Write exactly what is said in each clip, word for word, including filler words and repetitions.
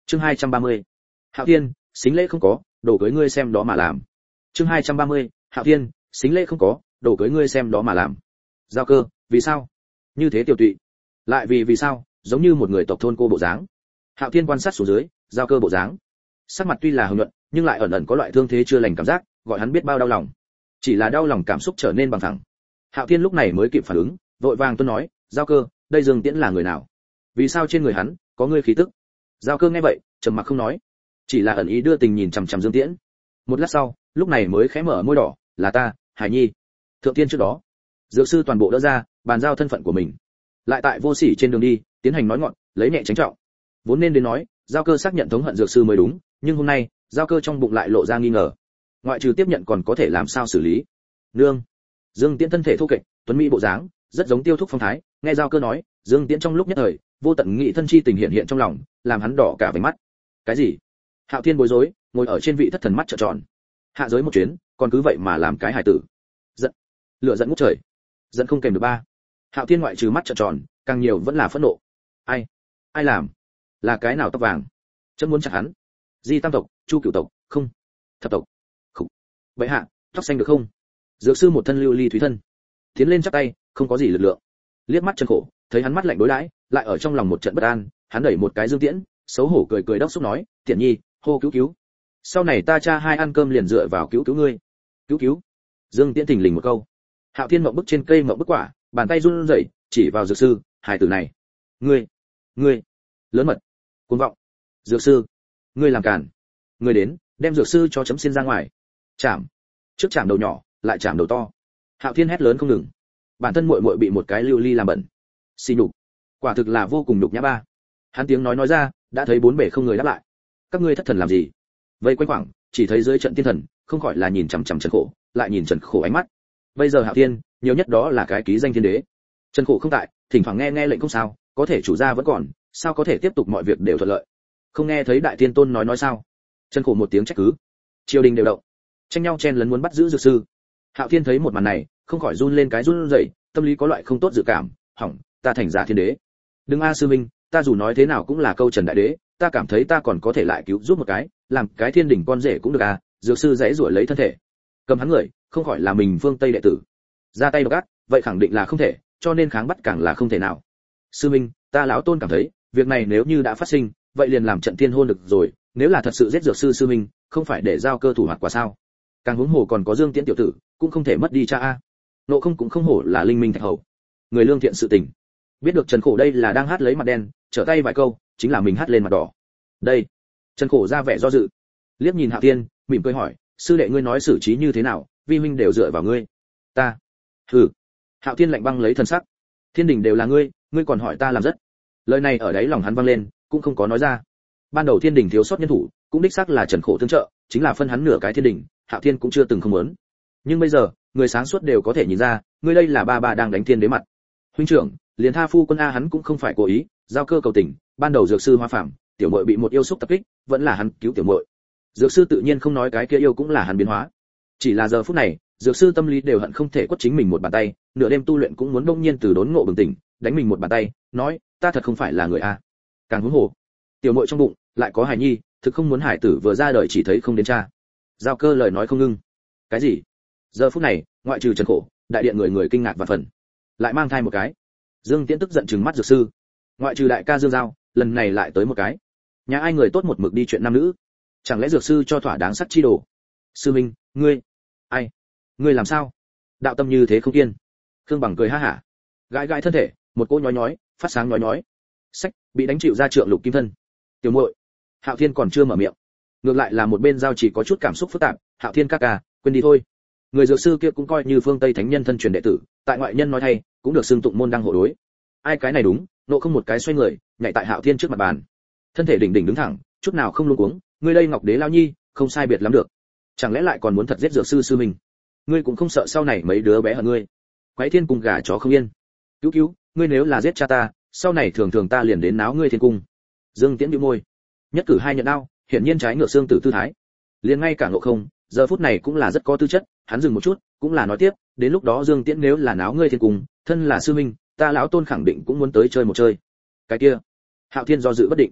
Chương hai trăm ba mươi. Hạo Thiên, xính lễ không có, đồ cưới ngươi xem đó mà làm. Chương hai trăm ba mươi. Hạo Thiên, xính lễ không có, đồ cưới ngươi xem đó mà làm. Giao Cơ, vì sao? Như thế tiểu tụy. Lại vì vì sao, giống như một người tộc thôn cô bộ dáng. Hạo Thiên quan sát xuống dưới, Giao Cơ bộ dáng. Sắc mặt tuy là hồng nhuận, nhưng lại ẩn ẩn có loại thương thế chưa lành cảm giác, gọi hắn biết bao đau lòng. Chỉ là đau lòng cảm xúc trở nên bằng phẳng. Hạo Thiên lúc này mới kịp phản ứng, vội vàng tuân nói, Giao Cơ, đây Dương Tiễn là người nào? Vì sao trên người hắn có ngươi khí tức? Giao Cơ nghe vậy, trầm mặc không nói, chỉ là ẩn ý đưa tình nhìn chằm chằm Dương Tiễn. Một lát sau, lúc này mới khẽ mở môi đỏ, là ta, Hải Nhi. Thượng tiên trước đó, dược sư toàn bộ đỡ ra, bàn giao thân phận của mình. Lại tại vô sỉ trên đường đi, tiến hành nói ngọn, lấy nhẹ tránh trọng. Vốn nên đến nói, Giao Cơ xác nhận thống hận dược sư mới đúng, nhưng hôm nay, Giao Cơ trong bụng lại lộ ra nghi ngờ. Ngoại trừ tiếp nhận còn có thể làm sao xử lý? Nương. Dương Tiễn thân thể thô kệch, tuấn mỹ bộ dáng, rất giống Tiêu Thúc phong thái, nghe Giao Cơ nói, Dương Tiễn trong lúc nhất thời, vô tận nghị thân chi tình hiện hiện trong lòng, làm hắn đỏ cả vành mắt. Cái gì? Hạo Thiên bối rối, ngồi ở trên vị thất thần mắt trợn tròn. Hạ giới một chuyến, còn cứ vậy mà làm cái hài tử. Giận, lửa giận ngút trời, giận không kềm được ba. Hạo Thiên ngoại trừ mắt trợn tròn, càng nhiều vẫn là phẫn nộ. Ai? Ai làm? Là cái nào tóc vàng? Chấm muốn chặt hắn. Di Tam tộc, Chu Cửu tộc, không. Thập tộc. Khục. Vậy hạ, tóc xanh được không? Dược sư một thân lưu ly thúy thân, tiến lên chắp tay, không có gì lực lượng. Liếc mắt chân khổ, thấy hắn mắt lạnh đối đãi, lại ở trong lòng một trận bất an, hắn đẩy một cái Dương Tiễn, xấu hổ cười cười đốc xúc nói, Tiễn Nhi, hô cứu cứu. Sau này ta cha hai ăn cơm liền dựa vào cứu cứu ngươi. Cứu cứu. Dương Tiễn thình lình một câu. Hạo Thiên mộng bức trên cây mộng bức quả, bàn tay run rẩy, chỉ vào dược sư, hài tử này. Ngươi, ngươi, lớn mật, cuồng vọng. Dược sư, ngươi làm càn. Ngươi đến, đem dược sư cho chấm xin ra ngoài. Chạm. Trước chạm đầu nhỏ, lại chạm đầu to. Hạo Thiên hét lớn không ngừng. Bản thân muội muội bị một cái lưu ly làm bẩn. Xì nhục. Quả thực là vô cùng nhục nhã ba. Hắn tiếng nói nói ra, đã thấy bốn bể không người đáp lại. Các ngươi thất thần làm gì? Vây quanh khoảng, chỉ thấy dưới trận tiên thần, không khỏi là nhìn chằm chằm Trần Khổ, lại nhìn Trần Khổ ánh mắt. Bây giờ Hạo Thiên, nhiều nhất đó là cái ký danh thiên đế. Trần Khổ không tại, thỉnh thoảng nghe nghe lệnh không sao, có thể chủ gia vẫn còn, sao có thể tiếp tục mọi việc đều thuận lợi. Không nghe thấy đại tiên tôn nói nói sao? Trần Khổ một tiếng trách cứ. Triều đình đều động, tranh nhau chen lấn muốn bắt giữ dược sư. Hạo Thiên thấy một màn này, không khỏi run lên cái run rẩy, tâm lý có loại không tốt dự cảm, hỏng, ta thành giả thiên đế. Đừng a sư minh, ta dù nói thế nào cũng là câu Trần đại đế, ta cảm thấy ta còn có thể lại cứu giúp một cái, làm cái thiên đỉnh con rể cũng được à. Dược sư dãy rủa lấy thân thể, cầm hắn người, không khỏi là mình phương Tây đệ tử, ra tay độc ác, vậy khẳng định là không thể, cho nên kháng bắt càng là không thể nào. Sư minh, ta lão tôn cảm thấy, việc này nếu như đã phát sinh, vậy liền làm trận thiên hôn được rồi, nếu là thật sự giết dược sư sư minh, không phải để giao cơ thủ hoạt quả sao? Càng huống hồ còn có Dương Tiễn tiểu tử, cũng không thể mất đi cha a. Nộ không cũng không hổ là linh minh thạch hầu, người lương thiện sự tình. Biết được Trần Khổ đây là đang hát lấy mặt đen, trở tay vài câu, chính là mình hát lên mặt đỏ. Đây, Trần Khổ ra vẻ do dự, liếc nhìn Hạo Thiên, mỉm cười hỏi, sư đệ ngươi nói xử trí như thế nào, vi huynh đều dựa vào ngươi. Ta, hừ. Hạo Thiên lạnh băng lấy thần sắc, thiên đình đều là ngươi, ngươi còn hỏi ta làm rất. Lời này ở đấy lòng hắn vang lên, cũng không có nói ra. Ban đầu thiên đình thiếu sót nhân thủ, cũng đích xác là Trần Khổ tương trợ, chính là phân hắn nửa cái thiên đình, Hạo Thiên cũng chưa từng không muốn. Nhưng bây giờ, người sáng suốt đều có thể nhìn ra, ngươi đây là ba ba đang đánh thiên đế mặt. Huynh trưởng, liền tha phu quân a hắn cũng không phải cố ý, giao cơ cầu tình, ban đầu dược sư hóa phàm, tiểu muội bị một yêu xúc tập kích, vẫn là hắn cứu tiểu muội. Dược sư tự nhiên không nói cái kia yêu cũng là hắn biến hóa. Chỉ là giờ phút này, dược sư tâm lý đều hận không thể quất chính mình một bàn tay, nửa đêm tu luyện cũng muốn đông nhiên từ đốn ngộ bừng tỉnh, đánh mình một bàn tay, nói, ta thật không phải là người a. Càng huống hồ, tiểu muội trong bụng lại có hài nhi, thực không muốn hải tử vừa ra đời chỉ thấy không đến cha. Giao cơ lời nói không ngưng. Cái gì? Giờ phút này, ngoại trừ Trần Khổ, đại điện người người kinh ngạc và phần. Lại mang thai một cái. Dương Tiễn tức giận trừng mắt dược sư. Ngoại trừ đại ca Dương Giao, lần này lại tới một cái. Nhà ai người tốt một mực đi chuyện nam nữ? Chẳng lẽ dược sư cho thỏa đáng sắc chi đồ? Sư Minh, ngươi, ai? Ngươi làm sao? Đạo tâm như thế không kiên. Khương Bằng cười ha hả, gãi gãi thân thể, một cỗ nhói nhói, phát sáng nhói nhói. Sách, bị đánh chịu ra trượng lục kim thân. Tiểu muội. Hạo Thiên còn chưa mở miệng, ngược lại là một bên Giao chỉ có chút cảm xúc phức tạp. Hạo Thiên ca ca, quên đi thôi. Người dược sư kia cũng coi như phương Tây thánh nhân thân truyền đệ tử, tại ngoại nhân nói thay, cũng được xưng tụng môn đăng hộ đối. Ai cái này đúng, nộ không một cái xoay người, nhảy tại Hạo Thiên trước mặt bàn. Thân thể đỉnh đỉnh đứng thẳng, chút nào không luống cuống, ngươi đây Ngọc Đế lao nhi, không sai biệt lắm được. Chẳng lẽ lại còn muốn thật giết dược sư sư mình? Ngươi cũng không sợ sau này mấy đứa bé hận ngươi. Quái Thiên cùng gà chó không yên. Cứu cứu, ngươi nếu là giết cha ta, sau này thường thường ta liền đến náo ngươi thiên cung. Dương Tiễn bĩu môi, nhất cử hai nhận đao, hiển nhiên trái ngược xương tử tư thái. Liền ngay cả Ngộ Không, giờ phút này cũng là rất có tư chất, hắn dừng một chút, cũng là nói tiếp, đến lúc đó Dương Tiễn nếu là náo ngươi thiên cung, thân là sư minh, ta lão tôn khẳng định cũng muốn tới chơi một chơi. Cái kia, Hạo Thiên do dự bất định.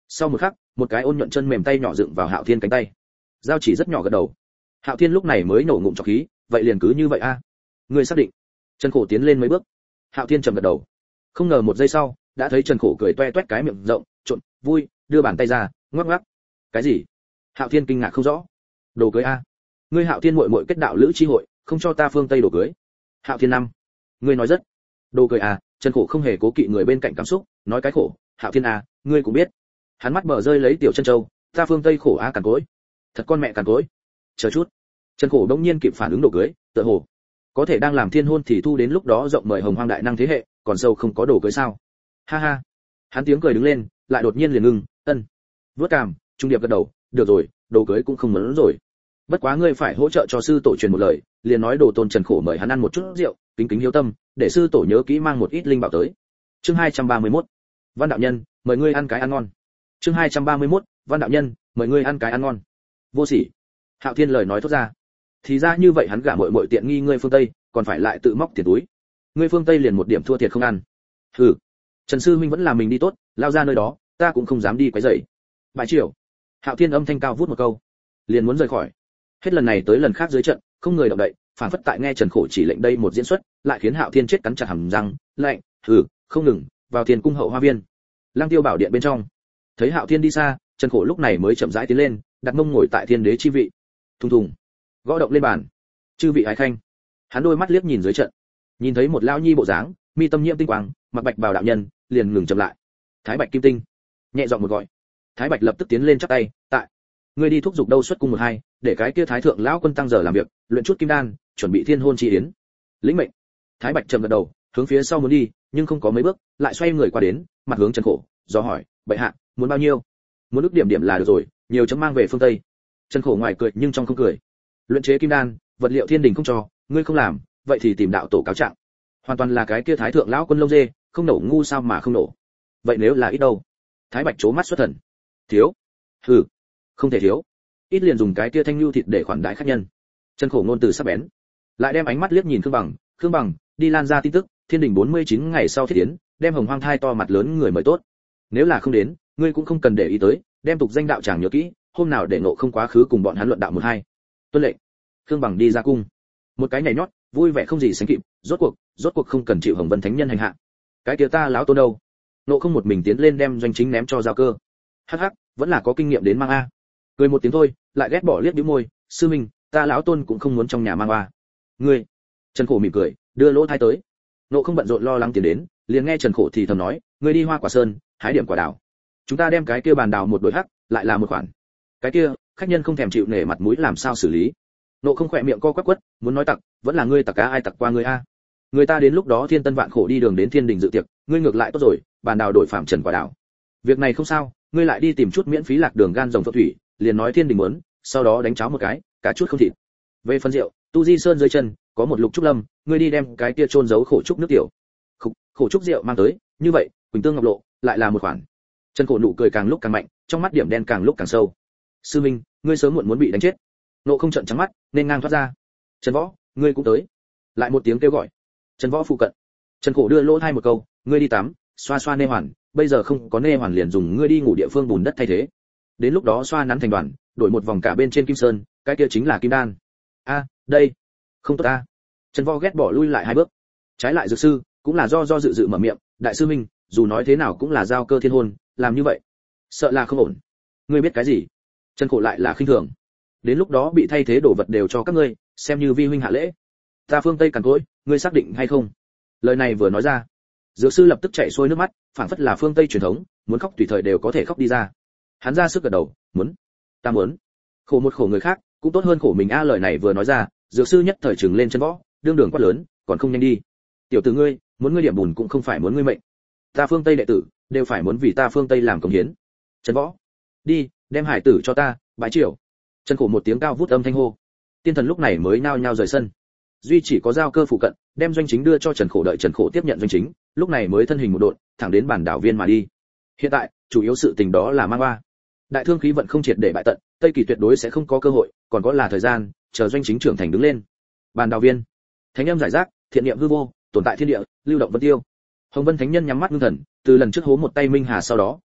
Sau một khắc, một cái ôn nhuận chân mềm tay nhỏ dựng vào Hạo Thiên cánh tay. Giao chỉ rất nhỏ gật đầu. Hạo Thiên lúc này mới nổ ngụm trọc khí, vậy liền cứ như vậy a. À? Ngươi xác định? Trần Khổ tiến lên mấy bước. Hạo Thiên trầm gật đầu. Không ngờ một giây sau, đã thấy Trần Khổ cười toe toét cái miệng rộng, trộn, vui, đưa bàn tay ra, ngoắc ngoắc. Cái gì? Hạo Thiên kinh ngạc không rõ. Đồ cưới a? Ngươi Hạo Thiên muội muội kết đạo lữ chi hội, không cho ta phương Tây đồ cưới. Hạo Thiên năm. Ngươi nói rất. Đồ cưới à? Trần Khổ không hề cố kỵ người bên cạnh cảm xúc, nói cái khổ, Hạo Thiên à, ngươi cũng biết. Hắn mắt mở rơi lấy tiểu chân châu, ta phương Tây khổ a cằn cỗi. Thật con mẹ cằn cỗi. Chờ chút. Trần Khổ đống nhiên kịp phản ứng đồ cưới, tựa hồ có thể đang làm thiên hôn thì thu đến lúc đó rộng mời hồng hoang đại năng thế hệ, còn sâu không có đồ cưới sao? Ha ha. Hắn tiếng cười đứng lên, lại đột nhiên liền ngưng, ân. Vớt cằm, trung điệp gật đầu, được rồi, đồ cưới cũng không muốn rồi. Bất quá ngươi phải hỗ trợ cho sư tổ truyền một lời, liền nói đồ tôn Trần Khổ mời hắn ăn một chút rượu, kính kính hiếu tâm, để sư tổ nhớ kỹ mang một ít linh bảo tới. Chương hai trăm ba mươi mốt. Văn đạo nhân, mời ngươi ăn cái ăn ngon. Chương hai trăm ba mươi mốt. Văn đạo nhân, mời ngươi ăn cái ăn ngon. Vô sỉ. Hạo Thiên lời nói thốt ra. Thì ra như vậy hắn gả muội muội tiện nghi ngươi phương Tây, còn phải lại tự móc tiền túi. Ngươi phương Tây liền một điểm thua thiệt không ăn. Hừ. Trần sư huynh vẫn là mình đi tốt, lao ra nơi đó, ta cũng không dám đi quấy rầy. Bãi triều. Hạo Thiên âm thanh cao vút một câu, liền muốn rời khỏi. Hết lần này tới lần khác dưới trận, không người động đậy, phản phất tại nghe Trần Khổ chỉ lệnh đây một diễn xuất, lại khiến Hạo Thiên chết cắn chặt hàm răng, lạnh, hừ, không ngừng, vào Thiên cung hậu hoa viên. Lăng Tiêu bảo điện bên trong, thấy Hạo Thiên đi xa, Trần Khổ lúc này mới chậm rãi tiến lên, đặt mông ngồi tại thiên đế chi vị. Thùng thùng, gõ động lên bàn. Chư vị ái khanh. Hắn đôi mắt liếc nhìn dưới trận, nhìn thấy một lão nhi bộ dáng, mi tâm nhiễm tinh quang, mặc bạch bào đạo nhân, liền ngừng chậm lại. Thái Bạch Kim Tinh, nhẹ giọng một gọi. Thái Bạch lập tức tiến lên chắp tay, tại. Ngươi đi thúc giục đâu xuất cung một hai, để cái kia thái thượng lão quân tăng giờ làm việc, luyện chút kim đan, chuẩn bị thiên hôn chi yến. Lĩnh mệnh. Thái Bạch trầm gật đầu, hướng phía sau muốn đi, nhưng không có mấy bước, lại xoay người qua đến, mặt hướng Trần Khổ, do hỏi, bệ hạ, muốn bao nhiêu? Muốn ước điểm điểm là được rồi, nhiều chấm mang về phương Tây. Trần Khổ ngoài cười nhưng trong không cười. Luyện chế kim đan, vật liệu thiên đình không cho, ngươi không làm, vậy thì tìm đạo tổ cáo trạng. Hoàn toàn là cái kia thái thượng lão quân lông dê, không nổ ngu sao mà không nổ. Vậy nếu là ít đâu? Thái Bạch chố mắt xuất thần. Thiếu. Hừ, không thể thiếu. Ít liền dùng cái kia thanh lưu thịt để khoản đãi khách nhân. Trần Khổ ngôn từ sắc bén, lại đem ánh mắt liếc nhìn Khương Bằng, Khương Bằng, đi lan ra tin tức, thiên đình bốn mươi chín ngày sau thiết tiến, đem hồng hoang thai to mặt lớn người mời tốt. Nếu là không đến, ngươi cũng không cần để ý tới, đem tục danh đạo tràng nhớ kỹ, hôm nào để nộ không quá khứ cùng bọn hắn luận đạo một hai. Tuân lệnh. Khương Bằng đi ra cung, một cái nhảy nhót, vui vẻ không gì sánh kịp, rốt cuộc, rốt cuộc không cần chịu Hồng Vân thánh nhân hành hạ. Cái kia ta láo tôn đâu? Nộ không một mình tiến lên đem doanh chính ném cho Giao Cơ. Hắc hắc, vẫn là có kinh nghiệm đến mang a. Cười một tiếng thôi, lại ghét bỏ liếc bĩu môi, sư minh, ta lão tôn cũng không muốn trong nhà mang a. Ngươi. Trần Khổ mỉm cười, đưa lỗ thai tới. Nộ không bận rộn lo lắng tiến đến, liền nghe Trần Khổ thì thầm nói, ngươi đi Hoa Quả Sơn, hái điểm quả đào. Chúng ta đem cái kia bàn đào một đối hắc, lại là một khoản. Cái kia, khách nhân không thèm chịu nể mặt mũi làm sao xử lý? Nộ không khỏe miệng co quắp quất, muốn nói tặc, vẫn là ngươi tặc cá ai tặc qua ngươi a. Người ta đến lúc đó thiên tân vạn khổ đi đường đến thiên đình dự tiệc, ngươi ngược lại tốt rồi, bàn đào đổi phạm trần quả đào. Việc này không sao, ngươi lại đi tìm chút miễn phí lạc đường gan rồng phượng thủy, liền nói thiên đình muốn, sau đó đánh cháo một cái, cả chút không thịt. Về phần rượu, tu di sơn dưới chân có một lục trúc lâm, ngươi đi đem cái kia trôn giấu khổ trúc nước tiểu. Khổ, khổ trúc rượu mang tới, như vậy, quỳnh tương ngọc lộ, lại là một khoản. Trần Khổ nụ cười càng lúc càng mạnh, trong mắt điểm đen càng lúc càng sâu. Sư minh, ngươi sớm muộn muốn bị đánh chết. Nộ không trợn trắng mắt, nên ngang thoát ra. Trần Võ, ngươi cũng tới. Lại một tiếng kêu gọi. Trần Võ phụ cận. Trần Khổ đưa lỗ thay một câu, ngươi đi tắm, xoa xoa nê hoàn, bây giờ không có nê hoàn liền dùng ngươi đi ngủ địa phương bùn đất thay thế. Đến lúc đó xoa nắn thành đoàn, đổi một vòng cả bên trên kim sơn, cái kia chính là kim đan. A, đây, không tốt a. Trần Võ ghét bỏ lui lại hai bước. Trái lại dược sư, cũng là do do dự dự mở miệng, đại sư minh, dù nói thế nào cũng là giao cơ thiên hôn, làm như vậy, sợ là không ổn. Ngươi biết cái gì? Trần Khổ lại là khinh thường. Đến lúc đó bị thay thế đổ vật đều cho các ngươi, xem như vi huynh hạ lễ. Ta phương Tây cằn cỗi, ngươi xác định hay không? Lời này vừa nói ra, dược sư lập tức chảy xuôi nước mắt, phảng phất là phương Tây truyền thống, muốn khóc tùy thời đều có thể khóc đi ra. Hắn ra sức gật đầu, muốn, ta muốn. Khổ một khổ người khác, cũng tốt hơn khổ mình a. Lời này vừa nói ra, dược sư nhất thời trừng lên chân võ, đương đường quát lớn, còn không nhanh đi. Tiểu tử ngươi, muốn ngươi điểm bùn cũng không phải muốn ngươi mệnh. Ta phương Tây đệ tử, đều phải muốn vì ta phương Tây làm công hiến. Trần Võ, đi, đem hải tử cho ta, bái triều. Trần Khổ một tiếng cao vút âm thanh hô. Tiên thần lúc này mới nao nhao rời sân. Duy chỉ có Giao Cơ phụ cận, đem doanh chính đưa cho Trần Khổ, đợi Trần Khổ tiếp nhận doanh chính, lúc này mới thân hình một độn, thẳng đến bản đảo viên mà đi. Hiện tại, chủ yếu sự tình đó là mang ba. Đại thương khí vận không triệt để bại tận, Tây Kỳ tuyệt đối sẽ không có cơ hội, còn có là thời gian, chờ doanh chính trưởng thành đứng lên. Bản đảo viên, thánh âm giải rác, thiện niệm hư vô, tồn tại thiên địa, lưu động vân tiêu. Hồng Vân thánh nhân nhắm mắt ngưng thần, từ lần trước hố một tay minh hà sau đó,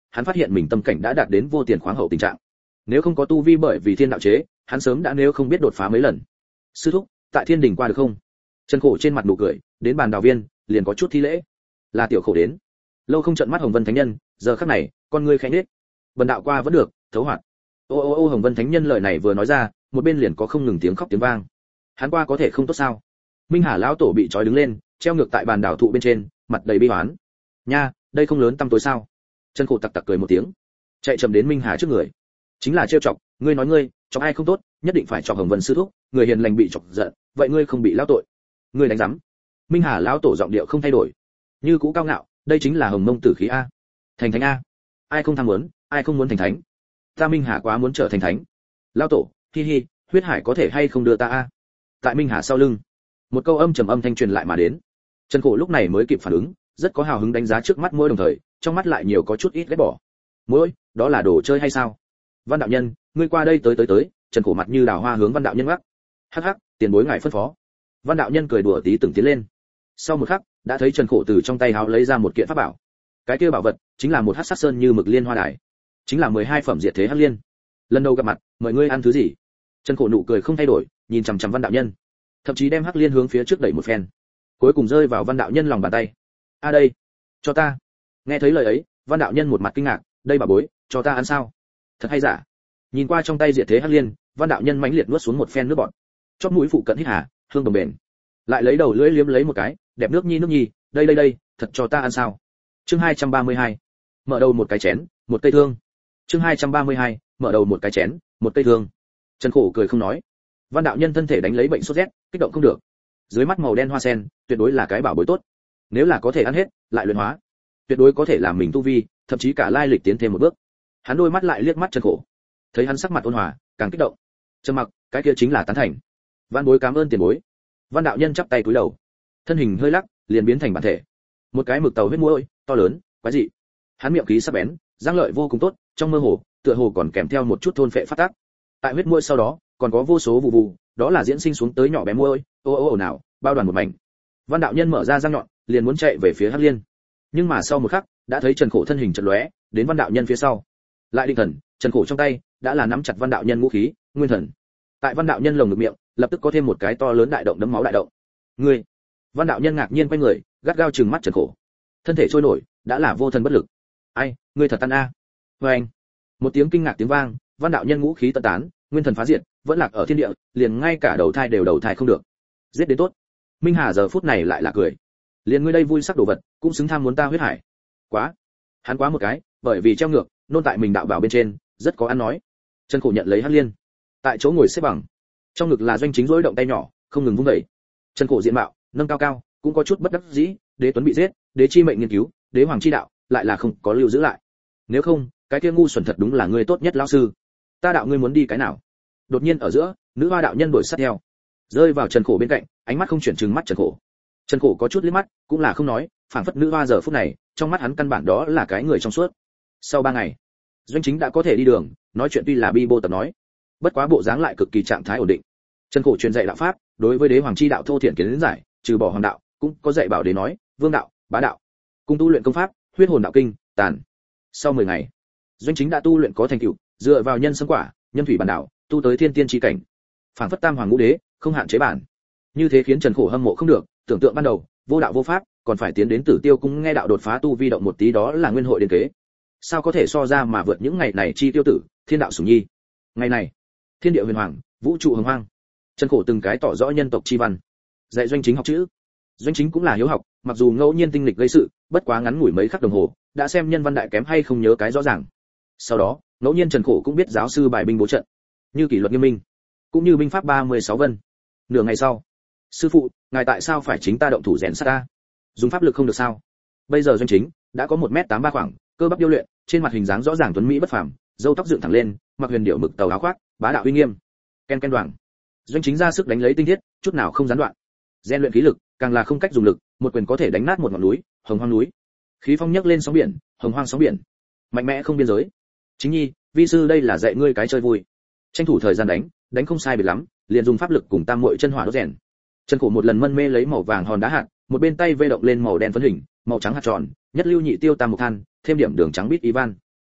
hắn phát hiện mình tâm cảnh đã đạt đến vô tiền khoáng hậu tình trạng. Nếu không có tu vi bởi vì thiên đạo chế, hắn sớm đã nếu không biết đột phá mấy lần. Sư thúc, tại thiên đình qua được không? Trần Khổ trên mặt nụ cười, đến bàn đào viên, liền có chút thi lễ. Là tiểu Khổ đến. Lâu không trợn mắt Hồng Vân Thánh Nhân, giờ khắc này, con ngươi khẽ nhếch. Bần đạo qua vẫn được, thấu hoạt. Ô ô ô Hồng Vân Thánh Nhân lời này vừa nói ra, một bên liền có không ngừng tiếng khóc tiếng vang. Hắn qua có thể không tốt sao? Minh Hà lão tổ bị trói đứng lên, treo ngược tại bàn đảo thụ bên trên, mặt đầy bi hoán. Nha, đây không lớn tăm tối sao? Trần Khổ tặc tặc cười một tiếng, chạy chậm đến Minh Hà trước người. Chính là trêu chọc, ngươi nói ngươi, chọc ai không tốt, nhất định phải chọc Hồng Vân sư thúc, người hiền lành bị chọc giận, vậy ngươi không bị lão tội. Ngươi đánh rắm. Minh Hà lão tổ giọng điệu không thay đổi, như cũ cao ngạo, đây chính là Hồng Mông tử khí a. Thành thánh a. Ai không tham muốn, ai không muốn thành thánh. Ta Minh Hà quá muốn trở thành thánh. Lão tổ, hi hi, huyết hải có thể hay không đưa ta a? Tại Minh Hà sau lưng, một câu âm trầm âm thanh truyền lại mà đến. Trần Khổ lúc này mới kịp phản ứng, rất có hào hứng đánh giá trước mắt mỗi đồng thời, trong mắt lại nhiều có chút ít ghét bỏ. Mỗi, đó là đồ chơi hay sao? Văn đạo nhân, ngươi qua đây tới tới tới. Trần Khổ mặt như đào hoa hướng Văn đạo nhân ngắc. Hắc hắc, tiền bối ngài phân phó. Văn đạo nhân cười đùa tí từng tiến lên. Sau một khắc, đã thấy Trần Khổ từ trong tay háo lấy ra một kiện pháp bảo. Cái kia bảo vật chính là một hắc sắc sơn như mực liên hoa đài, chính là mười hai phẩm diệt thế hắc liên. Lần đầu gặp mặt, mời ngươi ăn thứ gì? Trần Khổ nụ cười không thay đổi, nhìn chằm chằm Văn đạo nhân, thậm chí đem hắc liên hướng phía trước đẩy một phen, cuối cùng rơi vào Văn đạo nhân lòng bàn tay. A đây, cho ta. Nghe thấy lời ấy, Văn đạo nhân một mặt kinh ngạc, đây bà bối, cho ta ăn sao? Thật hay giả? Nhìn qua trong tay diệt thế hắc liên, Văn đạo nhân mãnh liệt nuốt xuống một phen nước bọt, chóp mũi phụ cận hít hà, hương đồng bền. Lại lấy đầu lưỡi liếm lấy một cái, đẹp nước nhi nước nhi, đây đây đây, thật cho ta ăn sao? Chương hai trăm ba mươi hai, mở đầu một cái chén, một cây thương. Chương hai trăm ba mươi hai, mở đầu một cái chén, một cây thương. Trần Khổ cười không nói. Văn đạo nhân thân thể đánh lấy bệnh sốt rét, kích động không được. Dưới mắt màu đen hoa sen, tuyệt đối là cái bảo bối tốt. Nếu là có thể ăn hết, lại luyện hóa, tuyệt đối có thể làm mình tu vi, thậm chí cả lai lịch tiến thêm một bước. Hắn đôi mắt lại liếc mắt Trần Khổ, thấy hắn sắc mặt ôn hòa, càng kích động. Trầm mặc, cái kia chính là tán thành. Văn bối cảm ơn tiền bối. Văn đạo nhân chắp tay cúi đầu, thân hình hơi lắc, liền biến thành bản thể. Một cái mực tàu huyết mũi, to lớn, quái dị. Hắn miệng khí sắc bén, răng lợi vô cùng tốt, trong mơ hồ, tựa hồ còn kèm theo một chút thôn phệ phát tác. Tại huyết mũi sau đó, còn có vô số vụ vụ, đó là diễn sinh xuống tới nhỏ bé mũi, ô ô ô nào, bao đoàn một mảnh. Văn đạo nhân mở ra răng nhọn, liền muốn chạy về phía Hắc Liên. Nhưng mà sau một khắc, đã thấy Trần Khổ thân hình chợt lóe, đến Văn đạo nhân phía sau. Lại định thần, Trần Khổ trong tay đã là nắm chặt Văn đạo nhân ngũ khí, nguyên thần. Tại Văn đạo nhân lồng ngực miệng, lập tức có thêm một cái to lớn đại động đấm máu đại động. Ngươi! Văn đạo nhân ngạc nhiên quay người, gắt gao trừng mắt Trần Khổ. Thân thể trôi nổi, đã là vô thần bất lực. Ai, ngươi thật tan a. Với anh. Một tiếng kinh ngạc tiếng vang, Văn đạo nhân ngũ khí tận tán, nguyên thần phá diệt, vẫn lạc ở thiên địa, liền ngay cả đầu thai đều đầu thai không được. Giết đến tốt. Minh Hà giờ phút này lại là cười. Liền ngươi đây vui sắc đồ vật, cũng xứng tham muốn ta huyết hải. Quá. Hắn quá một cái, bởi vì treo ngược, nôn tại mình đạo bảo bên trên, rất có ăn nói. Trần Khổ nhận lấy Hắc Liên, tại chỗ ngồi xếp bằng, trong ngực là Doanh Chính rối động tay nhỏ, không ngừng vung đẩy. Trần Khổ diện mạo nâng cao cao, cũng có chút bất đắc dĩ, đế tuấn bị giết, đế chi mệnh nghiên cứu, đế hoàng chi đạo, lại là không có lưu giữ lại. Nếu không, cái kia ngu xuẩn thật đúng là ngươi tốt nhất lão sư. Ta đạo ngươi muốn đi cái nào? Đột nhiên ở giữa, nữ hoa đạo nhân đuổi sát theo, rơi vào Trần Khổ bên cạnh, ánh mắt không chuyển trừng mắt Trần Khổ. Trần Khổ có chút liếc mắt, cũng là không nói, phảng phất nữ hoa giờ phút này, trong mắt hắn căn bản đó là cái người trong suốt. Sau ba ngày, Doanh Chính đã có thể đi đường, nói chuyện tuy là bi bô tập nói, bất quá bộ dáng lại cực kỳ trạng thái ổn định. Trần Khổ truyền dạy đạo pháp, đối với đế hoàng chi đạo thô thiển kiến giải, trừ bỏ hoàng đạo, cũng có dạy bảo đế nói, vương đạo, bá đạo. Cung tu luyện công pháp, huyết hồn đạo kinh, tàn. Sau mười ngày, Doanh Chính đã tu luyện có thành tựu, dựa vào nhân sâm quả, nhân thủy bản đạo, tu tới thiên tiên chi cảnh. Phảng phất tam hoàng ngũ đế, không hạn chế bản. Như thế khiến Trần Khổ hâm mộ không được, tưởng tượng ban đầu, vô đạo vô pháp, còn phải tiến đến Tử Tiêu cung nghe đạo đột phá tu vi động một tí đó là nguyên hội điển kế. Sao có thể so ra mà vượt những ngày này chi tiêu tử, thiên đạo sủng nhi. Ngày này, thiên địa huyền hoàng, vũ trụ hồng hoang. Trần Khổ từng cái tỏ rõ nhân tộc chi văn, dạy Doanh Chính học chữ. Doanh Chính cũng là hiếu học, mặc dù ngẫu nhiên tinh lịch gây sự, bất quá ngắn ngủi mấy khắc đồng hồ, đã xem nhân văn đại kém hay không nhớ cái rõ ràng. Sau đó, ngẫu nhiên Trần Khổ cũng biết giáo sư bài binh bố trận, như kỷ luật nghiêm minh, cũng như binh pháp ba mươi sáu vân. Nửa ngày sau, sư phụ, ngài tại sao phải chính ta động thủ rèn sát ta? Dùng pháp lực không được sao? Bây giờ Doanh Chính đã có một mét tám ba khoảng, cơ bắp điêu luyện, trên mặt hình dáng rõ ràng tuấn mỹ bất phàm, râu tóc dựng thẳng lên, mặc huyền điệu mực tàu áo khoác, bá đạo uy nghiêm. Ken ken đoàng. Doanh Chính ra sức đánh lấy tinh thiết, chút nào không gián đoạn. Gen luyện khí lực, càng là không cách dùng lực, một quyền có thể đánh nát một ngọn núi, hồng hoang núi. Khí phong nhấc lên sóng biển, hồng hoang sóng biển. Mạnh mẽ không biên giới. Chính nhi, vi sư đây là dạy ngươi cái chơi vui. Tranh thủ thời gian đánh, đánh không sai biệt lắm, liền dùng pháp lực cùng tam muội chân hỏa đốt rèn. Trần Khổ một lần mân mê lấy màu vàng hòn đá hạt, một bên tay vê động lên màu đen phấn hình, màu trắng hạt tròn, nhất lưu nhị tiêu tam mục than, thêm điểm đường trắng bít Ivan.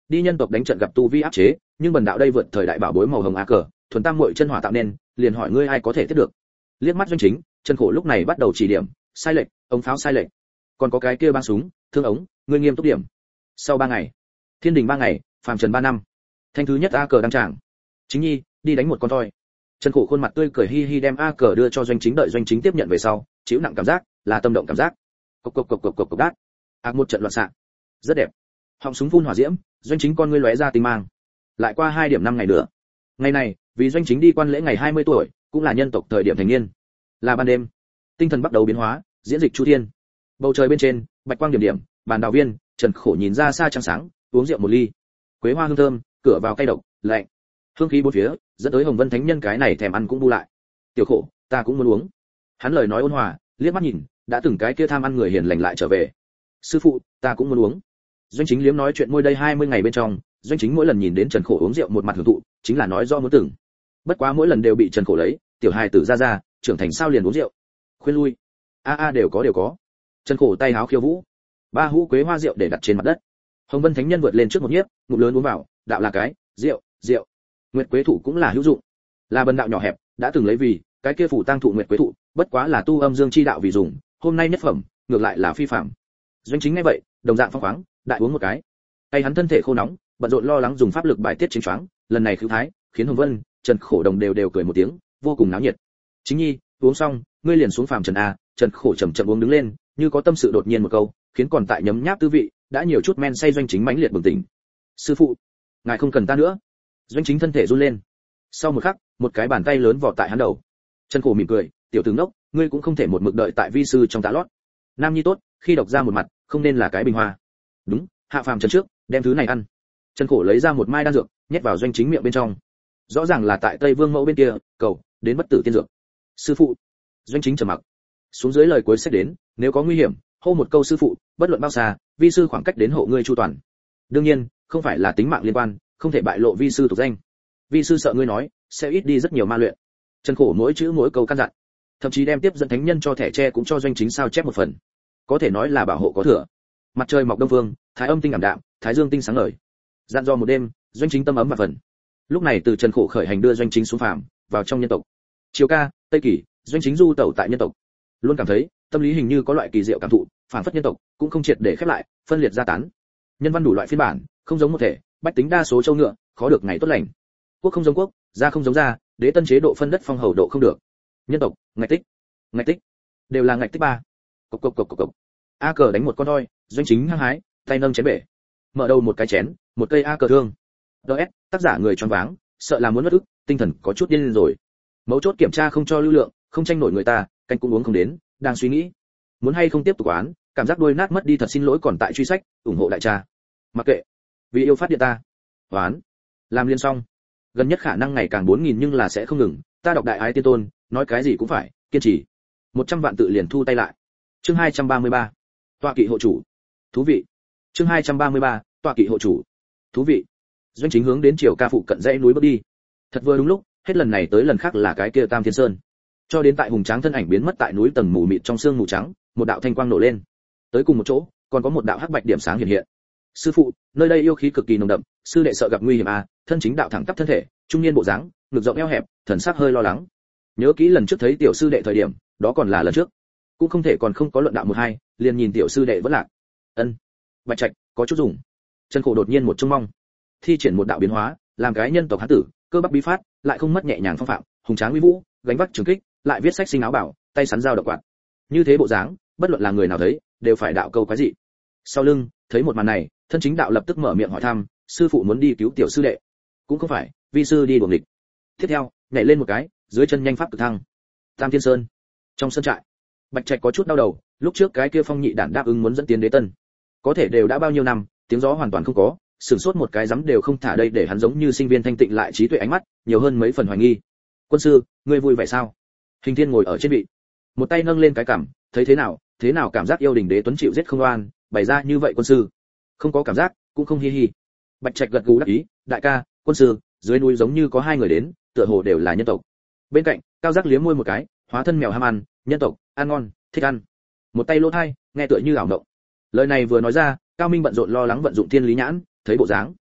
đi nhân tộc đánh trận gặp tu vi áp chế, nhưng bần đạo đây vượt thời đại bảo bối màu hồng a cờ, thuần tam muội chân hỏa tạo nên, liền hỏi ngươi ai có thể tiếp được. Liếc mắt Doanh Chính, Trần Khổ lúc này bắt đầu chỉ điểm, sai lệch, ống pháo sai lệch. Còn có cái kia băng súng, thương ống, ngươi nghiêm túc điểm. Sau ba ngày, Thiên Đình ba ngày, Phàm Trần ba năm. Thanh thứ nhất a cờ đăng tràng. Chính nhi, đi đánh một con thoi. Trần Khổ khuôn mặt tươi cười hi hi đem a cờ đưa cho Doanh Chính, đợi Doanh Chính tiếp nhận về sau, chịu nặng cảm giác, là tâm động cảm giác. Cộc cộc cộc cộc cộc cộc đát. Ác một trận loạn xạ. Rất đẹp. Họng súng phun hỏa diễm, Doanh Chính con ngươi lóe ra tinh mang. Lại qua hai điểm năm ngày nữa. Ngày này, vì Doanh Chính đi quan lễ ngày hai mươi tuổi, cũng là nhân tộc thời điểm thành niên. Là ban đêm, tinh thần bắt đầu biến hóa, diễn dịch chu thiên. Bầu trời bên trên, bạch quang điểm điểm, bàn đào viên, Trần Khổ nhìn ra xa trăng sáng, uống rượu một ly. Quế hoa hương thơm, cửa vào cay độc, lạnh. Hương khí bốn phía, dẫn tới Hồng Vân Thánh Nhân cái này thèm ăn cũng bu lại. Tiểu Khổ, ta cũng muốn uống. Hắn lời nói ôn hòa, liếc mắt nhìn, đã từng cái kia tham ăn người hiền lành lại trở về. Sư phụ, ta cũng muốn uống. Doanh Chính liếm nói chuyện môi đây hai mươi ngày bên trong, Doanh Chính mỗi lần nhìn đến Trần Khổ uống rượu một mặt hưởng thụ, chính là nói do muốn từng. Bất quá mỗi lần đều bị Trần Khổ lấy, tiểu hài tử ra ra, trưởng thành sao liền uống rượu. Khuyên lui. A a đều có đều có. Trần Khổ tay háo khiêu vũ. Ba hũ quế hoa rượu để đặt trên mặt đất. Hồng Vân Thánh Nhân vượt lên trước một nhiếp, ngụm lớn uống vào, đạo là cái, rượu, rượu. Nguyệt quế thụ cũng là hữu dụng. Là bần đạo nhỏ hẹp, đã từng lấy vì, cái kia phủ tang thụ nguyệt quế thụ, bất quá là tu âm dương chi đạo vì dùng, hôm nay nhất phẩm, ngược lại là phi phạm. Doanh Chính nghe vậy, đồng dạng phong khoáng, đại uống một cái. Tay hắn thân thể khô nóng, bận rộn lo lắng dùng pháp lực bài tiết chính choáng, lần này khứu thái, khiến Hồng Vân, Trần Khổ đồng đều đều cười một tiếng, vô cùng náo nhiệt. Chính nhi, uống xong, ngươi liền xuống phàm trần a. Trần Khổ chậm chậm uống đứng lên, như có tâm sự đột nhiên một câu, khiến còn tại nhấm nháp tư vị, đã nhiều chút men say Doanh Chính mãnh liệt bừng tỉnh. Sư phụ, ngài không cần ta nữa. Doanh Chính thân thể run lên. Sau một khắc, một cái bàn tay lớn vọt tại hắn đầu. Trần Khổ mỉm cười, tiểu tướng đốc, ngươi cũng không thể một mực đợi tại vi sư trong tá lót. Nam nhi tốt, khi độc ra một mặt, không nên là cái bình hoa. Đúng, hạ phàm trần trước, đem thứ này ăn. Trần Khổ lấy ra một mai đan dược, nhét vào Doanh Chính miệng bên trong. Rõ ràng là tại Tây Vương mẫu bên kia, cầu đến bất tử tiên dược. Sư phụ. Doanh Chính trầm mặc. Xuống dưới lời cuối sẽ đến, nếu có nguy hiểm, hô một câu sư phụ, bất luận bao xa, vi sư khoảng cách đến hộ ngươi chu toàn. Đương nhiên, không phải là tính mạng liên quan, không thể bại lộ vi sư tục danh. Vi sư sợ ngươi nói, sẽ ít đi rất nhiều ma luyện. Trần Khổ mỗi chữ mỗi câu căn dặn, thậm chí đem tiếp dẫn thánh nhân cho thẻ tre cũng cho Doanh Chính sao chép một phần. Có thể nói là bảo hộ có thừa. Mặt trời mọc đông phương, thái âm tinh ảm đạm, thái dương tinh sáng ngời. Dặn dò một đêm, Doanh Chính tâm ấm và phần. Lúc này từ Trần Khổ khởi hành đưa Doanh Chính xuống phàm, vào trong nhân tộc. Chiều ca, Tây Kỳ, Doanh Chính du tẩu tại nhân tộc. Luôn cảm thấy, tâm lý hình như có loại kỳ diệu cảm thụ, phản phất nhân tộc cũng không triệt để khép lại, phân liệt ra tán. Nhân văn đủ loại phiên bản, không giống một thể, bách tính đa số châu ngựa, khó được ngày tốt lành. Quốc không giống quốc, gia không giống gia, đế tân chế độ phân đất phong hầu độ không được. Nhân tộc, ngạch tích, ngạch tích, đều là ngạch tích ba. Cộc cộc cộc cộc cộc. A cờ đánh một con voi, Doanh Chính hăng hái, tay nâng chén bể. Mở đầu một cái chén, một cây a cờ thương. đê ét, tác giả người choáng váng, sợ là muốn mất ức, tinh thần có chút điên lên rồi. Mấu chốt kiểm tra không cho lưu lượng, không tranh nổi người ta, canh cũng uống không đến, đang suy nghĩ, muốn hay không tiếp tục án, cảm giác đuôi nát mất đi thật xin lỗi còn tại truy sách, ủng hộ đại cha. Mặc kệ, vì yêu phát điện ta. Oán, làm liên xong. Gần nhất khả năng ngày càng bốn nghìn nhưng là sẽ không ngừng, ta đọc đại ái tiên tôn, nói cái gì cũng phải, kiên trì. một trăm vạn tự liền thu tay lại. Chương hai trăm ba mươi ba. Tọa kỵ hộ chủ. Thú vị. Chương hai trăm ba mươi ba. Tọa kỵ hộ chủ. Thú vị. Doanh Chính hướng đến chiều ca phụ cận dãy núi bước đi. Thật vừa đúng lúc, hết lần này tới lần khác là cái kia Tam Thiên Sơn. Cho đến tại hùng tráng thân ảnh biến mất tại núi tầng mù mịt trong sương mù trắng, một đạo thanh quang nổ lên. Tới cùng một chỗ, còn có một đạo hắc bạch điểm sáng hiện hiện. Sư phụ, nơi đây yêu khí cực kỳ nồng đậm, sư đệ sợ gặp nguy hiểm à? Thân chính đạo thẳng tắp thân thể, trung niên bộ dáng, ngực rộng eo hẹp, thần sắc hơi lo lắng. Nhớ kỹ lần trước thấy tiểu sư đệ thời điểm, đó còn là lần trước, cũng không thể còn không có luận đạo một hai, liền nhìn tiểu sư đệ vẫn lạc. Ân, Bạch Trạch, có chút dùng. Trần Khổ đột nhiên một trông mong, thi triển một đạo biến hóa, làm cái nhân tộc hán tử, cơ bắp bí phát, lại không mất nhẹ nhàng phong phạm, hùng tráng uy vũ, gánh vác trường kích, lại viết sách sinh áo bảo, tay sắn dao độc quạt. Như thế bộ dáng, bất luận là người nào thấy, đều phải đạo câu quái dị. Sau lưng, thấy một màn này, thân chính đạo lập tức mở miệng hỏi thăm, sư phụ muốn đi cứu tiểu sư đệ? Cũng không phải, vi sư đi đuổi nghịch. Tiếp theo, nhảy lên một cái, dưới chân nhanh pháp cực thăng. Tam Thiên Sơn, trong sân trại, Bạch Trạch có chút đau đầu, lúc trước cái kia Phong Nhị Đản đáp ứng muốn dẫn tiến đế tân, có thể đều đã bao nhiêu năm, tiếng gió hoàn toàn không có, sửng sốt một cái dám đều không thả đây để hắn giống như sinh viên thanh tịnh lại trí tuệ ánh mắt, nhiều hơn mấy phần hoài nghi. Quân sư, ngươi vui vẻ sao? Hình Thiên ngồi ở trên vị, một tay nâng lên cái cằm, thấy thế nào, thế nào cảm giác yêu đình đế tuấn chịu giết không oan, bày ra như vậy quân sư. Không có cảm giác, cũng không hi hi. Bạch Trạch gật gù đáp ý, đại ca, quân sư, dưới núi giống như có hai người đến, tựa hồ đều là nhân tộc. Bên cạnh, Cao Giác liếm môi một cái, hóa thân mèo ham ăn, nhân tộc, ăn ngon, thích ăn. Một tay lỗ thai, nghe tựa như ảo động. Lời này vừa nói ra, Cao Minh bận rộn lo lắng vận dụng thiên lý nhãn, thấy bộ dáng,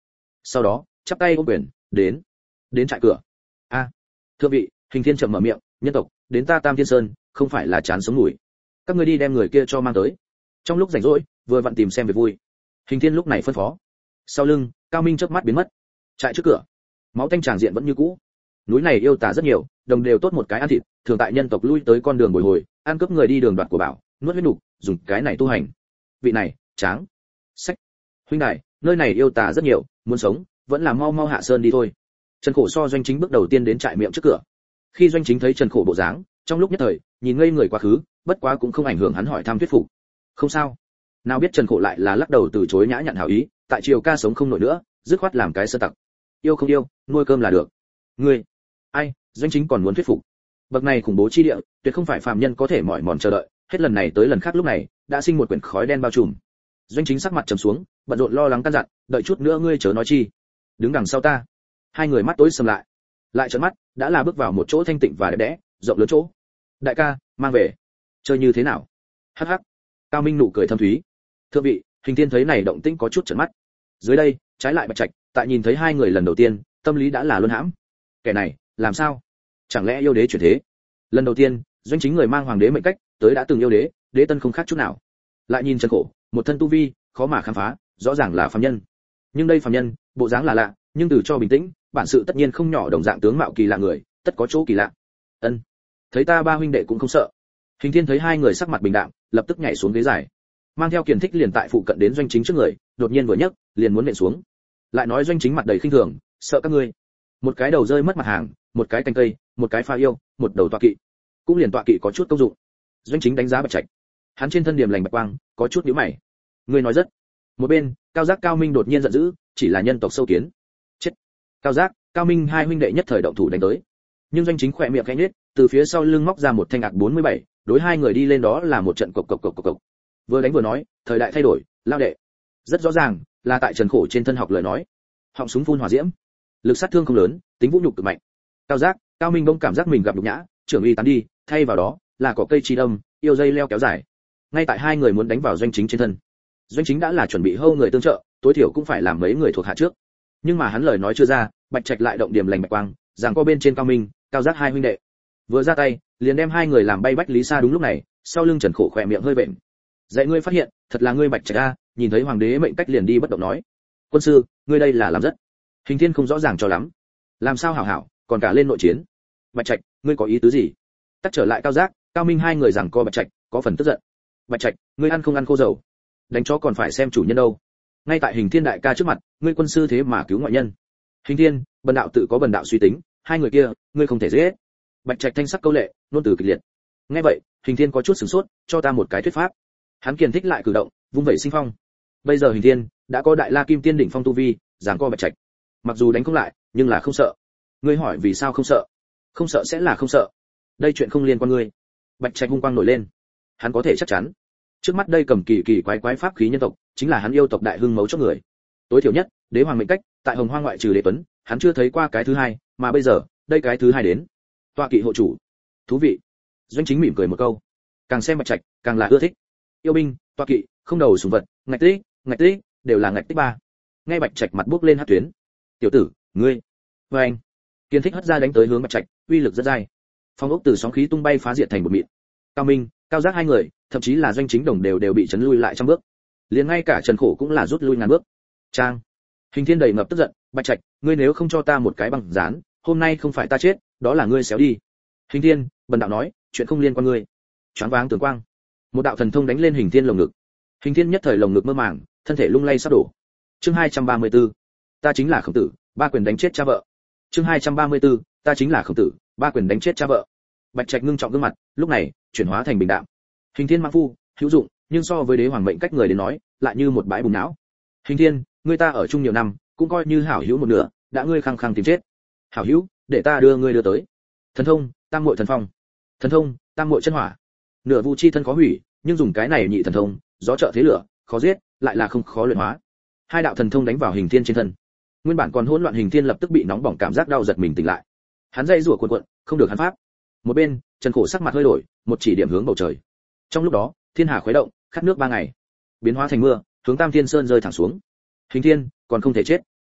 sau đó chắp tay ôm quyền, đến đến trại cửa. A, thưa vị, Hình Thiên chậm mở miệng, nhân tộc đến ta Tam Thiên Sơn không phải là chán sống mùi, các ngươi đi đem người kia cho mang tới. Trong lúc rảnh rỗi vừa vặn tìm xem việc vui, Hình Thiên lúc này phân phó. Sau lưng Cao Minh chớp mắt biến mất. Trại trước cửa máu tanh tràng diện vẫn như cũ. Núi này yêu tà rất nhiều, đồng đều tốt một cái ăn thịt, thường tại nhân tộc lui tới con đường bồi hồi, ăn cướp người đi đường đoạt của bảo, nuốt huyết nục, dùng cái này tu hành. Vị này, Tráng. Sách. Huynh đại, nơi này yêu tà rất nhiều, muốn sống, vẫn là mau mau hạ sơn đi thôi. Trần Khổ so Doanh Chính bước đầu tiên đến trại miệng trước cửa. Khi Doanh Chính thấy Trần Khổ bộ dáng, trong lúc nhất thời, nhìn ngây người quá khứ, bất quá cũng không ảnh hưởng hắn hỏi thăm thuyết phục. Không sao. Nào biết Trần Khổ lại là lắc đầu từ chối nhã nhặn hảo ý, tại triều ca sống không nổi nữa, dứt khoát làm cái sơ tặc. Yêu không yêu, nuôi cơm là được. Ngươi, ai? Doanh Chính còn muốn thuyết phục. Bậc này khủng bố chi địa, tuyệt không phải phàm nhân có thể mỏi mòn chờ đợi, hết lần này tới lần khác lúc này, đã sinh một quyển khói đen bao trùm. Doanh Chính sắc mặt trầm xuống, bận rộn lo lắng căn dặn, đợi chút nữa ngươi chớ nói chi. Đứng đằng sau ta. Hai người mắt tối sầm lại, lại trợn mắt, đã là bước vào một chỗ thanh tịnh và đẹp đẽ, rộng lớn chỗ. Đại ca, mang về. Chơi như thế nào? Hắc hắc. Cao Minh nụ cười thâm thúy. Thưa vị, Hình Thiên thấy này động tĩnh có chút trợn mắt. Dưới đây, trái lại Bạch Trạch, tại nhìn thấy hai người lần đầu tiên, tâm lý đã là luân hãm. Kẻ này, làm sao? Chẳng lẽ yêu đế chuyển thế? Lần đầu tiên, Doanh Chính người mang hoàng đế mệnh cách, tới đã từng yêu đế, đế tân không khác chút nào. Lại nhìn Trần Khổ, một thân tu vi, khó mà khám phá, rõ ràng là phàm nhân. Nhưng đây phàm nhân, bộ dáng là lạ, nhưng từ cho bình tĩnh, bản sự tất nhiên không nhỏ, đồng dạng tướng mạo kỳ lạ người, tất có chỗ kỳ lạ. Ân, thấy ta ba huynh đệ cũng không sợ. Hình Thiên thấy hai người sắc mặt bình đạm, lập tức nhảy xuống ghế dài, mang theo Kiền Thích liền tại phụ cận đến Doanh Chính trước người, đột nhiên vừa nhấc, liền muốn nện xuống. Lại nói Doanh Chính mặt đầy khinh thường, sợ các ngươi. Một cái đầu rơi mất mặt hàng, một cái canh cây, một cái pha yêu, một đầu tọa kỵ. Cũng liền tọa kỵ có chút công dụng. Doanh Chính đánh giá Bạch Trạch, hắn trên thân điểm lành bạch quang, có chút nhíu mày. Ngươi nói rất. Một bên, Cao Giác Cao Minh đột nhiên giận dữ, chỉ là nhân tộc sâu kiến. Chết. Cao Giác, Cao Minh hai huynh đệ nhất thời động thủ đánh tới. Nhưng Doanh Chính khỏe miệng khẽ nhếch, từ phía sau lưng móc ra một thanh ạc bốn mươi bảy, đối hai người đi lên đó là một trận cộc cộc cộc cộc cộc. Vừa đánh vừa nói, thời đại thay đổi, lao đệ. Rất rõ ràng, là tại Trần Khổ trên thân học lời nói. Họng súng phun hỏa diễm, lực sát thương không lớn, tính vũ nhục cực mạnh. Cao Giác, Cao Minh bỗng cảm giác mình gặp nhục nhã, trưởng uy tán đi, thay vào đó là cỏ cây chi đâm, yêu dây leo kéo dài. Ngay tại hai người muốn đánh vào Doanh Chính trên thân, Doanh Chính đã là chuẩn bị hâu người tương trợ, tối thiểu cũng phải làm mấy người thuộc hạ trước. Nhưng mà hắn lời nói chưa ra, Bạch Trạch lại động điểm lành bạch quang, giằng co bên trên Cao Minh, Cao Giác hai huynh đệ. Vừa ra tay, liền đem hai người làm bay bách lý xa. Đúng lúc này, sau lưng Trần Khổ khỏe miệng hơi vện. Dạy ngươi phát hiện, thật là ngươi Bạch Trạch a, nhìn thấy hoàng đế mệnh cách liền đi bất động nói. Quân sư, ngươi đây là làm rất. Hình Thiên không rõ ràng cho lắm. Làm sao hảo hảo, còn cả lên nội chiến. Bạch Trạch, ngươi có ý tứ gì? Tắt trở lại Cao Giác, Cao Minh hai người giằng co Bạch Trạch, có phần tức giận. Bạch Trạch, ngươi ăn không ăn khô dầu? Đánh chó còn phải xem chủ nhân đâu. Ngay tại Hình Thiên đại ca trước mặt, ngươi quân sư thế mà cứu ngoại nhân. Hình Thiên, bần đạo tự có bần đạo suy tính, hai người kia, ngươi không thể giết. Bạch Trạch thanh sắc câu lệ, nôn từ kịch liệt. Nghe vậy, Hình Thiên có chút sửng sốt, cho ta một cái thuyết pháp. Hắn Kiền Thích lại cử động, vung vẩy sinh phong. Bây giờ Hình Thiên đã có đại la kim tiên đỉnh phong tu vi, giằng co Bạch Trạch. Mặc dù đánh không lại, nhưng là không sợ. Ngươi hỏi vì sao không sợ? Không sợ sẽ là không sợ. Đây chuyện không liên quan ngươi. Bạch Trạch hung quang nổi lên. Hắn có thể chắc chắn, trước mắt đây cầm kỳ kỳ quái quái pháp khí nhân tộc, chính là hắn yêu tộc đại hưng mấu chốt người. Tối thiểu nhất, đế hoàng mệnh cách, tại Hồng Hoang ngoại trừ Đế Tuấn, hắn chưa thấy qua cái thứ hai, mà bây giờ, đây cái thứ hai đến. Tọa kỵ hộ chủ. Thú vị. Doanh Chính mỉm cười một câu. Càng xem Bạch Trạch, càng là ưa thích. Yêu binh, tọa kỵ, không đầu sùng vật, ngạch tích, ngạch tích, đều là ngạch tích ba. Nghe Bạch Trạch mặt bước lên hất tuyến. Tiểu tử, ngươi. Với anh. Kiên Thích hất ra đánh tới hướng Bạch Trạch, uy lực rất dai. Phong ốc từ sóng khí tung bay phá diệt thành một mịn. Cao Minh, Cao Giác hai người, thậm chí là Doanh Chính đồng đều đều bị chấn lui lại trăm bước. Liền ngay cả Trần Khổ cũng là rút lui ngàn bước. Trang. Hình Thiên đầy ngập tức giận, Bạch Trạch, ngươi nếu không cho ta một cái bằng dán, hôm nay không phải ta chết, đó là ngươi xéo đi. Hình Thiên, bần đạo nói, chuyện không liên quan ngươi. Choáng váng tường quang, một đạo thần thông đánh lên Hình Thiên lồng ngực. Hình Thiên nhất thời lồng ngực mơ màng, thân thể lung lay sắp đổ. Chương hai trăm ba mươi tư, ta chính là Khổng Tử, ba quyền đánh chết cha vợ. Chương hai trăm ba mươi tư, ta chính là Khổng Tử, ba quyền đánh chết cha vợ. Bạch Trạch ngưng trọng gương mặt, lúc này chuyển hóa thành bình đạm. Hình Thiên mang phu, hữu dụng, nhưng so với đế hoàng mệnh cách người đến nói, lại như một bãi bùn não. Hình Thiên, ngươi ta ở chung nhiều năm, cũng coi như hảo hữu một nửa, đã ngươi khăng khăng tìm chết. Hảo hữu, để ta đưa ngươi đưa tới. Thần thông, tam muội thần phong. Thần thông, tam muội chân hỏa. Nửa vu chi thân khó hủy, nhưng dùng cái này nhị thần thông, gió trợ thế lửa, khó giết, lại là không khó luyện hóa. Hai đạo thần thông đánh vào Hình Thiên trên thân. Nguyên bản còn hỗn loạn Hình Thiên lập tức bị nóng bỏng cảm giác đau giật mình tỉnh lại. Hắn dây rủa cuộn cuộn, không được hắn pháp. Một bên, Trần Khổ sắc mặt hơi đổi, một chỉ điểm hướng bầu trời. Trong lúc đó, thiên hà khuấy động, khát nước ba ngày, biến hóa thành mưa, hướng Tam Thiên Sơn rơi thẳng xuống. Hình Thiên, còn không thể chết.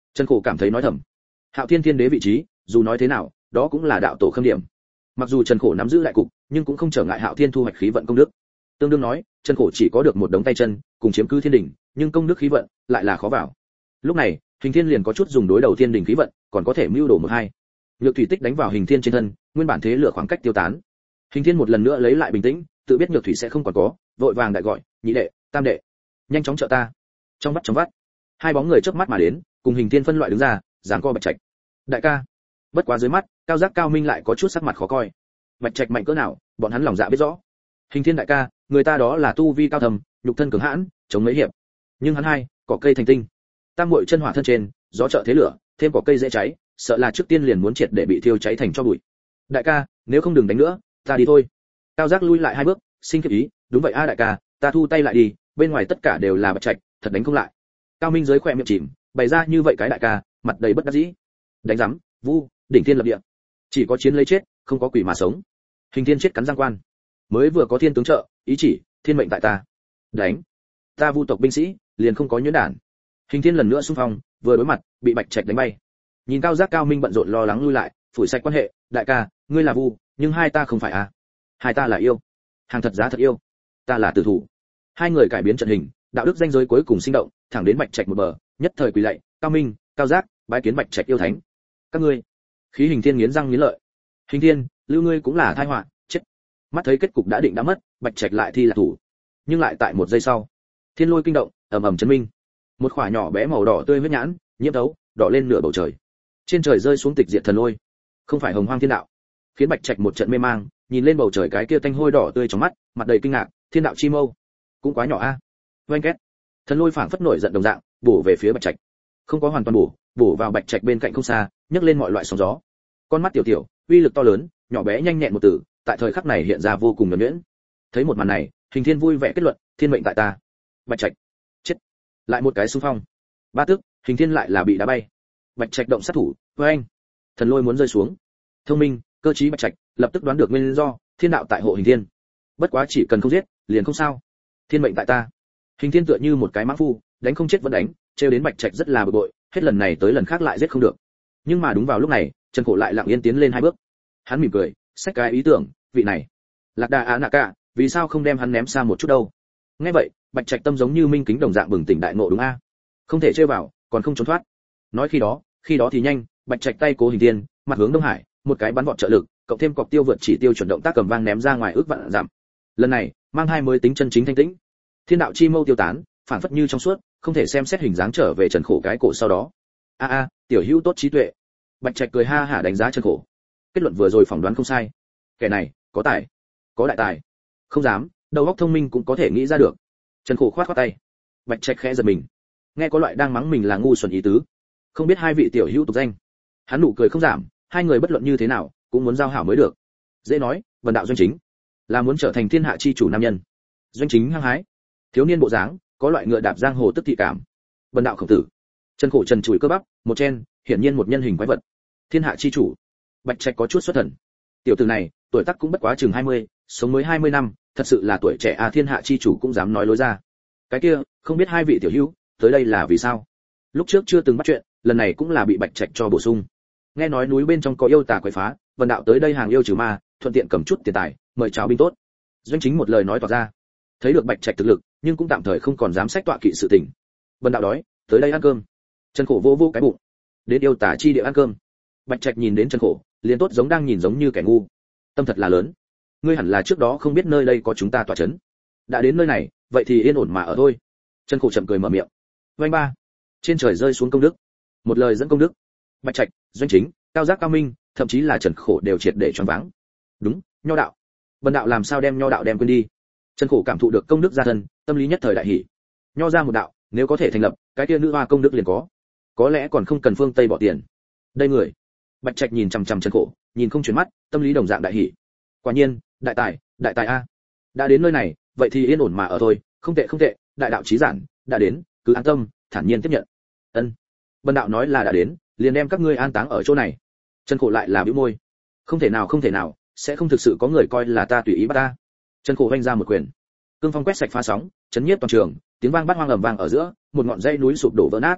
Trần Khổ cảm thấy nói thầm, Hạo Thiên Thiên Đế vị trí, dù nói thế nào, đó cũng là đạo tổ khâm điểm. Mặc dù Trần Khổ nắm giữ đại cục, nhưng cũng không trở ngại Hạo Thiên thu hoạch khí vận công đức. Tương đương nói, Trần Khổ chỉ có được một đống tay chân, cùng chiếm cứ thiên đỉnh, nhưng công đức khí vận lại là khó vào. Lúc này, Hình Thiên liền có chút dùng đối đầu thiên đỉnh khí vận, còn có thể mưu đồ một hai. Nhược thủy tích đánh vào Hình Thiên trên thân, nguyên bản thế lửa khoảng cách tiêu tán. Hình Thiên một lần nữa lấy lại bình tĩnh, tự biết nhược thủy sẽ không còn có, vội vàng đại gọi, nhị đệ, tam đệ, nhanh chóng trợ ta. Trong vắt trong vắt, hai bóng người chớp mắt mà đến, cùng Hình Thiên phân loại đứng ra, giằng co Bạch Trạch. Đại ca. Bất quá dưới mắt, Cao Giác Cao Minh lại có chút sắc mặt khó coi. Bạch Trạch mạnh cỡ nào, bọn hắn lòng dạ biết rõ. Hình Thiên đại ca, người ta đó là tu vi cao thầm, nhục thân cường hãn, chống mấy hiệp. Nhưng hắn hai, cỏ cây thành tinh. Tam muội chân hỏa thân trên, gió trợ thế lửa, thêm cỏ cây dễ cháy, sợ là trước tiên liền muốn triệt để bị thiêu cháy thành tro bụi. Đại ca, nếu không đừng đánh nữa, ta đi thôi. Cao Giác lui lại hai bước, sinh khiếp ý, đúng vậy a đại ca, ta thu tay lại đi, bên ngoài tất cả đều là Bạch Trạch, thật đánh không lại. Cao Minh dưới khỏe miệng chìm, bày ra như vậy cái đại ca, mặt đầy bất đắc dĩ. Đánh rắm, vu, đỉnh thiên lập địa. Chỉ có chiến lấy chết, không có quỷ mà sống. Hình Thiên chết cắn răng quan. Mới vừa có thiên tướng trợ, ý chỉ, thiên mệnh tại ta. Đánh. Ta vu tộc binh sĩ, liền không có nhuyễn đản. Hình Thiên lần nữa xung phong, vừa đối mặt, bị Bạch Trạch đánh bay. Nhìn Cao Giác Cao Minh bận rộn lo lắng lui lại, phủi sạch quan hệ, đại ca, ngươi là vu, nhưng hai ta không phải à? Hai ta là yêu. Hàng thật giá thật yêu. Ta là tử thủ. Hai người cải biến trận hình, đạo đức danh giới cuối cùng sinh động, thẳng đến Bạch Trạch một bờ, nhất thời quỳ lạy, Cao Minh, Cao Giác, bái kiến Bạch Trạch yêu thánh. Các ngươi. Khí Hình Thiên nghiến răng nghiến lợi. Hình Thiên, lưu ngươi cũng là tai họa, chết. Mắt thấy kết cục đã định đã mất, Bạch Trạch lại thi là thủ. Nhưng lại tại một giây sau, thiên lôi kinh động, ầm ầm chấn minh. Một quả nhỏ bé màu đỏ tươi huyết nhãn, nhiễm thấu, đỏ lên nửa bầu trời. Trên trời rơi xuống tịch diệt thần lôi. Không phải hồng hoang thiên đạo. Khiến Bạch Trạch một trận mê mang, nhìn lên bầu trời cái kia tanh hôi đỏ tươi trong mắt, mặt đầy kinh ngạc, thiên đạo chi mâu, cũng quá nhỏ a. À. Oanh két. Thần lôi phảng phất nổi giận đồng dạng, bổ về phía Bạch Trạch. Không có hoàn toàn bổ, bổ vào Bạch Trạch bên cạnh không xa, nhấc lên mọi loại sóng gió. Con mắt tiểu tiểu, uy lực to lớn, nhỏ bé nhanh nhẹn một tử, tại thời khắc này hiện ra vô cùng nhuần nhuyễn. Thấy một màn này, Hình Thiên vui vẻ kết luận, thiên mệnh tại ta. Bạch Trạch, chết. Lại một cái xung phong. Ba tức, Hình Thiên lại là bị đá bay. Bạch Trạch động sát thủ, oanh. Thần lôi muốn rơi xuống. Thông minh, cơ trí Bạch Trạch, lập tức đoán được nguyên do, thiên đạo tại hộ Hình Thiên. Bất quá chỉ cần không giết, liền không sao. Thiên mệnh tại ta. Hình Thiên tựa như một cái mã phu, đánh không chết vẫn đánh, trêu đến Bạch Trạch rất là bực bội, hết lần này tới lần khác lại giết không được. Nhưng mà đúng vào lúc này, Trần Khổ lại lặng yên tiến lên hai bước. Hắn mỉm cười, xách cái ý tưởng, vị này, Lạc Đà Á Nạ Cả, vì sao không đem hắn ném xa một chút đâu? Nghe vậy, Bạch Trạch tâm giống như minh kính đồng dạng bừng tỉnh đại ngộ đúng a. Không thể chơi vào, còn không trốn thoát. Nói khi đó, khi đó thì nhanh, Bạch Trạch tay cố Hình Thiên, mặt hướng Đông Hải, một cái bắn vọt trợ lực, cộng thêm cọc tiêu vượt chỉ tiêu chuẩn động tác cầm vang ném ra ngoài ước vạn giảm. Lần này, mang hai mới tính chân chính thanh tĩnh. Thiên đạo chi mâu tiêu tán, phản phất như trong suốt, không thể xem xét hình dáng trở về Trần Khổ cái cổ sau đó. A a, tiểu hữu tốt trí tuệ. Bạch Trạch cười ha hả đánh giá Trần Khổ. Kết luận vừa rồi phỏng đoán không sai. Kẻ này, có tài, có đại tài. Không dám, đầu óc thông minh cũng có thể nghĩ ra được. Trần Khổ khoát khoát tay. Bạch Trạch khẽ giật mình. Nghe có loại đang mắng mình là ngu xuẩn ý tứ. Không biết hai vị tiểu hữu tục danh. Hắn nụ cười không giảm, hai người bất luận như thế nào, cũng muốn giao hảo mới được. Dễ nói, Vân Đạo Doanh Chính là muốn trở thành thiên hạ chi chủ nam nhân. Doanh Chính hăng hái, thiếu niên bộ dáng, có loại ngựa đạp giang hồ tức thị cảm. Vân Đạo Khổng Tử. Trần Khổ trần trụi cơ bắp, một chen, hiển nhiên một nhân hình quái vật. Thiên hạ chi chủ. Bạch Trạch có chút xuất thần. Tiểu tử này, tuổi tác cũng bất quá chừng hai mươi, sống mới hai mươi năm, thật sự là tuổi trẻ à, thiên hạ chi chủ cũng dám nói lối ra. Cái kia, không biết hai vị tiểu hữu, tới đây là vì sao? Lúc trước chưa từng bắt chuyện, lần này cũng là bị Bạch Trạch cho bổ sung. Nghe nói núi bên trong có yêu tà quậy phá, Vân Đạo tới đây hàng yêu trừ ma, thuận tiện cầm chút tiền tài, mời chào binh tốt. Doanh Chính một lời nói tỏ ra. Thấy được Bạch Trạch thực lực, nhưng cũng tạm thời không còn dám sách tọa kỵ sự tình. Vân Đạo đói, tới đây ăn cơm. Trần Khổ vô vô cái bụng. Đến yêu tà chi địa ăn cơm. Bạch Trạch nhìn đến Trần Khổ, liền tốt giống đang nhìn giống như kẻ ngu. Tâm thật là lớn. Ngươi hẳn là trước đó không biết nơi đây có chúng ta tọa chấn. Đã đến nơi này, vậy thì yên ổn mà ở thôi. Trần Khổ chậm cười mở miệng. Vành ba. Trên trời rơi xuống công đức. Một lời dẫn công đức. Bạch Trạch, Doanh Chính, Cao Giác Cao Minh, thậm chí là Trần Khổ đều triệt để choáng váng. Đúng, nho đạo. Vân Đạo làm sao đem nho đạo đem quên đi? Trần Khổ cảm thụ được công đức gia thân, tâm lý nhất thời đại hỉ. Nho ra một đạo, nếu có thể thành lập, cái kia nữ hoa công đức liền có. Có lẽ còn không cần phương Tây bỏ tiền. Đây người. Bạch Trạch nhìn chằm chằm Trần Khổ, nhìn không chuyển mắt, tâm lý đồng dạng đại hỉ. Quả nhiên, đại tài, đại tài a. Đã đến nơi này, vậy thì yên ổn mà ở thôi, không tệ không tệ, đại đạo chí giản, đã đến, cứ an tâm, thản nhiên tiếp nhận. Ân. Vân Đạo nói là đã đến, liền đem các ngươi an táng ở chỗ này. Trần Khổ lại là bĩu môi. Không thể nào không thể nào, sẽ không thực sự có người coi là ta tùy ý bắt ta. Trần Khổ vung ra một quyền. Cương phong quét sạch pha sóng, chấn nhiếp toàn trường, tiếng vang bát hoang ầm vang ở giữa, một ngọn dãy núi sụp đổ vỡ nát.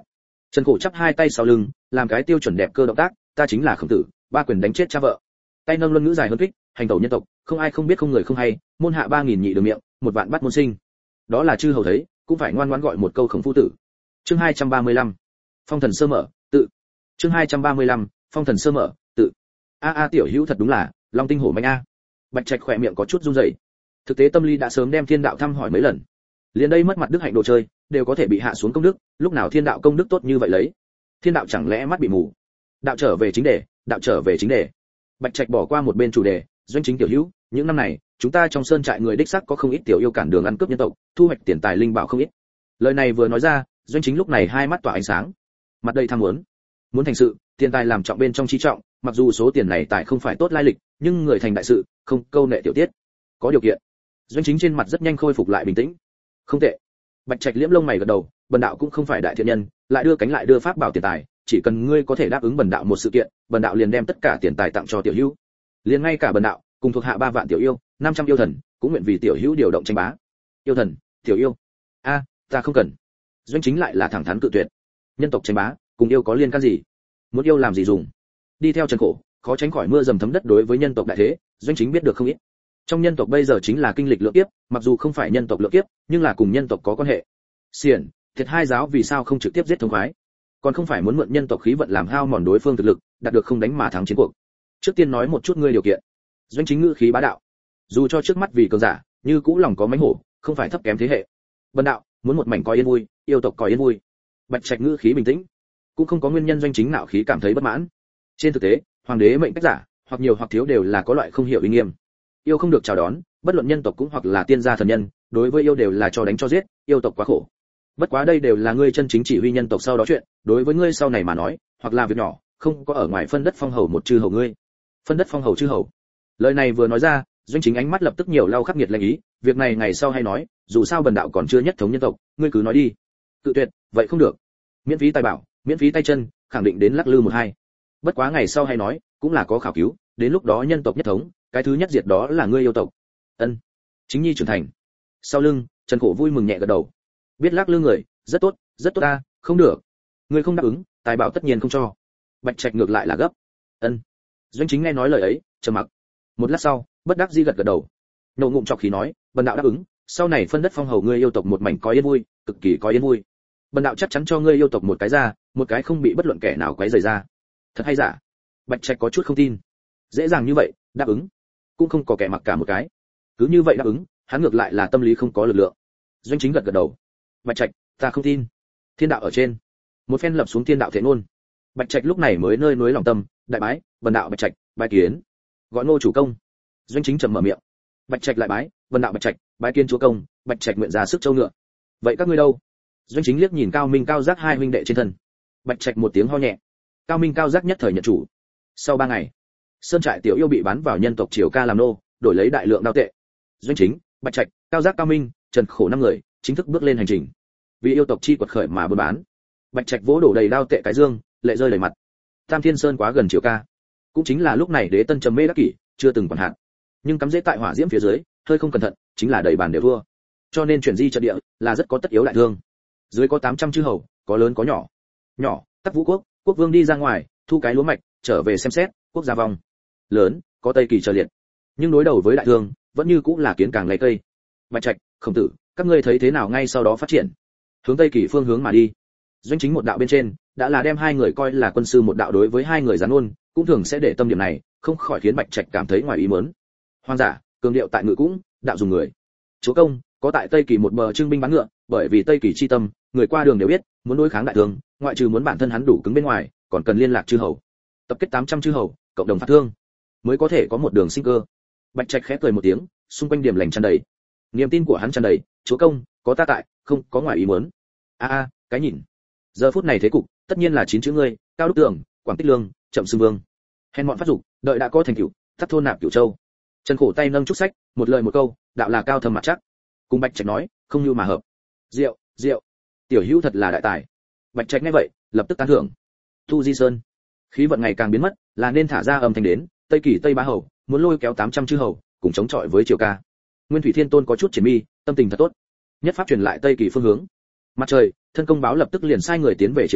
Trần Cổ chắp hai tay sau lưng, làm cái tiêu chuẩn đẹp cơ động tác, ta chính là Khổng Tử, ba quyền đánh chết cha vợ. Tay nâng luân ngữ dài hơn kích, hành tẩu nhân tộc, không ai không biết không người không hay, môn hạ ba nghìn nhị đường miệng, một vạn bắt môn sinh. Đó là chư hầu thấy, cũng phải ngoan ngoãn gọi một câu Khổng phu tử. Chương hai trăm ba mươi lăm. Phong thần sơ mở, tự. Chương hai trăm ba mươi lăm. Phong thần sơ mở, tự. A a tiểu hữu thật đúng là, long tinh hổ mãnh a. Bạch Trạch khỏe miệng có chút run rẩy. Thực tế tâm lý đã sớm đem thiên đạo thăm hỏi mấy lần. Liền đây mất mặt đức hạnh đồ chơi, đều có thể bị hạ xuống công đức, lúc nào thiên đạo công đức tốt như vậy lấy? Thiên đạo chẳng lẽ mắt bị mù? Đạo trở về chính đề, đạo trở về chính đề. Bạch Trạch bỏ qua một bên chủ đề, doanh chính tiểu hữu, những năm này, chúng ta trong sơn trại người đích xác có không ít tiểu yêu cản đường ăn cướp nhân tộc, thu hoạch tiền tài linh bảo không ít. Lời này vừa nói ra, doanh chính lúc này hai mắt tỏa ánh sáng, mặt đầy tham muốn. Muốn thành sự, tiền tài làm trọng bên trong chi trọng, mặc dù số tiền này tài không phải tốt lai lịch, nhưng người thành đại sự, không câu nệ tiểu tiết. Có điều kiện. Doanh chính trên mặt rất nhanh khôi phục lại bình tĩnh. Không tệ. Bạch Trạch liễm lông mày gật đầu, bần đạo cũng không phải đại thiện nhân, lại đưa cánh lại đưa pháp bảo tiền tài, chỉ cần ngươi có thể đáp ứng bần đạo một sự kiện, bần đạo liền đem tất cả tiền tài tặng cho tiểu hữu. Liền ngay cả bần đạo, cùng thuộc hạ ba vạn tiểu yêu, năm trăm yêu thần, cũng nguyện vì tiểu hữu điều động tranh bá. Yêu thần, tiểu yêu. A, ta không cần. Doanh chính lại là thẳng thắn cự tuyệt. Nhân tộc tranh bá, cùng yêu có liên can gì? Muốn yêu làm gì dùng? Đi theo Trần Cổ, khó tránh khỏi mưa dầm thấm đất đối với nhân tộc đại thế, doanh chính biết được không ít. Trong nhân tộc bây giờ chính là kinh lịch lượng kiếp, mặc dù không phải nhân tộc lượng kiếp, nhưng là cùng nhân tộc có quan hệ. Xiển, thiệt hai giáo vì sao không trực tiếp giết thống khoái? Còn không phải muốn mượn nhân tộc khí vận làm hao mòn đối phương thực lực, đạt được không đánh mà thắng chiến cuộc. Trước tiên nói một chút ngươi điều kiện. Doanh chính ngữ khí bá đạo. Dù cho trước mắt vì cường giả, như cũ lòng có mánh hổ, không phải thấp kém thế hệ. Bần đạo muốn một mảnh coi yên vui, yêu tộc coi yên vui. Bạch Trạch ngữ khí bình tĩnh, cũng không có nguyên nhân doanh chính nạo khí cảm thấy bất mãn. Trên thực tế, hoàng đế mệnh cách giả, hoặc nhiều hoặc thiếu đều là có loại không hiểu uy nghiêm. Yêu không được chào đón, bất luận nhân tộc cũng hoặc là tiên gia thần nhân, đối với yêu đều là cho đánh cho giết, yêu tộc quá khổ. Bất quá đây đều là ngươi chân chính chỉ huy nhân tộc sau đó chuyện, đối với ngươi sau này mà nói, hoặc là việc nhỏ, không có ở ngoài phân đất phong hầu một chư hầu ngươi. Phân đất phong hầu chư hầu. Lời này vừa nói ra, doanh chính ánh mắt lập tức nhiều lau khắc nghiệt lạnh ý, việc này ngày sau hay nói, dù sao bần đạo còn chưa nhất thống nhân tộc, ngươi cứ nói đi. Cự tuyệt, vậy không được. Miễn phí tài bảo, miễn phí tay chân, khẳng định đến lắc lư một hai. Bất quá ngày sau hay nói, cũng là có khảo cứu, đến lúc đó nhân tộc nhất thống, cái thứ nhất diệt đó là ngươi yêu tộc. Ân. Chính nhi trưởng thành. Sau lưng, Trần Cổ vui mừng nhẹ gật đầu. Biết lắc lư người, rất tốt, rất tốt ta, không được. Ngươi không đáp ứng, tài bảo tất nhiên không cho. Bạch Trạch ngược lại là gấp. Ân. Doanh chính nghe nói lời ấy, trầm mặc. Một lát sau, bất đắc dĩ gật gật đầu. Nộ ngụm trọc khí nói, bần đạo đáp ứng, sau này phân đất phong hầu ngươi yêu tộc một mảnh có yên vui, cực kỳ có yên vui. Bần đạo chắc chắn cho ngươi yêu tộc một cái ra, một cái không bị bất luận kẻ nào quấy rầy ra. Thật hay giả? Bạch Trạch có chút không tin. Dễ dàng như vậy, đáp ứng, cũng không có kẻ mặc cả một cái. Cứ như vậy đáp ứng, hắn ngược lại là tâm lý không có lực lượng. Doanh chính gật gật đầu. Bạch Trạch, ta không tin. Thiên đạo ở trên. Một phen lập xuống thiên đạo thế ngôn. Bạch Trạch lúc này mới nơi núi lòng tâm, đại bái, bần đạo Bạch Trạch, bái kiến. Gọi Ngô chủ công. Doanh chính trầm mở miệng. Bạch Trạch lại bái, bần đạo Bạch Trạch, bái kiến chúa công, Bạch Trạch nguyện ra sức châu ngựa. Vậy các ngươi đâu? Doanh chính liếc nhìn Cao Minh Cao Giác hai huynh đệ trên thân. Bạch Trạch một tiếng ho nhẹ. Cao Minh Cao Giác nhất thời nhận chủ. Sau ba ngày, sơn trại tiểu yêu bị bán vào nhân tộc Triều Ca làm nô, đổi lấy đại lượng đao tệ. Doanh chính, Bạch Trạch, Cao Giác, Cao Minh, Trần Khổ năm người chính thức bước lên hành trình. Vì yêu tộc chi quật khởi mà buôn bán. Bạch Trạch vỗ đổ đầy đao tệ cái dương, lệ rơi đầy mặt. Tam Thiên Sơn quá gần Triều Ca, cũng chính là lúc này Đế Tân trầm mê đắc kỷ, chưa từng quản hạt. Nhưng cắm rễ tại hỏa diễm phía dưới, hơi không cẩn thận, chính là đầy bàn đều thua. Cho nên chuyển di trận địa là rất có tất yếu đại thương. Dưới có tám trăm chư hầu, có lớn có nhỏ. Nhỏ, Tắc Vũ quốc, quốc vương đi ra ngoài, thu cái lúa mạch, trở về xem xét, quốc gia vong. Lớn, có Tây Kỳ chờ liệt. Nhưng đối đầu với đại thương, vẫn như cũng là kiến càng lấy cây. Bạch Trạch, Khổng Tử, các ngươi thấy thế nào ngay sau đó phát triển? Hướng Tây Kỳ phương hướng mà đi. Doanh chính một đạo bên trên, đã là đem hai người coi là quân sư một đạo đối với hai người gián ôn, cũng thường sẽ để tâm điểm này, không khỏi khiến Bạch Trạch cảm thấy ngoài ý muốn. Hoang giả, cường điệu tại ngự cũng, đạo dùng người. Chúa công, có tại Tây Kỳ một bờ trưng binh bắn ngựa, bởi vì Tây Kỳ chi tâm, người qua đường đều biết, muốn đối kháng đại thương, ngoại trừ muốn bản thân hắn đủ cứng bên ngoài, còn cần liên lạc chư hầu. Tập kết tám trăm chư hầu, cộng đồng phạt thương, mới có thể có một đường sinh cơ. Bạch Trạch khẽ cười một tiếng, xung quanh điểm lành tràn đầy. Niềm tin của hắn tràn đầy, chúa công, có ta tại, không có ngoài ý muốn. A a, cái nhìn. Giờ phút này thế cục, tất nhiên là chín chữ ngươi, Cao Đúc Tường, Quảng Tích Lương, Chậm Xưng Vương. Hèn mọn phát dục, đợi đã có thành tựu, thắt thôn nạp Cửu Châu. Trần Khổ tay nâng trúc sách, một lời một câu, đạo là cao thâm mặt chắc. Cùng Bạch Trạch nói, không như mà hợp. Diệu, diệu. Tiểu Hữu thật là đại tài. Bạch Trạch nghe vậy, lập tức tán thưởng. Tu Di Sơn, khí vận ngày càng biến mất, là nên thả ra âm thanh đến, Tây Kỳ Tây Bá hầu, muốn lôi kéo tám trăm chư hầu, cùng chống chọi với Triều Ca. Nguyên Thủy Thiên Tôn có chút triển mi, tâm tình thật tốt. Nhất pháp truyền lại Tây Kỳ phương hướng. Mặt trời, thân công báo lập tức liền sai người tiến về Triều Ca,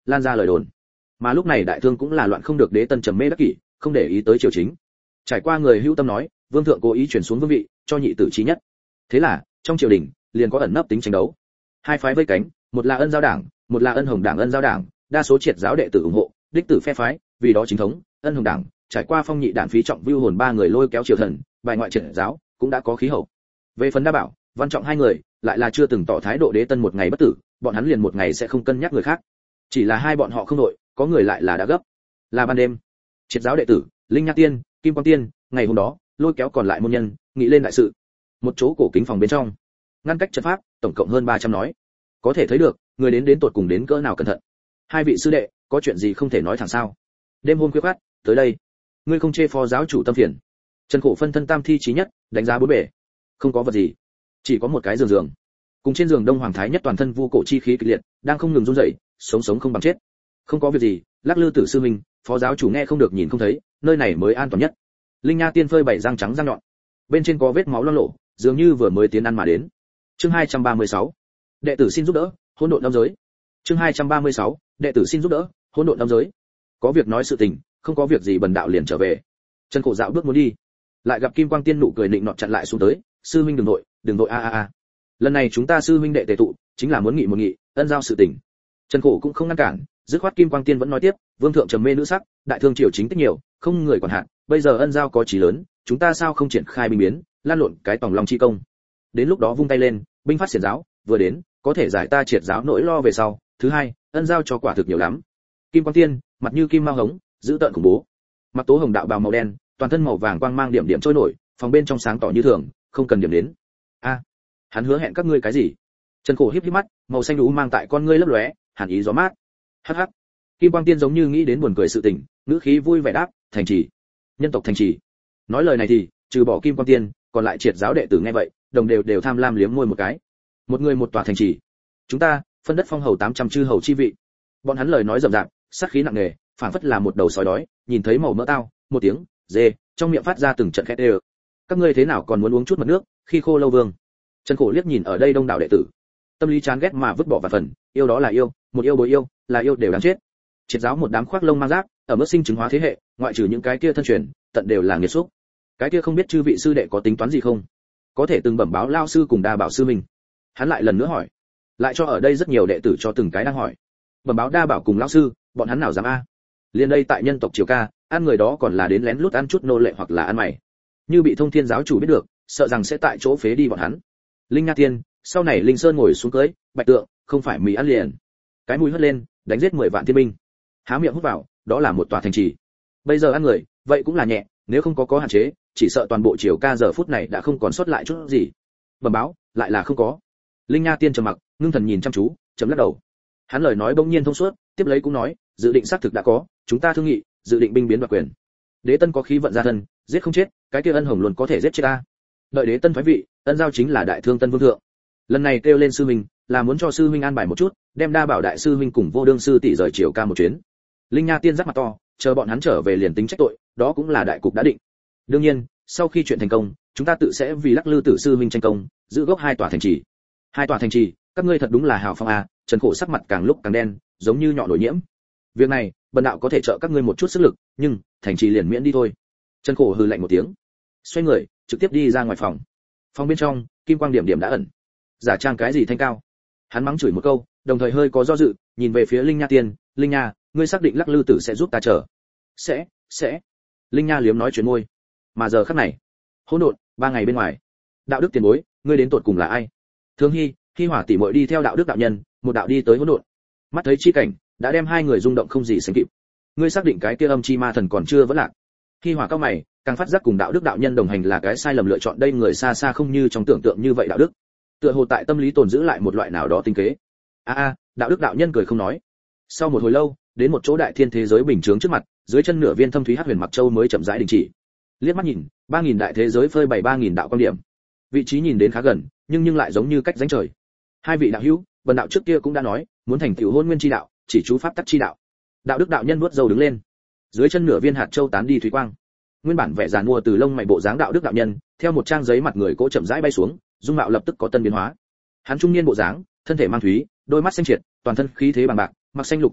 lan ra lời đồn. Mà lúc này đại thương cũng là loạn không được, đế tân trầm mê đắc kỷ, không để ý tới triều chính. Trải qua người hữu tâm nói, vương thượng cố ý chuyển xuống vương vị cho nhị tử chí nhất. Thế là trong triều đình liền có ẩn nấp tính tranh đấu. Hai phái vây cánh, một là Ân Giao đảng, một là Ân Hồng đảng. Ân Giao đảng đa số triệt giáo đệ tử ủng hộ, đích tử phe phái, vì đó chính thống. Ân Hồng đảng trải qua phong nhị đản phí trọng vưu hồn ba người lôi kéo triều thần, bài ngoại triệt giáo cũng đã có khí hậu. Về phần Đa Bảo, Văn Trọng hai người lại là chưa từng tỏ thái độ đế tân một ngày bất tử, bọn hắn liền một ngày sẽ không cân nhắc người khác. Chỉ là hai bọn họ không đội, có người lại là đã gấp. Là ban đêm, triệt giáo đệ tử Linh Nha Tiên, Kim Quang Tiên ngày hôm đó lôi kéo còn lại môn nhân nghị lên đại sự. Một chỗ cổ kính phòng bên trong, ngăn cách trận pháp tổng cộng hơn ba trăm nói, có thể thấy được người đến đến tột cùng đến cỡ nào cẩn thận. Hai vị sư đệ có chuyện gì không thể nói thẳng sao? Đêm hôm khuya khoắt tới đây, ngươi không chê phó giáo chủ tâm phiền? Trần Khổ phân thân tam thi chí nhất đánh giá bốn bề, không có vật gì, chỉ có một cái giường giường, cùng trên giường Đông Hoàng Thái Nhất toàn thân vu cổ chi khí kịch liệt, đang không ngừng run rẩy, sống sống không bằng chết. Không có việc gì, Lắc Lư tử sư minh, phó giáo chủ nghe không được nhìn không thấy, nơi này mới an toàn nhất. Linh Nha Tiên phơi bảy răng trắng răng nhọn, bên trên có vết máu loang lổ, dường như vừa mới tiến ăn mà đến. Chương hai trăm ba mươi sáu, đệ tử xin giúp đỡ, hỗn độn âm giới. Chương hai trăm ba mươi sáu, đệ tử xin giúp đỡ, hỗn độn âm giới. Có việc nói sự tình, không có việc gì bần đạo liền trở về. Trần Cổ dạo bước muốn đi, lại gặp Kim Quang Tiên nụ cười nịnh nọt chặn lại xuống tới, sư huynh đừng nội, đừng nội a a a. Lần này chúng ta sư huynh đệ tề tụ, chính là muốn nghị một nghị, ân giao sự tình. Trần Cổ cũng không ngăn cản, dứt khoát Kim Quang Tiên vẫn nói tiếp, vương thượng trầm mê nữ sắc, đại thương triều chính tích nhiều, không người quản hạn, bây giờ ân giao có chí lớn, chúng ta sao không triển khai binh biến, lan lộn cái tòng long chi công. Đến lúc đó vung tay lên, binh phát xiển giáo, vừa đến, có thể giải ta triệt giáo nỗi lo về sau. Thứ hai, ân giao cho quả thực nhiều lắm. Kim Quang Tiên, mặt như kim mao hống, giữ tợn khủng bố. Mặc tố hồng đạo bào màu đen, toàn thân màu vàng quang mang điểm điểm trôi nổi, phòng bên trong sáng tỏ như thường, không cần điểm đến. A, hắn hứa hẹn các ngươi cái gì? Trần Cổ híp híp mắt, màu xanh đú mang tại con ngươi lấp lóe, hàn ý gió mát. Hắc hắc. Kim Quang Tiên giống như nghĩ đến buồn cười sự tình, ngữ khí vui vẻ đáp, thành trì. Nhân tộc thành trì. Nói lời này thì, trừ bỏ Kim Quang Tiên, còn lại triệt giáo đệ tử nghe vậy, đồng đều đều tham lam liếm môi một cái. Một người một tòa thành trì. Chúng ta, phân đất phong hầu tám trăm chư hầu chi vị. Bọn hắn lời nói rậm rạp, sát khí nặng nề, phảng phất là một đầu sói đói, nhìn thấy màu mỡ tao, một tiếng, dê, trong miệng phát ra từng trận khét đều. Các ngươi thế nào còn muốn uống chút mật nước, khi khô lâu vương. Trần Cổ liếc nhìn ở đây đông đảo đệ tử, tâm lý chán ghét mà vứt bỏ vài phần, yêu đó là yêu, một yêu bồi yêu, là yêu đều đáng chết. Triệt giáo một đám khoác lông mang giáp, ở mức sinh chứng hóa thế hệ, ngoại trừ những cái kia thân truyền, tận đều là nghiệt xúc. Cái kia không biết chư vị sư đệ có tính toán gì không? Có thể từng bẩm báo lao sư cùng Đa Bảo sư mình. Hắn lại lần nữa hỏi, lại cho ở đây rất nhiều đệ tử cho từng cái đang hỏi. Bẩm báo Đa Bảo cùng lão sư, bọn hắn nào dám a? Liên đây tại nhân tộc triều ca, ăn người đó còn là đến lén lút ăn chút nô lệ hoặc là ăn mày. Như bị Thông Thiên giáo chủ biết được, sợ rằng sẽ tại chỗ phế đi bọn hắn. Linh Nha Tiên, sau này Linh Sơn ngồi xuống cưới, Bạch Tượng, không phải mì ăn liền. Cái mũi hất lên, đánh giết mười vạn thiên binh. Há miệng hút vào, đó là một tòa thành trì. Bây giờ ăn người, vậy cũng là nhẹ, nếu không có có hạn chế, chỉ sợ toàn bộ triều ca giờ phút này đã không còn sót lại chút gì. Bẩm báo, lại là không có. Linh Nha Tiên trầm mặc, ngưng thần nhìn chăm chú, chấm lắc đầu. Hắn lời nói bỗng nhiên thông suốt, tiếp lấy cũng nói, dự định xác thực đã có, chúng ta thương nghị, dự định binh biến đoạt quyền. Đế Tân có khí vận gia thân, giết không chết, cái kia Ân Hồng luôn có thể giết chết ta. Đợi Đế Tân thoái vị, Ân Giao chính là đại thương Tân vương thượng. Lần này kêu lên sư huynh, là muốn cho sư huynh an bài một chút, đem Đa Bảo đại sư huynh cùng Vô Đương sư tỷ rời triều ca một chuyến. Linh Nha Tiên rắc mặt to, chờ bọn hắn trở về liền tính trách tội, đó cũng là đại cục đã định. Đương nhiên, sau khi chuyện thành công, chúng ta tự sẽ vì Lắc Lư tử sư huynh tranh công, giữ gốc hai tòa thành trì. Hai tòa thành trì, các ngươi thật đúng là hào phong a. Trần Khổ sắc mặt càng lúc càng đen, giống như nhọ nổi nhiễm. Việc này, bần đạo có thể trợ các ngươi một chút sức lực, nhưng thành trì liền miễn đi thôi. Trần Khổ hừ lạnh một tiếng, xoay người, trực tiếp đi ra ngoài phòng. Phòng bên trong, kim quang điểm điểm đã ẩn. Giả trang cái gì thanh cao? Hắn mắng chửi một câu, đồng thời hơi có do dự, nhìn về phía Linh Nha Tiên, Linh Nha, ngươi xác định Lắc Lư tử sẽ giúp ta chờ? Sẽ, sẽ. Linh Nha liếm nói chuyện môi. Mà giờ khắc này, hỗn độn, ba ngày bên ngoài. Đạo đức tiền bối, ngươi đến tột cùng là ai? Thương Hy, Hy Hỏa tỷ muội đi theo đạo đức đạo nhân, một đạo đi tới hỗn độn. Mắt thấy chi cảnh, đã đem hai người rung động không gì sánh kịp. Ngươi xác định cái kia âm chi ma thần còn chưa vẫn lạc? Hy Hỏa cao mày, càng phát giác cùng đạo đức đạo nhân đồng hành là cái sai lầm lựa chọn, đây người xa xa không như trong tưởng tượng như vậy đạo đức. Tựa hồ tại tâm lý tồn giữ lại một loại nào đó tinh kế. A a, đạo đức đạo nhân cười không nói. Sau một hồi lâu, đến một chỗ đại thiên thế giới bình chướng trước mặt, dưới chân nửa viên thâm thúy hắc huyền mặc châu mới chậm rãi đình chỉ. Liếc mắt nhìn, ba nghìn đại thế giới phơi bày ba nghìn đạo quan điểm. Vị trí nhìn đến khá gần, nhưng nhưng lại giống như cách rãnh trời. Hai vị đạo hữu, bần đạo trước kia cũng đã nói, muốn thành tựu hôn nguyên chi đạo, chỉ chú pháp tắc chi đạo. Đạo đức đạo nhân nuốt dâu đứng lên. Dưới chân nửa viên hạt châu tán đi thủy quang. Nguyên bản vẻ giàn mua từ lông mày bộ dáng đạo đức đạo nhân, theo một trang giấy mặt người cỗ chậm rãi bay xuống, dung mạo lập tức có tân biến hóa. Hắn trung niên bộ dáng, thân thể mang thúy, đôi mắt xanh triệt, toàn thân khí thế bằng bạc, mặc xanh lục tố bảo,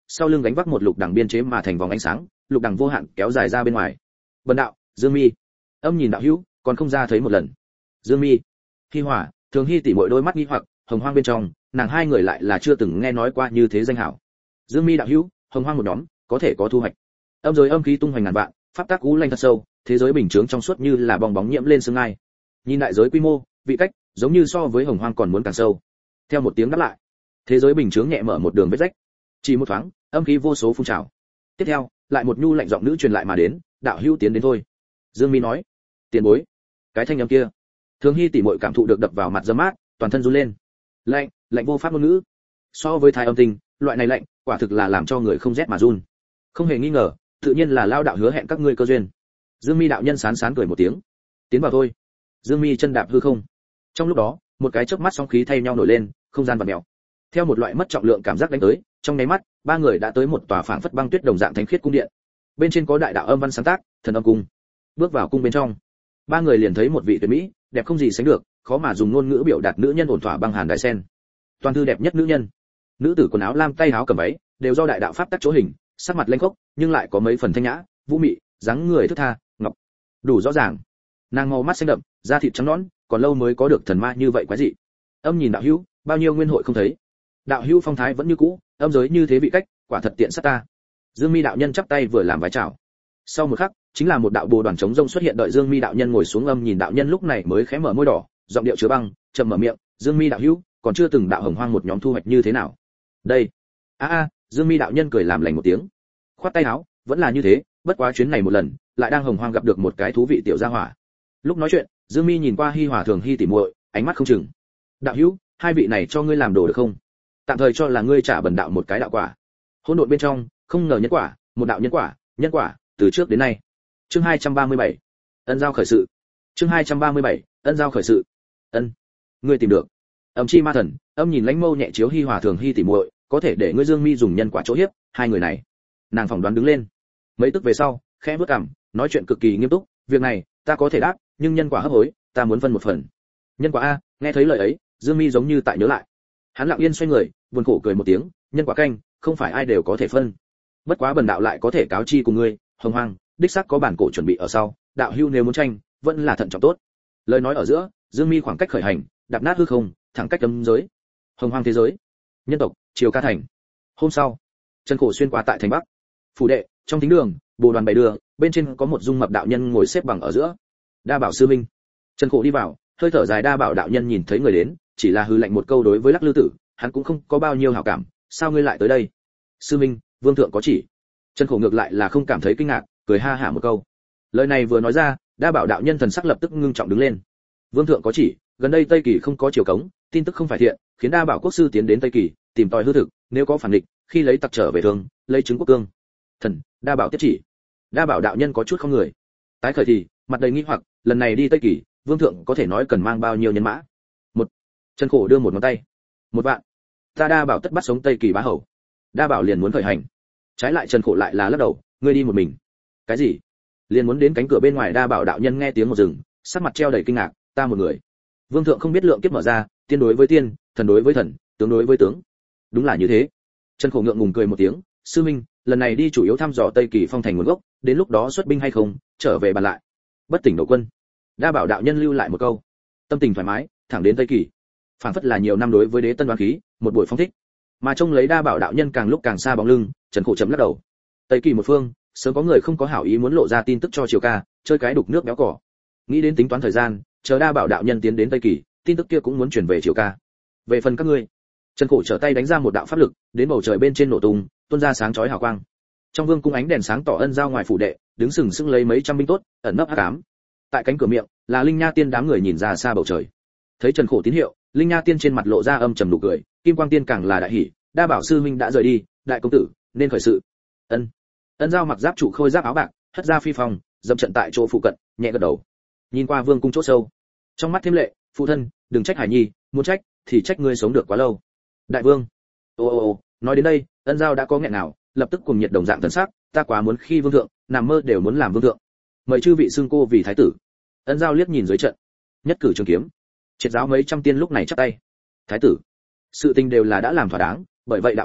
sau lưng gánh vác một lục đằng biên chế mà thành vòng ánh sáng, lục đằng vô hạn kéo dài ra bên ngoài. Bần đạo, Dương Mi. Âm nhìn đạo hữu, còn không ra thấy một lần. Dương Mi, Hi Hòa, Thường Hi tỷ muội đôi mắt nghi hoặc, hồng hoang bên trong, nàng hai người lại là chưa từng nghe nói qua như thế danh hảo. Dương Mi đạo hữu, hồng hoang một nhóm, có thể có thu hoạch. Âm rồi âm khí tung hoành ngàn vạn, pháp tắc u lanh thật sâu, thế giới bình chướng trong suốt như là bong bóng nhiễm lên sương ai. Nhìn đại giới quy mô, vị cách, giống như so với hồng hoang còn muốn càng sâu. Theo một tiếng đáp lại, thế giới bình chướng nhẹ mở một đường vết rách. Chỉ một thoáng, âm khí vô số phun trào. Tiếp theo, lại một nhu lạnh giọng nữ truyền lại mà đến, đạo hữu tiến đến thôi. Dương Mi nói, tiền bối. Cái thanh âm kia, Thường Hy tỷ muội cảm thụ được đập vào mặt dấm mát, toàn thân run lên. Lạnh, lạnh vô pháp ngôn ngữ. So với thái âm tinh, loại này lạnh, quả thực là làm cho người không rét mà run. Không hề nghi ngờ, tự nhiên là lao đạo hứa hẹn các ngươi cơ duyên. Dương Mi đạo nhân sán sán cười một tiếng, tiến vào thôi. Dương Mi chân đạp hư không. Trong lúc đó, một cái chớp mắt sóng khí thay nhau nổi lên, không gian vặn mèo. Theo một loại mất trọng lượng cảm giác đánh tới, trong nháy mắt, ba người đã tới một tòa phảng phất băng tuyết đồng dạng thánh khiết cung điện. Bên trên có đại đạo âm văn sáng tác, thần âm cung. Bước vào cung bên trong, ba người liền thấy một vị tuyệt mỹ, đẹp không gì sánh được, khó mà dùng ngôn ngữ biểu đạt nữ nhân ổn thỏa băng hàn đại sen. Toàn thư đẹp nhất nữ nhân. Nữ tử quần áo lam tay áo cầm váy, đều do đại đạo pháp tác chỗ hình, sắc mặt lênh khốc, nhưng lại có mấy phần thanh nhã, vũ mị, dáng người thướt tha, ngọc. Đủ rõ ràng. Nàng màu mắt xanh đậm, da thịt trắng nõn, còn lâu mới có được thần ma như vậy quái dị. Âm nhìn đạo hữu, bao nhiêu nguyên hội không thấy. Đạo hữu phong thái vẫn như cũ, âm giới như thế vị cách, quả thật tiện sát ta. Dương Mi đạo nhân chắp tay vừa làm vái chào. Sau một khắc, chính là một đạo bồ đoàn trống rông xuất hiện, đợi Dương Mi đạo nhân ngồi xuống, âm nhìn đạo nhân lúc này mới khẽ mở môi đỏ, giọng điệu chứa băng, chậm mở miệng, Dương Mi đạo hữu, còn chưa từng đạo hồng hoang một nhóm thu hoạch như thế nào? Đây. A a, Dương Mi đạo nhân cười làm lành một tiếng. Khoát tay áo, vẫn là như thế, bất quá chuyến này một lần, lại đang hồng hoang gặp được một cái thú vị tiểu gia hỏa. Lúc nói chuyện, Dương Mi nhìn qua Hi Hòa Thường Hi tỉ muội, ánh mắt không chừng. Đạo hữu, hai vị này cho ngươi làm đồ được không? Tạm thời cho là ngươi trả bần đạo một cái đạo quả. Hỗn độn bên trong, không ngờ nhân quả, một đạo nhân quả, nhân quả, từ trước đến nay. Chương hai trăm ba mươi bảy, ân giao khởi sự. Chương hai trăm ba mươi bảy, ân giao khởi sự. Ân, ngươi tìm được. Âm chi ma thần, âm nhìn lãnh mâu nhẹ chiếu Hi Hòa Thường Hi tỉ muội, có thể để ngươi Dương Mi dùng nhân quả chỗ hiếp hai người này. Nàng phỏng đoán đứng lên. Mấy tức về sau, khẽ bước cằm, nói chuyện cực kỳ nghiêm túc, việc này, ta có thể đáp, nhưng nhân quả hấp hối, ta muốn phân một phần. Nhân quả a, nghe thấy lời ấy, Dương Mi giống như tại nhớ lại. Hắn lặng yên xoay người, buồn khổ cười một tiếng, nhân quả canh, không phải ai đều có thể phân. Bất quá bần đạo lại có thể cáo chi cùng ngươi, hồng hoang, đích xác có bản cổ chuẩn bị ở sau, đạo hưu nếu muốn tranh, vẫn là thận trọng tốt. Lời nói ở giữa, Dương Mi khoảng cách khởi hành, đạp nát hư không, thẳng cách cấm giới. Hồng hoang thế giới, nhân tộc, triều ca thành. Hôm sau, Trần Khổ xuyên qua tại thành Bắc. Phủ đệ, trong thính đường, bồ đoàn bày đường, bên trên có một dung mập đạo nhân ngồi xếp bằng ở giữa. Đa Bảo sư minh. Trần Khổ đi vào, hơi thở dài. Đa Bảo đạo nhân nhìn thấy người đến, chỉ là hư lạnh một câu đối với Lắc Lư Tử, hắn cũng không có bao nhiêu hảo cảm, sao ngươi lại tới đây? Sư minh, vương thượng có chỉ. Trần Khổ ngược lại là không cảm thấy kinh ngạc, cười ha hả một câu. Lời này vừa nói ra, Đa Bảo đạo nhân thần sắc lập tức ngưng trọng đứng lên. Vương thượng có chỉ, gần đây Tây Kỳ không có triều cống, tin tức không phải thiện, khiến Đa Bảo quốc sư tiến đến Tây Kỳ, tìm tòi hư thực, nếu có phản địch, khi lấy tặc trở về thương, lấy chứng quốc cương. Thần, Đa Bảo tiếp chỉ. Đa Bảo đạo nhân có chút không người. Tái khởi thì, mặt đầy nghi hoặc, lần này đi Tây Kỳ, vương thượng có thể nói cần mang bao nhiêu nhân mã? Một. Trần Khổ đưa một ngón tay. Một vạn. Ta Đa Bảo tất bắt sống Tây Kỳ bá hầu. Đa Bảo liền muốn khởi hành. Trái lại Trần Khổ lại là lắc đầu, ngươi đi một mình. Cái gì? Liền muốn đến cánh cửa bên ngoài. Đa Bảo đạo nhân nghe tiếng một rừng, sắc mặt treo đầy kinh ngạc, ta một người. Vương thượng không biết lượng kiếp mở ra, tiên đối với tiên, thần đối với thần, tướng đối với tướng. Đúng là như thế. Trần Khổ ngượng ngùng cười một tiếng, sư minh, lần này đi chủ yếu thăm dò Tây Kỳ phong thành nguồn gốc, đến lúc đó xuất binh hay không, trở về bàn lại. Bất tỉnh đầu quân. Đa Bảo đạo nhân lưu lại một câu, tâm tình thoải mái, thẳng đến Tây Kỳ. Phản phất là nhiều năm đối với đế tân đoán khí, một buổi phong thích. Mà trông lấy Đa Bảo đạo nhân càng lúc càng xa bóng lưng, Trần Khổ chấm lắc đầu. Tây Kỳ một phương, sớm có người không có hảo ý muốn lộ ra tin tức cho triều ca, chơi cái đục nước béo cỏ. Nghĩ đến tính toán thời gian, chờ Đa Bảo đạo nhân tiến đến Tây Kỳ, tin tức kia cũng muốn chuyển về triều ca. Về phần các ngươi, Trần Khổ trở tay đánh ra một đạo pháp lực, đến bầu trời bên trên nổ tung, tuôn ra sáng chói hào quang. Trong vương cung ánh đèn sáng tỏ ân giao ngoài phủ đệ, đứng sừng sững lấy mấy trăm binh tốt, ẩn nấp hắc ám. Tại cánh cửa miệng, là Linh Nha Tiên đám người nhìn ra xa bầu trời. Thấy Trần Khổ tín hiệu, Linh Nha Tiên trên mặt lộ ra âm trầm nụ cười, Kim Quang Tiên càng là đại hỉ, Đa Bảo sư huynh đã rời đi, đại công tử nên khởi sự. Ân. Ân giao mặc giáp trụ khôi giáp áo bạc, hất ra phi phòng, dậm trận tại chỗ phụ cận, nhẹ gật đầu. Nhìn qua vương cung chỗ sâu, trong mắt thêm lệ, phụ thân, đừng trách Hải Nhi, muốn trách thì trách ngươi sống được quá lâu. Đại vương. Ô ô ô, nói đến đây, Ân giao đã có nghẹn nào, lập tức cùng nhiệt đồng dạng thần sắc, ta quá muốn khi vương thượng, nằm mơ đều muốn làm vương thượng. Mời chư vị xưng cô vì thái tử. Ân giao liếc nhìn dưới trận, nhất cử trường kiếm, triệt giáo mấy trăm tiên lúc này chắp tay. Thái tử, sự tình đều là đã làm thỏa đáng, bởi vậy đạo mà đi,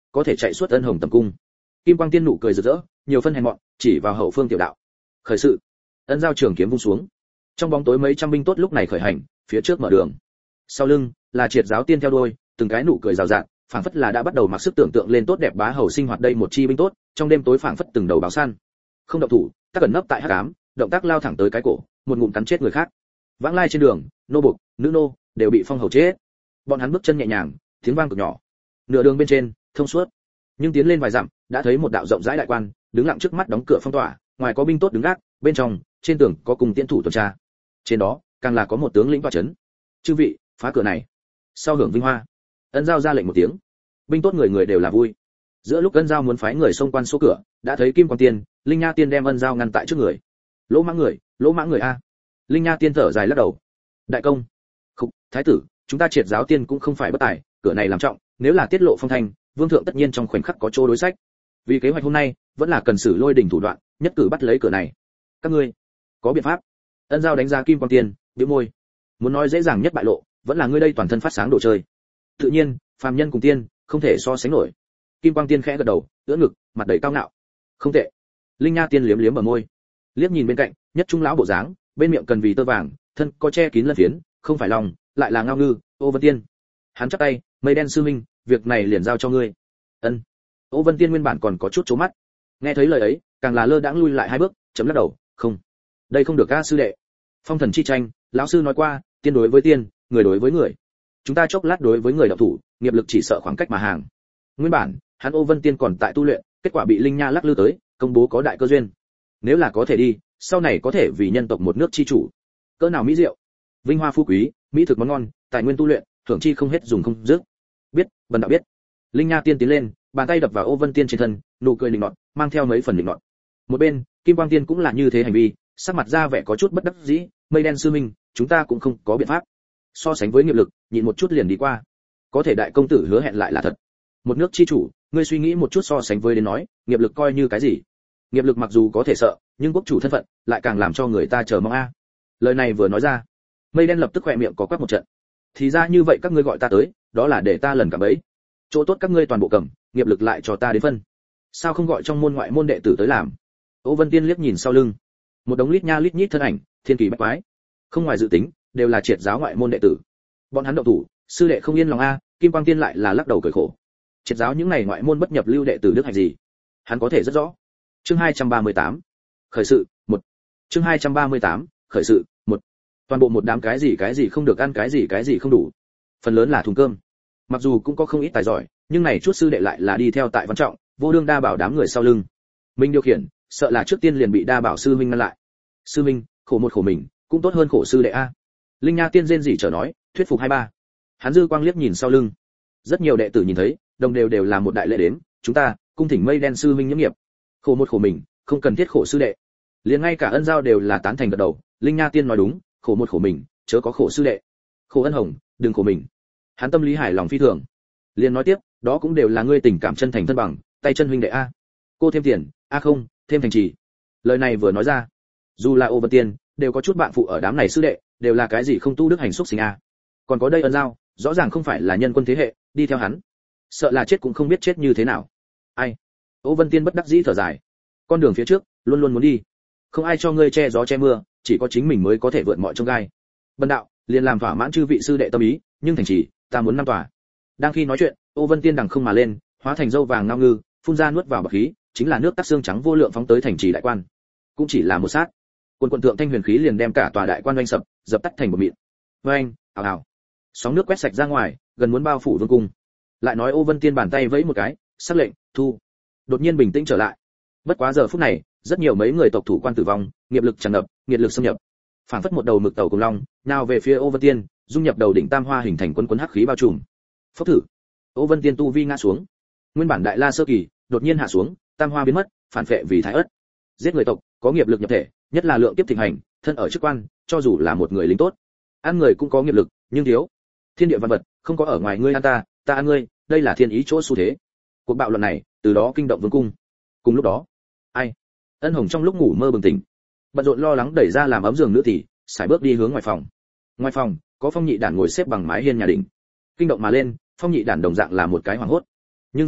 có thể chạy suốt ân hồng tầm cung. Kim Quang Tiên nụ cười rực rỡ, nhiều phân hèn mọn, chỉ vào hậu phương tiểu đạo. Khởi sự. Ân Giao trường kiếm vung xuống. Trong bóng tối mấy trăm binh tốt lúc này khởi hành, phía trước mở đường. Sau lưng là Triệt Giáo Tiên theo đuôi, từng cái nụ cười rào rạt, phảng phất là đã bắt đầu mặc sức tưởng tượng lên tốt đẹp bá hầu sinh hoạt đây một chi binh tốt, trong đêm tối phảng phất từng đầu báo săn. Không động thủ, tác cẩn nấp tại hắc ám, động tác lao thẳng tới cái cổ, một ngụm cắn chết người khác. Vãng lai trên đường, nô buộc, nữ nô đều bị phong hầu chết. Bọn hắn bước chân nhẹ nhàng, tiếng vang cực nhỏ. Nửa đường bên trên, thông suốt. Nhưng tiến lên vài dặm, đã thấy một đạo rộng rãi đại quan, đứng lặng trước mắt đóng cửa phong tỏa, ngoài có binh tốt đứng gác, bên trong, trên tường có cùng tiễn thủ tuần tra. Trên đó, càng là có một tướng lĩnh tọa trấn. Chư vị, phá cửa này. Sau hưởng vinh hoa. Ân Giao ra lệnh một tiếng. Binh tốt người người đều là vui. Giữa lúc Ân Giao muốn phái người xông quan số cửa, đã thấy Kim Quang Tiên, Linh Nha Tiên đem Ân Giao ngăn tại trước người. Lỗ mãng người, lỗ mãng người a. Linh Nha Tiên thở dài lắc đầu. Đại công. Khục, thái tử, chúng ta Triệt Giáo Tiên cũng không phải bất tài, cửa này làm trọng, nếu là tiết lộ phong thanh, vương thượng tất nhiên trong khoảnh khắc có chỗ đối sách. Vì kế hoạch hôm nay, vẫn là cần sử lôi đỉnh thủ đoạn, nhất cử bắt lấy cửa này. Các ngươi có biện pháp? Ân Giao đánh giá Kim Quang Tiên, bĩu môi. Muốn nói dễ dàng nhất bại lộ, vẫn là ngươi đây toàn thân phát sáng đồ chơi. Tự nhiên, phàm nhân cùng tiên, không thể so sánh nổi. Kim Quang Tiên khẽ gật đầu, ưỡn ngực, mặt đầy cao ngạo. Không tệ. Linh Nha Tiên liếm liếm bờ môi, liếc nhìn bên cạnh, nhất trung lão bộ dáng, bên miệng cần vì tơ vàng, thân có che kín lân phiến, không phải lòng, lại là ngao ngư, Ô Vân Tiên. Hắn chắp tay, mây đen sư minh, việc này liền giao cho ngươi. Ân. Ô Vân Tiên nguyên bản còn có chút chố mắt, nghe thấy lời ấy, càng là lơ đãng lui lại hai bước, chấm lắc đầu, không, đây không được ca sư đệ. Phong thần chi tranh, lão sư nói qua, tiên đối với tiên, người đối với người. Chúng ta chốc lát đối với người đạo thủ, nghiệp lực chỉ sợ khoảng cách mà hàng. Nguyên bản, hắn Ô Vân Tiên còn tại tu luyện, kết quả bị Linh Nha lắc lư tới, công bố có đại cơ duyên. Nếu là có thể đi, sau này có thể vì nhân tộc một nước chi chủ. Cỡ nào mỹ diệu, vinh hoa phú quý, mỹ thực món ngon, tài nguyên tu luyện, thưởng chi không hết dùng không dứt. Biết, bần đạo biết. Linh Nha Tiên tiến lên, bàn tay đập vào Ô Vân Tiên trên thân, nụ cười linh nọt, mang theo mấy phần linh nọt. Một bên, Kim Quang Tiên cũng là như thế hành vi, sắc mặt ra vẻ có chút bất đắc dĩ, mây đen sư minh, chúng ta cũng không có biện pháp. So sánh với nghiệp lực, nhịn một chút liền đi qua. Có thể đại công tử hứa hẹn lại là thật. Một nước chi chủ, ngươi suy nghĩ một chút so sánh với đến nói, nghiệp lực coi như cái gì? Nghiệp lực mặc dù có thể sợ, nhưng quốc chủ thân phận lại càng làm cho người ta chờ mong a. Lời này vừa nói ra, mây đen lập tức khỏe miệng có quắc một trận. Thì ra như vậy các ngươi gọi ta tới, đó là để ta lần cả bấy. Chỗ tốt các ngươi toàn bộ cầm, nghiệp lực lại cho ta đến phân. Sao không gọi trong môn ngoại môn đệ tử tới làm? Ô Vân Tiên liếc nhìn sau lưng, một đống lít nha lít nhít thân ảnh, thiên kỳ bách quái. Không ngoài dự tính, đều là Triệt Giáo ngoại môn đệ tử. Bọn hắn động thủ, sư đệ không yên lòng a. Kim Quang Tiên lại là lắc đầu cười khổ. Triệt Giáo những này ngoại môn bất nhập lưu đệ tử đức hạnh gì? Hắn có thể rất rõ. Chương hai trăm ba mươi tám, khởi sự, một. Chương hai trăm ba mươi tám, khởi sự, một. Toàn bộ một đám cái gì cái gì không được ăn, cái gì cái gì không đủ. Phần lớn là thùng cơm. Mặc dù cũng có không ít tài giỏi, nhưng này chút sư đệ lại là đi theo tại Văn Trọng, vô đương đa bảo đám người sau lưng. Mình điều khiển, sợ là trước tiên liền bị đa bảo sư huynh ngăn lại. Sư huynh, khổ một khổ mình, cũng tốt hơn khổ sư đệ a. Linh Nha Tiên rên rỉ trở nói, thuyết phục hai ba. Hắn dư quang liếc nhìn sau lưng. Rất nhiều đệ tử nhìn thấy, đồng đều đều là một đại lễ đến, chúng ta, cung thỉnh mây đen sư huynh nhiễm nghiệp. Khổ một khổ mình, không cần thiết khổ sư đệ. Liền ngay cả Ân Giao đều là tán thành gật đầu, Linh Nha Tiên nói đúng, khổ một khổ mình, chớ có khổ sư đệ. Khổ Ân Hồng, đừng khổ mình. Hắn tâm lý hài lòng phi thường. Liền nói tiếp, đó cũng đều là ngươi tình cảm chân thành thân bằng, tay chân huynh đệ a. Cô thêm tiền, a không, thêm thành trì. Lời này vừa nói ra, dù là Ô Vân Tiên, đều có chút bạn phụ ở đám này sư đệ, đều là cái gì không tu đức hành xúc sinh a. Còn có đây Ân Giao, rõ ràng không phải là nhân quân thế hệ, đi theo hắn, sợ là chết cũng không biết chết như thế nào. Ai? Ô Vân Tiên bất đắc dĩ thở dài. Con đường phía trước, luôn luôn muốn đi. Không ai cho ngươi che gió che mưa, chỉ có chính mình mới có thể vượt mọi chông gai. Bần đạo, liền làm thỏa mãn chư vị sư đệ tâm ý, nhưng thành trì, ta muốn năm tòa. Đang khi nói chuyện, Ô Vân Tiên đằng không mà lên, hóa thành dâu vàng ngao ngư, phun ra nuốt vào bạc khí, chính là nước tắc xương trắng vô lượng phóng tới thành trì đại quan. Cũng chỉ là một sát, quân quận thượng thanh huyền khí liền đem cả tòa đại quan oanh sập, dập tắt thành một mịn. Oanh, ào ào. Sóng nước quét sạch ra ngoài, gần muốn bao phủ vương cung. Lại nói Ô Vân Tiên bàn tay vẫy một cái, sắc lệnh, thu. Đột nhiên bình tĩnh trở lại. Bất quá giờ phút này, rất nhiều mấy người tộc thủ quan tử vong, nghiệp lực tràn ngập, nghiệt lực xâm nhập. Phảng phất một đầu mực tàu cùng long, nào về phía Ô Vân Tiên, dung nhập đầu đỉnh tam hoa hình thành quấn quấn hắc khí bao trùm. Phốc thử. Ô Vân Tiên tu vi ngã xuống. Nguyên bản đại la sơ kỳ, đột nhiên hạ xuống, tam hoa biến mất, phản phệ vì thái ớt. Giết người tộc, có nghiệp lực nhập thể, nhất là lượng kiếp thịnh hành, thân ở chức quan, cho dù là một người lính tốt, ăn người cũng có nghiệp lực, nhưng thiếu. Thiên địa văn vật, không có ở ngoài ngươi ăn ta, ta ăn ngươi, đây là thiên ý chỗ xu thế. Cuộc bạo loạn này, từ đó kinh động vương cung. Cùng lúc đó, ai? Ân Hồng trong lúc ngủ mơ bừng tỉnh, bận rộn lo lắng đẩy ra làm ấm giường nữ tỷ, sải bước đi hướng ngoài phòng. Ngoài phòng, có Phong Nhị Đản ngồi xếp bằng mái hiên nhà đỉnh. Kinh động mà lên, Phong Nhị Đản đồng dạng là một cái hoảng hốt. Nhưng rất nhanh,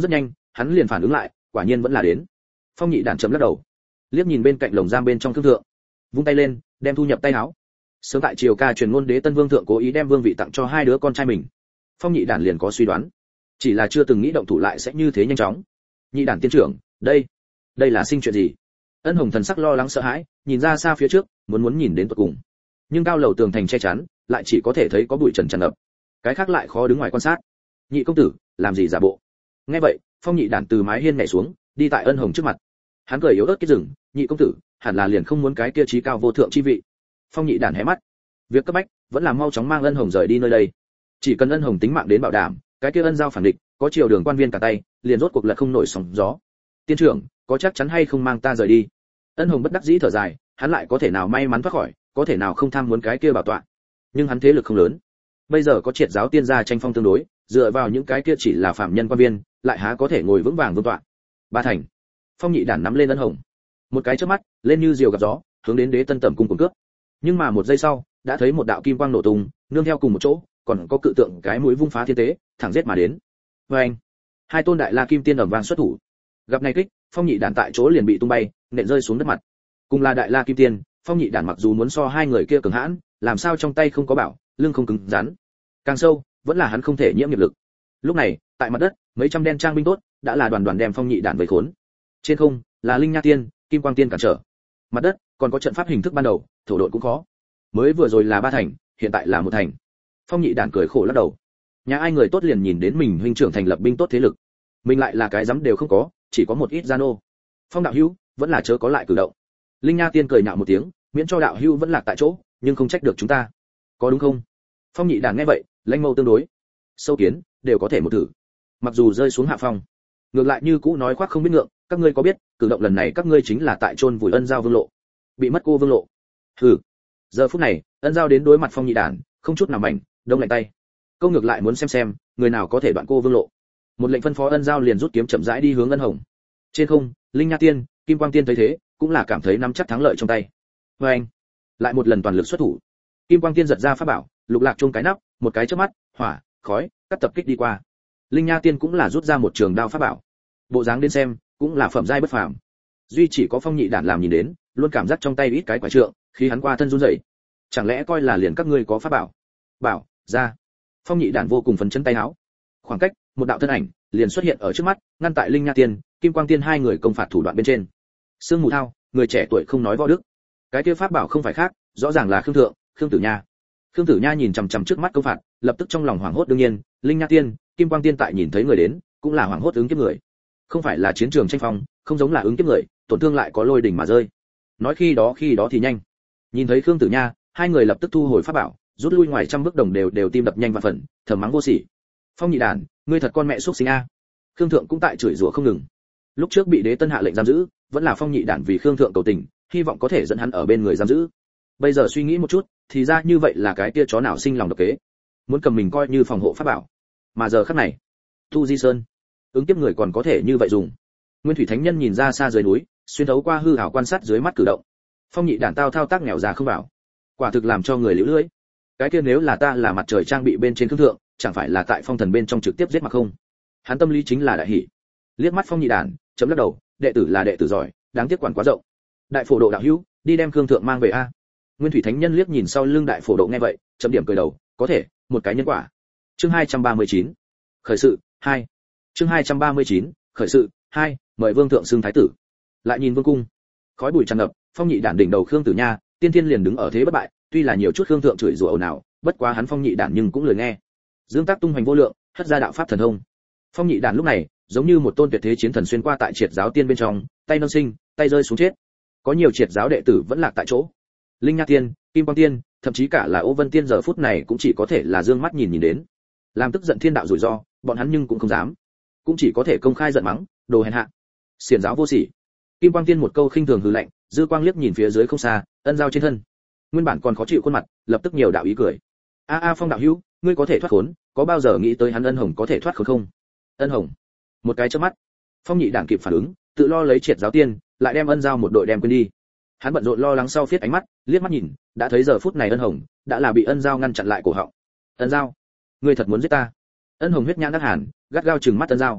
hắn liền phản ứng lại, quả nhiên vẫn là đến. Phong Nhị Đản chấm lắc đầu, liếc nhìn bên cạnh lồng giam bên trong thương thượng, vung tay lên, đem thu nhập tay áo. Sớm tại triều ca truyền ngôn đế tân vương thượng cố ý đem vương vị tặng cho hai đứa con trai mình. Phong Nhị Đản liền có suy đoán, chỉ là chưa từng nghĩ động thủ lại sẽ như thế nhanh chóng. Nhị Đản tiên trưởng, đây, đây là sinh chuyện gì? Ân Hồng thần sắc lo lắng sợ hãi, nhìn ra xa phía trước, muốn muốn nhìn đến tận cùng. Nhưng cao lầu tường thành che chắn, lại chỉ có thể thấy có bụi trần tràn ngập. Cái khác lại khó đứng ngoài quan sát. Nhị công tử, làm gì giả bộ? Nghe vậy, Phong Nhị Đản từ mái hiên nhảy xuống, đi tại Ân Hồng trước mặt. Hắn cười yếu ớt cái rừng, nhị công tử, hẳn là liền không muốn cái kia trí cao vô thượng chi vị. Phong Nhị Đản hé mắt, việc cấp bách vẫn là mau chóng mang Ân Hồng rời đi nơi đây. Chỉ cần Ân Hồng tính mạng đến bảo đảm, cái kia ân giao phản địch, có triều đường quan viên cả tay, liền rốt cuộc lật không nổi sóng gió. Tiên trưởng, có chắc chắn hay không mang ta rời đi? Ân Hồng bất đắc dĩ thở dài, hắn lại có thể nào may mắn thoát khỏi, có thể nào không tham muốn cái kia bảo tọa. Nhưng hắn thế lực không lớn, bây giờ có triệt giáo tiên gia tranh phong tương đối, dựa vào những cái kia chỉ là phạm nhân quan viên, lại há có thể ngồi vững vàng vương tọa. Ba thành. Phong Nhị Đản nắm lên Ân Hồng, một cái chớp mắt, lên như diều gặp gió, hướng đến đế tân tẩm cung cuồng cướp. Nhưng mà một giây sau, đã thấy một đạo kim quang nổ tung, nương theo cùng một chỗ, còn có cự tượng cái mũi vung phá thiên tế, thẳng giết mà đến. Oeng! Hai tôn đại la kim tiên ầm vang xuất thủ. Gặp này kích, Phong Nhị Đản tại chỗ liền bị tung bay, nện rơi xuống đất mặt. Cùng là đại la kim tiên, Phong Nhị Đản mặc dù muốn so hai người kia cường hãn, làm sao trong tay không có bảo, lưng không cứng rắn. Càng sâu, vẫn là hắn không thể nhiễm nghiệp lực. Lúc này, tại mặt đất, mấy trăm đen trang binh tốt, đã là đoàn đoàn đem Phong Nhị Đản vây khốn. Trên không, là Linh Nha Tiên, Kim Quang Tiên cản trở. Mặt đất, còn có trận pháp hình thức ban đầu, thổ độn cũng khó. Mới vừa rồi là ba thành, hiện tại là một thành. Phong Nhị Đản cười khổ lắc đầu. Nhà ai người tốt liền nhìn đến mình huynh trưởng thành lập binh tốt thế lực, mình lại là cái dám đều không có, chỉ có một ít gian ô. Phong đạo hữu, vẫn là chớ có lại cử động. Linh Nha Tiên cười nhạo một tiếng, miễn cho đạo hữu vẫn lạc tại chỗ, nhưng không trách được chúng ta, có đúng không? Phong Nhị Đản nghe vậy, lãnh mâu tương đối. Sâu kiến đều có thể một thử, mặc dù rơi xuống hạ phong, ngược lại như cũ nói khoác không biết ngượng. Các ngươi có biết, cử động lần này các ngươi chính là tại chôn vùi ân giao vương lộ, bị mất cô vương lộ. Hừ. Giờ phút này, ân giao đến đối mặt Phong Nhị Đản, không chút nào mảnh, đông lạnh tay. Câu ngược lại muốn xem xem, người nào có thể đoạn cô vương lộ. Một lệnh phân phó ân giao liền rút kiếm chậm rãi đi hướng Ân Hồng. Trên không, Linh Nha Tiên, Kim Quang Tiên thấy thế, cũng là cảm thấy nắm chắc thắng lợi trong tay. Với anh, lại một lần toàn lực xuất thủ. Kim Quang Tiên giật ra pháp bảo, lục lạc chuông cái nắp, một cái chớp mắt, hỏa, khói, cắt tập kích đi qua. Linh Nha Tiên cũng là rút ra một trường đao pháp bảo. Bộ dáng đến xem, cũng là phẩm giai bất phàm. Duy chỉ có Phong Nhị Đản làm nhìn đến, luôn cảm giác trong tay ít cái quả trượng, khi hắn qua thân run rẩy. Chẳng lẽ coi là liền các ngươi có pháp bảo? Bảo, ra. Phong Nhị Đản vô cùng phấn chấn tay áo. Khoảng cách, một đạo thân ảnh liền xuất hiện ở trước mắt, ngăn tại Linh Nha Tiên, Kim Quang Tiên hai người công phạt thủ đoạn bên trên. Sương Mù Thao, người trẻ tuổi không nói võ đức. Cái kia pháp bảo không phải khác, rõ ràng là Khương Thượng, Khương Tử Nha. Khương Tử Nha nhìn chằm chằm trước mắt công phạt, lập tức trong lòng hoảng hốt. Đương nhiên, Linh Nha Tiên, Kim Quang Tiên tại nhìn thấy người đến, cũng là hoảng hốt ứng kiếp người. Không phải là chiến trường tranh phong, không giống là ứng kiếp người, tổn thương lại có lôi đỉnh mà rơi. Nói khi đó khi đó thì nhanh. Nhìn thấy Khương Tử Nha, hai người lập tức thu hồi pháp bảo, rút lui ngoài trăm bước đồng đều đều tim đập nhanh và phần, thầm mắng vô sỉ. Phong Nhị Đản, ngươi thật con mẹ xúc sinh a. Khương Thượng cũng tại chửi rủa không ngừng. Lúc trước bị đế tân hạ lệnh giam giữ, vẫn là Phong Nhị Đản vì Khương Thượng cầu tình, hy vọng có thể dẫn hắn ở bên người giam giữ. Bây giờ suy nghĩ một chút, thì ra như vậy là cái kia chó nào sinh lòng độc kế, muốn cầm mình coi như phòng hộ pháp bảo. Mà giờ khắc này, Tu Di Sơn, ứng kiếp người còn có thể như vậy dùng. Nguyên Thủy Thánh Nhân nhìn ra xa dưới núi, xuyên thấu qua hư ảo quan sát dưới mắt cử động. Phong Nhị Đản tao thao tác nghèo già không vào, quả thực làm cho người liễu lưỡi. Cái kia nếu là ta là mặt trời trang bị bên trên Khương Thượng, chẳng phải là tại Phong Thần bên trong trực tiếp giết mà không? Hắn tâm lý chính là đại hỉ. Liếc mắt Phong Nhị Đản, chấm lắc đầu, đệ tử là đệ tử giỏi, đáng tiếc quản quá rộng. Đại phổ độ đạo hữu, đi đem Khương Thượng mang về a. Nguyên Thủy Thánh Nhân liếc nhìn sau lưng đại phổ độ nghe vậy, chấm điểm cười đầu, có thể, một cái nhân quả. Chương hai trăm ba mươi chín, khởi sự hai. Chương hai trăm ba mươi chín, khởi sự hai, mời vương thượng xưng thái tử. Lại nhìn vương cung, khói bụi tràn ngập, Phong Nhị Đản đỉnh đầu Khương Tử Nha, Tiên Thiên liền đứng ở thế bất bại, tuy là nhiều chút Khương Thượng chửi rủa ồn ào, bất quá hắn Phong Nhị Đản nhưng cũng lười nghe. Dương Tác tung hoành vô lượng, hất ra đạo pháp thần thông. Phong Nhị Đản lúc này, giống như một tôn tuyệt thế chiến thần xuyên qua tại triệt giáo tiên bên trong, tay nâng sinh, tay rơi xuống chết. Có nhiều triệt giáo đệ tử vẫn lạc tại chỗ. Linh Nha Tiên, Kim Quang Tiên, thậm chí cả là Ô Vân Tiên giờ phút này cũng chỉ có thể là dương mắt nhìn nhìn đến. Làm tức giận thiên đạo rủi ro, bọn hắn nhưng cũng không dám, cũng chỉ có thể công khai giận mắng, đồ hèn hạ, xiển giáo vô sỉ. Kim Quang Tiên một câu khinh thường hừ lạnh, dư quang liếc nhìn phía dưới không xa, ân giao trên thân. Nguyên bản còn khó chịu khuôn mặt, lập tức nhiều đạo ý cười. A a Phong đạo hữu, ngươi có thể thoát khốn, có bao giờ nghĩ tới hắn Ân Hồng có thể thoát khốn không? Ân Hồng. Một cái chớp mắt, Phong Nhị Đản kịp phản ứng, tự lo lấy triệt giáo tiên, lại đem ân giao một đội đem quên đi. Hắn bận rộn lo lắng sau phiết ánh mắt, liếc mắt nhìn, đã thấy giờ phút này Ân Hồng đã là bị ân giao ngăn chặn lại cổ họng. Ân giao, ngươi thật muốn giết ta? Ân Hồng huyết nhãn đắc hàn, gắt gao trừng mắt ân giao.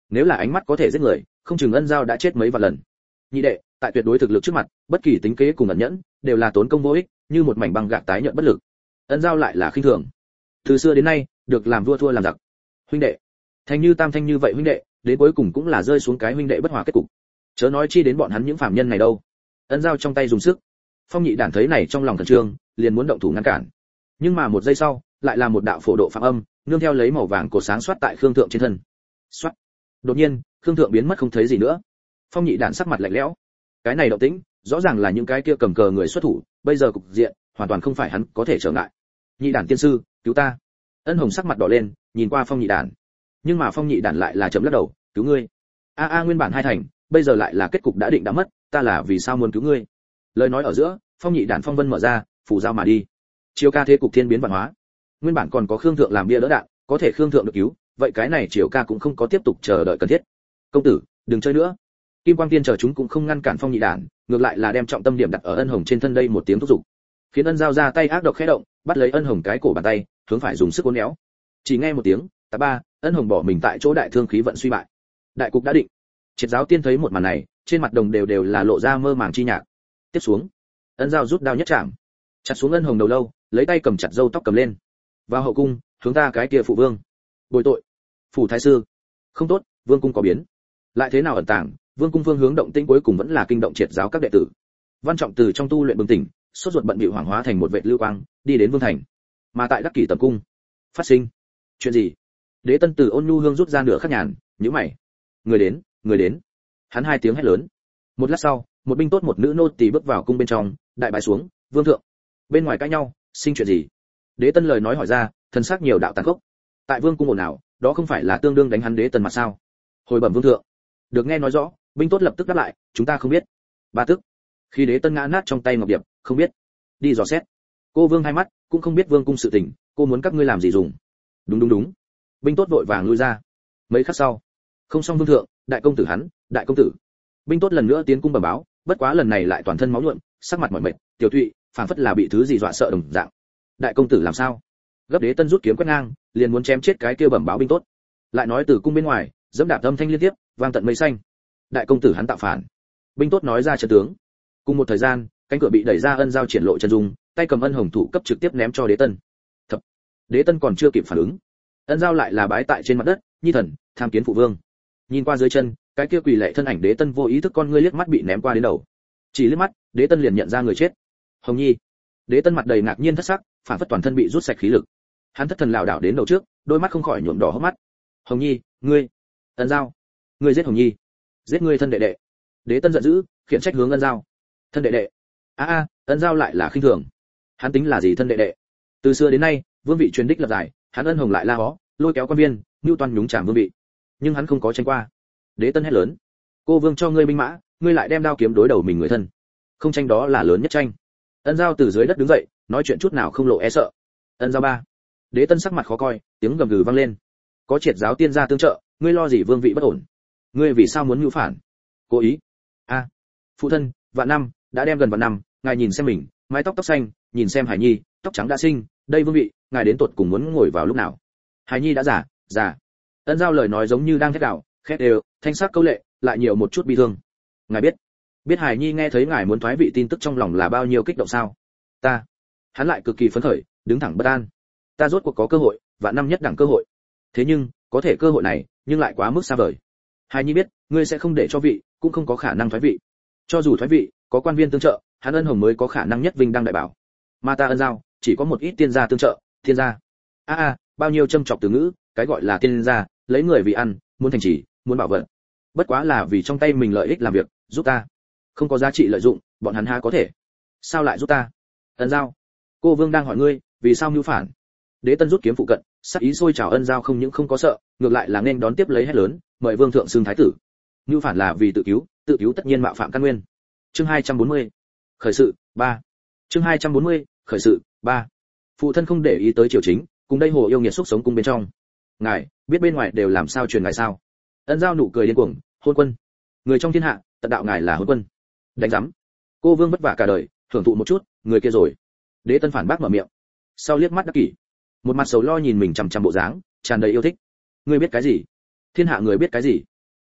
Nếu là ánh mắt có thể giết người, không chừng Ân Giao đã chết mấy vạn lần. Nhị đệ, tại tuyệt đối thực lực trước mặt, bất kỳ tính kế cùng ẩn nhẫn đều là tốn công vô ích, như một mảnh băng gạc tái nhợt bất lực. Ân Giao lại là khinh thường. Từ xưa đến nay, được làm vua thua làm giặc. Huynh đệ, thành như tam thanh như vậy huynh đệ, đến cuối cùng cũng là rơi xuống cái huynh đệ bất hòa kết cục. Chớ nói chi đến bọn hắn những phàm nhân này đâu. Ân Giao trong tay dùng sức. Phong Nhị Đản thấy này trong lòng khẩn trương, liền muốn động thủ ngăn cản. Nhưng mà một giây sau, lại là một đạo phổ độ phạm âm, nương theo lấy màu vàng cổ sáng xoát tại Khương Thượng trên thân. Xoát. Đột nhiên, Khương Thượng biến mất không thấy gì nữa. Phong Nhị Đản sắc mặt lạnh lẽo. Cái này động tĩnh, rõ ràng là những cái kia cầm cờ người xuất thủ, bây giờ cục diện hoàn toàn không phải hắn có thể trở ngại. Nhị Đản tiên sư, cứu ta. Ân Hồng sắc mặt đỏ lên, nhìn qua Phong Nhị Đản. Nhưng mà Phong Nhị Đản lại là chấm lắc đầu, cứu ngươi. A a nguyên bản hai thành, bây giờ lại là kết cục đã định đã mất, ta là vì sao muốn cứu ngươi? Lời nói ở giữa, Phong Nhị Đản phong vân mở ra, phủ giao mà đi. Chiều ca thế cục thiên biến vạn hóa. Nguyên bản còn có Khương Thượng làm bia đỡ đạn, có thể Khương Thượng được cứu, vậy cái này Chiều ca cũng không có tiếp tục chờ đợi cần thiết. Công tử, đừng chơi nữa. Kim Quang Tiên chờ chúng cũng không ngăn cản Phong Nhị Đản, ngược lại là đem trọng tâm điểm đặt ở Ân Hồng trên thân đây một tiếng thúc giục. Khiến Ân Giao ra tay ác độc khẽ động, bắt lấy Ân Hồng cái cổ bàn tay, hướng phải dùng sức uốn éo. Chỉ nghe một tiếng, tá ba, Ân Hồng bỏ mình tại chỗ đại thương khí vận suy bại. Đại cục đã định. Triệt Giáo Tiên thấy một màn này, trên mặt đồng đều đều là lộ ra mơ màng chi nhạc. Tiếp xuống, Ân Giao rút đao nhất chạm, chặt xuống Ân Hồng đầu lâu, lấy tay cầm chặt râu tóc cầm lên. Vào hậu cung, hướng ta cái kia phụ vương. Bồi tội. Phủ thái sư. Không tốt, vương cung có biến. Lại thế nào ẩn tàng, vương cung phương hướng động tĩnh cuối cùng vẫn là kinh động Triệt Giáo các đệ tử. Văn Trọng từ trong tu luyện bừng tỉnh, sốt ruột bận bịu hoàng hóa thành một vệt lưu quang, đi đến vương thành. Mà tại Đắc Kỷ Tầm cung, phát sinh chuyện gì? Đế Tân từ ôn nhu hương rút ra nửa khắc nhàn, nhíu mày. Người đến, người đến. Hắn hai tiếng hét lớn. Một lát sau, một binh tốt một nữ nô tỳ bước vào cung bên trong, đại bái xuống, vương thượng. Bên ngoài cãi nhau, sinh chuyện gì? Đế Tân lời nói hỏi ra, thần sắc nhiều đạo tàn khốc. Tại vương cung ồn ào, đó không phải là tương đương đánh hắn Đế Tân mà sao? Hồi bẩm vương thượng. Được nghe nói rõ, binh tốt lập tức đáp lại, chúng ta không biết. Ba tức. Khi Đế Tân ngã nát trong tay ngọc điệp, không biết. Đi dò xét. Cô vương hai mắt, cũng không biết vương cung sự tình, cô muốn các ngươi làm gì dùng? Đúng đúng đúng. Binh tốt vội vàng lui ra. Mấy khắc sau, không xong vương thượng, đại công tử hắn, đại công tử. Binh tốt lần nữa tiến cung bẩm báo, bất quá lần này lại toàn thân máu nhuộm, sắc mặt mỏi mệt, tiểu thụy, phảng phất là bị thứ gì dọa sợ đồng dạng. Đại công tử làm sao? Gấp Đế Tân rút kiếm quét ngang, liền muốn chém chết cái kia bẩm báo binh tốt. Lại nói từ cung bên ngoài, dẫm đạp âm thanh liên tiếp, vang tận mây xanh. Đại công tử hắn tạo phản. Binh tốt nói ra chân tướng. Cùng một thời gian, cánh cửa bị đẩy ra, Ân Giao triển lộ chân dung, tay cầm Ân Hồng thủ cấp trực tiếp ném cho Đế Tân. Thập. Đế Tân còn chưa kịp phản ứng, Ân Giao lại là bái tại trên mặt đất, nhi thần, tham kiến phụ vương. Nhìn qua dưới chân, cái kia quỳ lệ thân ảnh Đế Tân vô ý thức con ngươi liếc mắt bị ném qua đến đầu. Chỉ liếc mắt, Đế Tân liền nhận ra người chết. Hồng Nhi. Đế Tân mặt đầy ngạc nhiên thất sắc, phản phất toàn thân bị rút sạch khí lực. Hắn thất thần lảo đảo đến đầu trước, đôi mắt không khỏi nhuộm đỏ hốc mắt. Hồng Nhi, ngươi, Ân Giao, ngươi giết Hồng Nhi, giết ngươi thân đệ đệ. Đế Tân giận dữ, khiển trách hướng Ân Giao. Thân đệ đệ? A a, Ân Giao lại là khinh thường. Hắn tính là gì thân đệ đệ? Từ xưa đến nay, vương vị truyền đích lập giải, hắn Ân Hồng lại la hó, lôi kéo quan viên, nưu toan nhúng chàm vương vị. Nhưng hắn không có tranh qua. Đế Tân hét lớn. Cô vương cho ngươi binh mã, ngươi lại đem đao kiếm đối đầu mình người thân. Không tranh đó là lớn nhất tranh. Ân Giao từ dưới đất đứng dậy, nói chuyện chút nào không lộ e sợ. Ân Giao ba. Đế Tân sắc mặt khó coi, tiếng gầm gừ vang lên. Có Triệt Giáo tiên gia tương trợ, ngươi lo gì vương vị bất ổn? Ngươi vì sao muốn mưu phản? Cố ý. A. Phụ thân, vạn năm, đã đem gần vạn năm, ngài nhìn xem mình, mái tóc tóc xanh, nhìn xem Hải Nhi, tóc trắng đã sinh, đây vương vị, ngài đến tột cùng muốn ngồi vào lúc nào? Hải Nhi đã già, già. Ân Giao lời nói giống như đang thét gào, khét đều, thanh sắc câu lệ, lại nhiều một chút bi thương. Ngài biết, biết Hải Nhi nghe thấy ngài muốn thoái vị tin tức trong lòng là bao nhiêu kích động sao? Ta. Hắn lại cực kỳ phấn khởi, đứng thẳng bất an. Ta rốt cuộc có cơ hội, vạn năm nhất đẳng cơ hội. Thế nhưng, có thể cơ hội này, nhưng lại quá mức xa vời. Hải Nhi biết, ngươi sẽ không để cho vị, cũng không có khả năng thoái vị. Cho dù thoái vị, có quan viên tương trợ, hắn Ân Hồng mới có khả năng nhất vinh đăng đại bảo. Mà ta Ân Giao, chỉ có một ít tiên gia tương trợ, thiên gia. A a, bao nhiêu châm chọc từ ngữ, cái gọi là tiên gia, lấy người vì ăn, muốn thành trì, muốn bảo vệ. Bất quá là vì trong tay mình lợi ích làm việc, giúp ta. Không có giá trị lợi dụng, bọn hắn há có thể. Sao lại giúp ta? Ân Giao, cô vương đang hỏi ngươi, vì sao mưu phản? Đế Tân rút kiếm phụ cận, sắc ý sôi trào. Ân Giao không những không có sợ, ngược lại là nên đón tiếp lấy hét lớn, mời vương thượng xưng thái tử. Mưu phản là vì tự cứu, tự cứu tất nhiên mạo phạm căn nguyên. Chương hai trăm bốn mươi. Khởi sự, ba. Chương hai trăm bốn mươi. Khởi sự, ba. Phụ thân không để ý tới triều chính, cùng đây hồ yêu nghiệt xúc sống cung bên trong. Ngài, biết bên ngoài đều làm sao truyền ngài sao? Ân Giao nụ cười điên cuồng, hôn quân. Người trong thiên hạ, tận đạo ngài là hôn quân. Đánh rắm. Cô vương vất vả cả đời, thưởng thụ một chút, người kia rồi. Đế Tân phản bác mở miệng. Sau liếc mắt Đắc Kỷ, một mặt sầu lo nhìn mình chằm chằm bộ dáng, tràn đầy yêu thích. Ngươi biết cái gì? Thiên hạ người biết cái gì?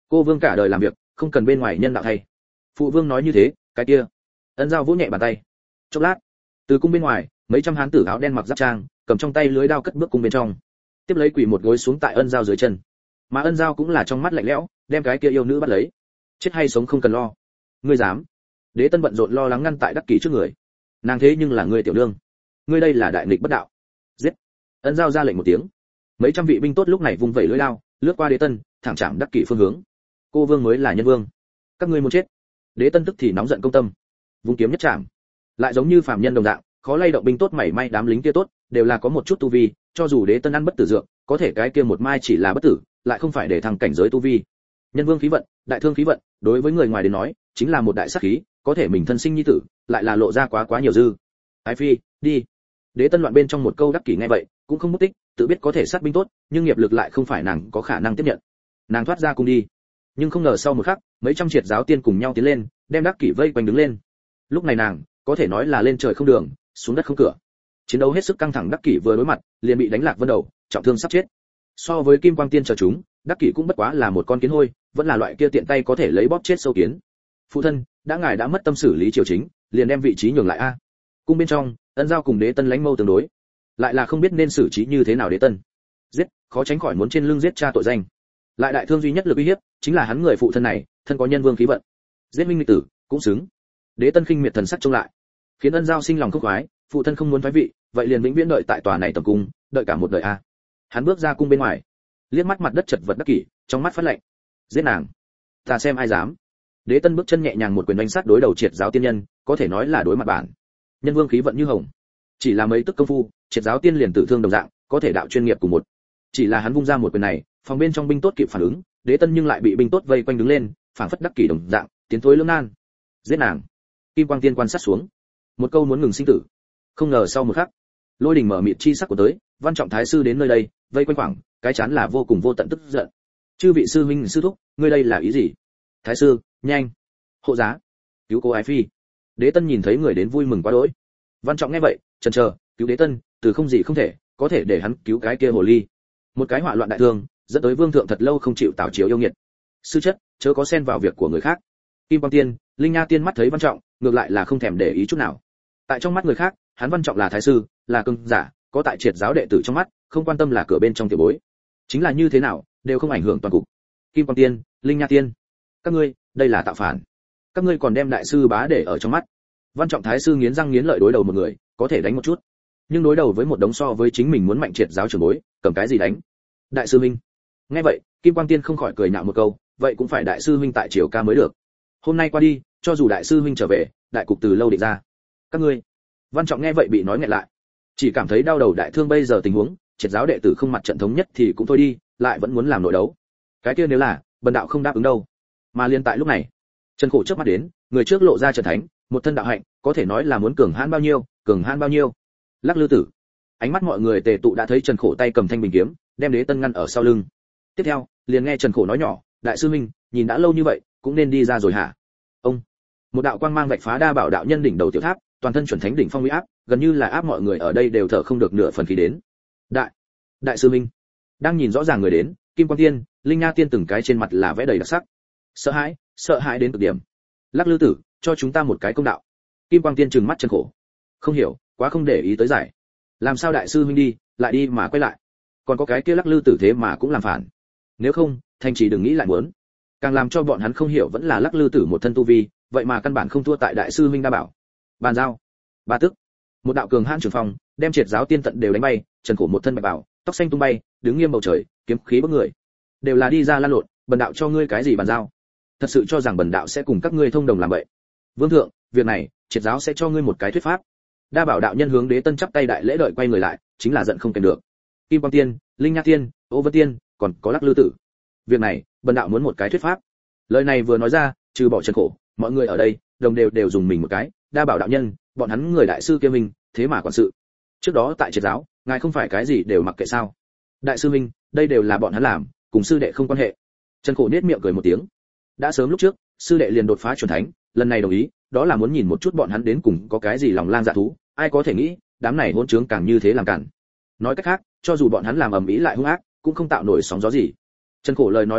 Cô Vương cả đời làm việc, không cần bên ngoài nhân đạo thay. Phụ vương nói như thế, cái kia. Ân Giao vỗ nhẹ bàn tay. Chốc lát, từ cung bên ngoài, mấy trăm hán tử áo đen mặc giáp trang, cầm trong tay lưới đao cất bước cung bên trong. Tiếp lấy quỳ một gối xuống tại Ân Giao dưới chân. Mà Ân Giao cũng là trong mắt lạnh lẽo, đem cái kia yêu nữ bắt lấy. Chết hay sống không cần lo. Ngươi dám? Đế Tân bận rộn lo lắng ngăn tại Đắc Kỷ trước người. Nàng thế nhưng là ngươi tiểu nương, ngươi đây là đại nghịch bất đạo. Giết! Ân Giao ra lệnh một tiếng. Mấy trăm vị binh tốt lúc này vùng vẩy lưỡi đao, lướt qua Đế Tân, thẳng chạm Đắc Kỷ phương hướng. Cô Vương mới là nhân vương, các ngươi muốn chết. Đế Tân tức thì nóng giận công tâm, vung kiếm nhất chạm. Lại giống như phàm nhân đồng dạng, khó lay động binh tốt mảy may, đám lính kia tốt, đều là có một chút tu vi, cho dù Đế Tân ăn bất tử dược, có thể cái kia một mai chỉ là bất tử, lại không phải để thăng cảnh giới tu vi. Nhân vương khí vận, đại thương khí vận, đối với người ngoài đến nói, chính là một đại sát khí, có thể mình thân sinh nhi tử, lại là lộ ra quá quá nhiều dư. Ái phi, đi. Đế Tân loạn bên trong một câu Đắc Kỷ nghe vậy, cũng không mất tích, tự biết có thể sát binh tốt, nhưng nghiệp lực lại không phải nàng có khả năng tiếp nhận. Nàng thoát ra cung đi, nhưng không ngờ sau một khắc, mấy trăm triệt giáo tiên cùng nhau tiến lên, đem Đắc Kỷ vây quanh đứng lên. Lúc này nàng, có thể nói là lên trời không đường, xuống đất không cửa. Chiến đấu hết sức căng thẳng, Đắc Kỷ vừa đối mặt, liền bị đánh lạc vân đầu, trọng thương sắp chết. So với Kim Quang Tiên chờ chúng, Đắc Kỷ cũng bất quá là một con kiến hôi, vẫn là loại kia tiện tay có thể lấy bóp chết sâu kiến. Phụ thân, đã ngài đã mất tâm xử lý triều chính, liền đem vị trí nhường lại a. Cung bên trong, Ân Giao cùng Đế Tân lánh mâu tương đối, lại là không biết nên xử trí như thế nào Đế Tân. Giết, khó tránh khỏi muốn trên lưng giết cha tội danh. Lại đại thương duy nhất lực uy hiếp, chính là hắn người phụ thân này, thân có nhân vương khí vận. Giết minh nghịch tử, cũng xứng. Đế Tân khinh miệt thần sắc trông lại, khiến Ân Giao sinh lòng khúc khoái, phụ thân không muốn thoái vị, vậy liền vĩnh viễn đợi tại tòa này tầm cung, đợi cả một đời a. Hắn bước ra cung bên ngoài, liếc mắt mặt đất chật vật Đắc Kỷ, trong mắt phát lạnh. Giết nàng, ta xem ai dám. Đế Tân bước chân nhẹ nhàng một quyền đánh sát đối đầu triệt giáo tiên nhân, có thể nói là đối mặt bản. Nhân vương khí vận như hồng, chỉ là mấy tức công phu, triệt giáo tiên liền tự thương đồng dạng, có thể đạo chuyên nghiệp cùng một. Chỉ là hắn vung ra một quyền này, phòng bên trong binh tốt kịp phản ứng, Đế Tân nhưng lại bị binh tốt vây quanh đứng lên, phảng phất Đắc Kỷ đồng dạng, tiến thối lưỡng nan. Giết nàng. Kim Quang Tiên quan sát xuống, một câu muốn ngừng sinh tử. Không ngờ sau một khắc, lôi đình mở mịt chi sắc của tới, Văn Trọng thái sư đến nơi đây, vây quanh khoảng, cái chán là vô cùng vô tận tức giận. Chư vị sư huynh sư thúc, ngươi đây là ý gì? Thái sư, nhanh, hộ giá, cứu cô ái phi. Đế Tân nhìn thấy người đến vui mừng quá đỗi. Văn Trọng nghe vậy, chần chờ, cứu Đế Tân, từ không gì không thể, có thể để hắn cứu cái kia hồ ly. Một cái hỏa loạn đại thương, dẫn tới vương thượng thật lâu không chịu tảo chiếu yêu nghiệt. Sư chất, chớ có xen vào việc của người khác. Kim Quang Tiên, Linh Nha Tiên mắt thấy Văn Trọng, ngược lại là không thèm để ý chút nào. Tại trong mắt người khác, hắn Văn Trọng là thái sư, là cường giả, có tại triệt giáo đệ tử trong mắt, không quan tâm là cửa bên trong tiểu bối. Chính là như thế nào, đều không ảnh hưởng toàn cục. Kim Quang Tiên, Linh Nha Tiên, các ngươi, đây là tạo phản. Các ngươi còn đem đại sư bá để ở trong mắt. Văn Trọng thái sư nghiến răng nghiến lợi đối đầu một người, có thể đánh một chút, nhưng đối đầu với một đống so với chính mình muốn mạnh triệt giáo trưởng bối, cầm cái gì đánh? Đại sư huynh. Nghe vậy, Kim Quang Tiên không khỏi cười nhạo một câu, vậy cũng phải đại sư huynh tại triều ca mới được. Hôm nay qua đi, cho dù đại sư huynh trở về, đại cục từ lâu định ra. Các ngươi. Văn Trọng nghe vậy bị nói nghẹn lại, chỉ cảm thấy đau đầu. Đại thương bây giờ tình huống, triệt giáo đệ tử không mặt trận thống nhất thì cũng thôi đi, lại vẫn muốn làm nội đấu. Cái kia nếu là bần đạo không đáp ứng đâu. Mà liên tại lúc này, Trần Khổ chớp mắt đến, người trước lộ ra Trần Thánh, một thân đạo hạnh, có thể nói là muốn cường hãn bao nhiêu, cường hãn bao nhiêu. Lắc lư tử. Ánh mắt mọi người tề tụ đã thấy Trần Khổ tay cầm thanh bình kiếm, đem Đế Tân ngăn ở sau lưng. Tiếp theo, liền nghe Trần Khổ nói nhỏ, đại sư huynh, nhìn đã lâu như vậy, cũng nên đi ra rồi hả? Ông. Một đạo quang mang vạch phá đa bảo đạo nhân đỉnh đầu tiểu tháp, toàn thân chuẩn thánh đỉnh phong uy áp, gần như là áp mọi người ở đây đều thở không được nửa phần khí đến. Đại, đại sư huynh. Đang nhìn rõ ràng người đến, Kim Quang Tiên, Linh Nha Tiên từng cái trên mặt là vẽ đầy đặc sắc. Sợ hãi, sợ hãi đến cực điểm. Lắc lư tử, cho chúng ta một cái công đạo. Kim Quang Tiên trừng mắt Trần Khổ. Không hiểu, quá không để ý tới giải. Làm sao đại sư huynh đi, lại đi mà quay lại. Còn có cái kia lắc lư tử thế mà cũng làm phản. Nếu không, thành chỉ đừng nghĩ lại muốn. Càng làm cho bọn hắn không hiểu vẫn là lắc lư tử một thân tu vi, vậy mà căn bản không thua tại đại sư huynh đa bảo. Bàn giao. Ba tức. Một đạo cường hãn trường phong, đem triệt giáo tiên tận đều đánh bay, Trần Khổ một thân bạch bảo, tóc xanh tung bay, đứng nghiêm bầu trời, kiếm khí bức người. Đều là đi ra lan lộn, bần đạo cho ngươi cái gì bàn giao? Thật sự cho rằng bần đạo sẽ cùng các ngươi thông đồng làm vậy? Vương thượng, việc này, triệt giáo sẽ cho ngươi một cái thuyết pháp. Đa bảo đạo nhân hướng Đế Tân chắp tay đại lễ đợi quay người lại, chính là giận không kèm được. Kim Quang Tiên, Linh Nha Tiên, Ô Vân Tiên, còn có Lắc Lư Tử. Việc này, bần đạo muốn một cái thuyết pháp. Lời này vừa nói ra, trừ bỏ Trần Khổ, mọi người ở đây, đồng đều đều dùng mình một cái. Đa bảo đạo nhân, bọn hắn người đại sư kia mình, thế mà quản sự. Trước đó tại triệt giáo, ngài không phải cái gì đều mặc kệ sao? Đại sư minh, đây đều là bọn hắn làm, cùng sư đệ không quan hệ. Trần Khổ nhếch miệng cười một tiếng. Đã sớm lúc trước, sư đệ liền đột phá chuẩn thánh, lần này đồng ý, đó là muốn nhìn một chút bọn hắn đến cùng có cái gì lòng lang dạ thú, ai có thể nghĩ, đám này hỗn trướng càng như thế làm cản. Nói cách khác, cho dù bọn hắn làm ầm ĩ lại hung ác, cũng không tạo nổi sóng gió gì. Trần Khổ lời nói quyết tuyệt,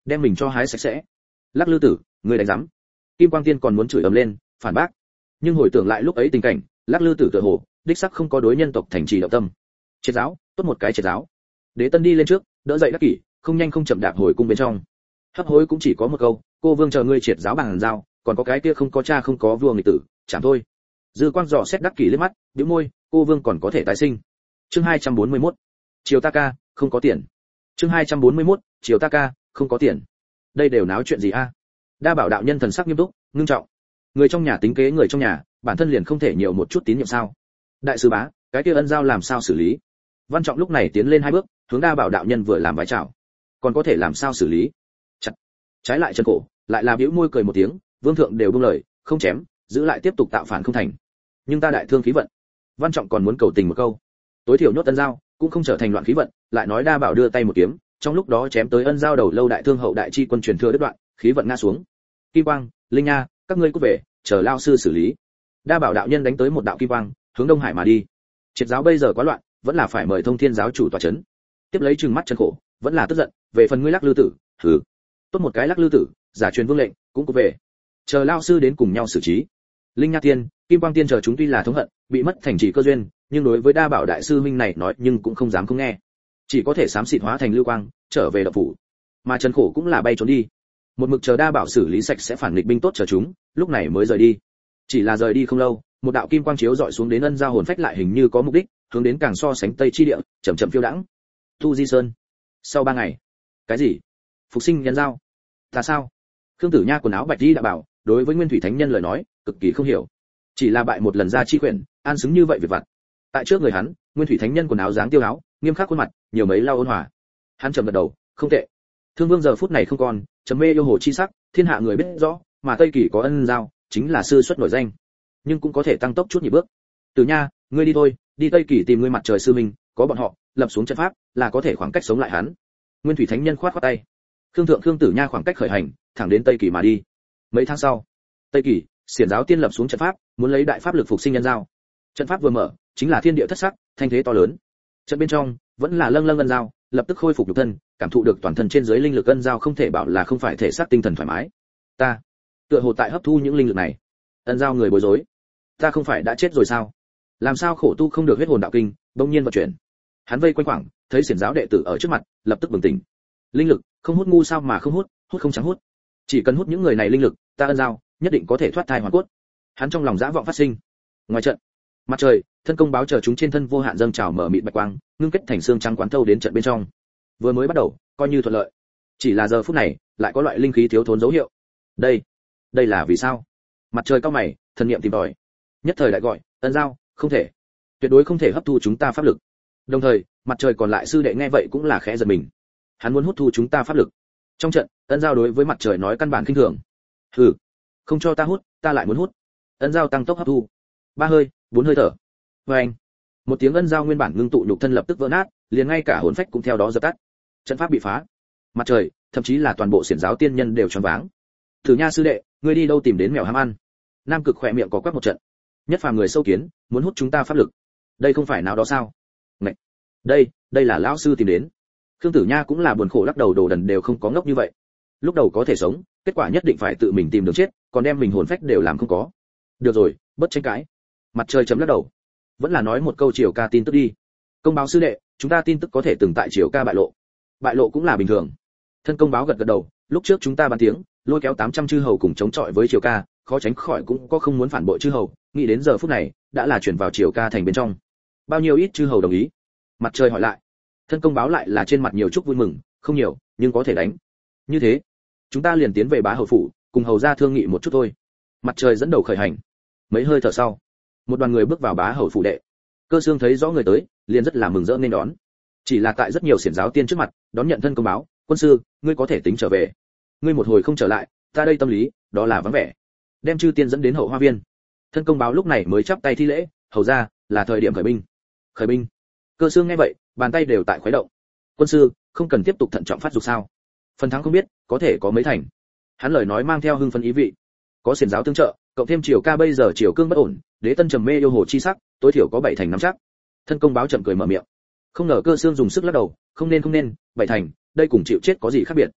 đem mình cho hái sạch sẽ. Lắc lư tử, người đánh rắm. Kim Quang Tiên còn muốn chửi ầm lên, phản bác. Nhưng hồi tưởng lại lúc ấy tình cảnh, Lắc lư tử tựa hồ, đích sắc không có đối nhân tộc thành trì động tâm. Triệt giáo, tốt một cái triệt giáo. Đế Tân đi lên trước, đỡ dậy Đắc Kỷ, không nhanh không chậm đạp hồi cung bên trong. Hấp hối cũng chỉ có một câu, cô vương chờ ngươi triệt giáo bằng giao, còn có cái kia không có cha không có vua nghịch tử, chẳng thôi. Dư Quang dò xét Đắc Kỷ liếc mắt, bĩu môi, cô vương còn có thể tái sinh. Chương hai trăm bốn mươi mốt. Triều ta ca, không có tiền. Chương hai trăm bốn mươi mốt. Triều ta ca, không có tiền. Đây đều náo chuyện gì a? Đa Bảo đạo nhân thần sắc nghiêm túc, ngưng trọng. Người trong nhà tính kế người trong nhà, bản thân liền không thể nhiều một chút tín nhiệm sao? Đại sư bá, cái kia ân giao làm sao xử lý? Văn Trọng lúc này tiến lên hai bước, hướng Đa Bảo đạo nhân vừa làm vái chào. Còn có thể làm sao xử lý? Chặt. Trái lại chân cổ, lại là bĩu môi cười một tiếng, vương thượng đều buông lời, không chém, giữ lại tiếp tục tạo phản không thành. Nhưng ta đại thương khí vận. Văn Trọng còn muốn cầu tình một câu. Tối thiểu nhốt ân giao, cũng không trở thành loạn khí vận, lại nói Đa Bảo đưa tay một kiếm, trong lúc đó chém tới ân giao đầu lâu đại thương hậu đại chi quân truyền thừa đứt đoạn, khí vận ngã xuống. Kim Quang, Linh Nha, các ngươi cút về, chờ lao sư xử lý. Đa Bảo đạo nhân đánh tới một đạo kim quang, hướng Đông Hải mà đi. Triệt giáo bây giờ quá loạn, vẫn là phải mời Thông Thiên giáo chủ tọa chấn. Tiếp lấy trừng mắt chân khổ, vẫn là tức giận, về phần ngươi Lắc lư tử, hừ. Tốt một cái Lắc lư tử, giả truyền vương lệnh, cũng cút về. Chờ lao sư đến cùng nhau xử trí. Linh Nha tiên, Kim Quang tiên chờ chúng tuy là thống hận, bị mất thành trì cơ duyên, nhưng đối với Đa Bảo đại sư huynh này nói nhưng cũng không dám không nghe. Chỉ có thể xám xịt hóa thành lưu quang, trở về đập phủ. Mà Trần Khổ cũng là bay trốn đi. Một mực chờ Đa Bảo xử lý sạch sẽ phản nghịch binh tốt chờ chúng, lúc này mới rời đi. Chỉ là rời đi không lâu, một đạo kim quang chiếu dọi xuống đến ân giao hồn phách lại hình như có mục đích, hướng đến càng so sánh tây chi địa, chậm chậm phiêu đãng. Tu Di Sơn. Sau ba ngày. Cái gì? Phục sinh nhân giao? Ta sao? Khương Tử Nha quần áo bạch đi đã bảo, đối với Nguyên Thủy Thánh Nhân lời nói, cực kỳ không hiểu. Chỉ là bại một lần ra chi quyền, an xứng như vậy việc vặt. Tại trước người hắn, Nguyên Thủy Thánh Nhân quần áo dáng tiêu áo, nghiêm khắc khuôn mặt, nhiều mấy lau ôn hòa. Hắn trầm gật đầu, không tệ. Thương Vương giờ phút này không còn, trầm mê yêu hồ chi sắc, thiên hạ người biết rõ, mà Tây Kỳ có ân giao, chính là sư xuất nổi danh, nhưng cũng có thể tăng tốc chút nhịp bước. Tử Nha, ngươi đi thôi, đi Tây Kỳ tìm ngươi mặt trời sư minh, có bọn họ, lập xuống trận pháp, là có thể khoảng cách sống lại hắn. Nguyên Thủy Thánh Nhân khoát khoát tay. Khương Thượng Khương Tử Nha khoảng cách khởi hành, thẳng đến Tây Kỳ mà đi. Mấy tháng sau, Tây Kỳ, Xiển giáo tiên lập xuống trận pháp, muốn lấy đại pháp lực phục sinh nhân giao. Trận pháp vừa mở, chính là thiên địa thất sắc, thanh thế to lớn. Trận bên trong, vẫn là lâng lâng ân giao, lập tức khôi phục nhục thân, cảm thụ được toàn thân trên dưới linh lực ân giao không thể bảo là không phải thể xác tinh thần thoải mái. Ta, tựa hồ tại hấp thu những linh lực này. Ân giao người bối rối. Ta không phải đã chết rồi sao? Làm sao khổ tu không được huyết hồn đạo kinh, bỗng nhiên vận chuyển. Hắn vây quanh khoảng, thấy Xiển giáo đệ tử ở trước mặt, lập tức bừng tỉnh. Linh lực, không hút ngu sao mà không hút, hút không trắng hút. Chỉ cần hút những người này linh lực, ta ân giao, nhất định có thể thoát thai hoàn cốt. Hắn trong lòng dã vọng phát sinh. Ngoài trận, mặt trời, thân công báo chờ chúng trên thân vô hạn dâng trào mở mịt bạch quang, ngưng kết thành xương trắng quán thâu đến trận bên trong. Vừa mới bắt đầu, coi như thuận lợi. Chỉ là giờ phút này, lại có loại linh khí thiếu thốn dấu hiệu. Đây, đây là vì sao? Mặt trời cao mày, thần niệm tìm tòi. Nhất thời lại gọi, ân giao, không thể, tuyệt đối không thể hấp thu chúng ta pháp lực. Đồng thời, mặt trời còn lại sư đệ nghe vậy cũng là khẽ giật mình. Hắn muốn hút thu chúng ta pháp lực. Trong trận, ân giao đối với mặt trời nói căn bản khinh thường. Hừ, không cho ta hút, ta lại muốn hút. Ân giao tăng tốc hấp thu. Ba hơi, bốn hơi thở. Và anh, một tiếng ân giao nguyên bản ngưng tụ nhục thân lập tức vỡ nát, liền ngay cả hồn phách cũng theo đó dập tắt. Trận pháp bị phá. Mặt trời, thậm chí là toàn bộ xiển giáo tiên nhân đều choáng váng. Thử Nha sư đệ, ngươi đi đâu tìm đến mèo ham ăn? Nam Cực khỏe miệng có quắc một trận. Nhất phàm người sâu kiến, muốn hút chúng ta pháp lực. Đây không phải nào đó sao? Này, đây, đây là lão sư tìm đến. Khương Tử Nha cũng là buồn khổ lắc đầu, đồ đần đều không có ngốc như vậy. Lúc đầu có thể sống, kết quả nhất định phải tự mình tìm đường chết, còn đem mình hồn phách đều làm không có. Được rồi, bất tranh cãi. Mặt trời chấm lắc đầu. Vẫn là nói một câu Triều ca tin tức đi. Công báo sư đệ, chúng ta tin tức có thể từng tại Triều ca bại lộ. Bại lộ cũng là bình thường. Thân công báo gật gật đầu, lúc trước chúng ta bàn tiếng, lôi kéo tám trăm chư hầu cùng chống chọi với Triều ca, khó tránh khỏi cũng có không muốn phản bội chư hầu, nghĩ đến giờ phút này, đã là chuyển vào Triều ca thành bên trong. Bao nhiêu ít chư hầu đồng ý? Mặt trời hỏi lại. Thân công báo lại là trên mặt nhiều chút vui mừng, không nhiều, nhưng có thể đánh. Như thế, chúng ta liền tiến về bá hầu phủ, cùng hầu gia thương nghị một chút thôi. Mặt trời dẫn đầu khởi hành. Mấy hơi thở sau, một đoàn người bước vào bá hầu phủ đệ. Cơ Xương thấy rõ người tới, liền rất là mừng rỡ nên đón. Chỉ là tại rất nhiều xiển giáo tiên trước mặt, đón nhận thân công báo, quân sư, ngươi có thể tính trở về. Ngươi một hồi không trở lại, ta đây tâm lý, đó là vắng vẻ. Đem chư tiên dẫn đến hậu hoa viên. Thân công báo lúc này mới chắp tay thi lễ, hầu gia, là thời điểm khởi binh. Khởi binh. Cơ Xương nghe vậy, bàn tay đều tại khuấy động. Quân sư, không cần tiếp tục thận trọng phát dục sao? Phần thắng không biết, có thể có mấy thành. Hắn lời nói mang theo hưng phấn ý vị. Có xiển giáo tương trợ, cộng thêm Triều ca bây giờ Triều cương bất ổn, Đế Tân trầm mê yêu hồ chi sắc, tối thiểu có bảy thành nắm chắc. Thân công báo chậm cười mở miệng. Không ngờ Cơ Xương dùng sức lắc đầu, không nên không nên, bảy thành, đây cùng chịu chết có gì khác biệt.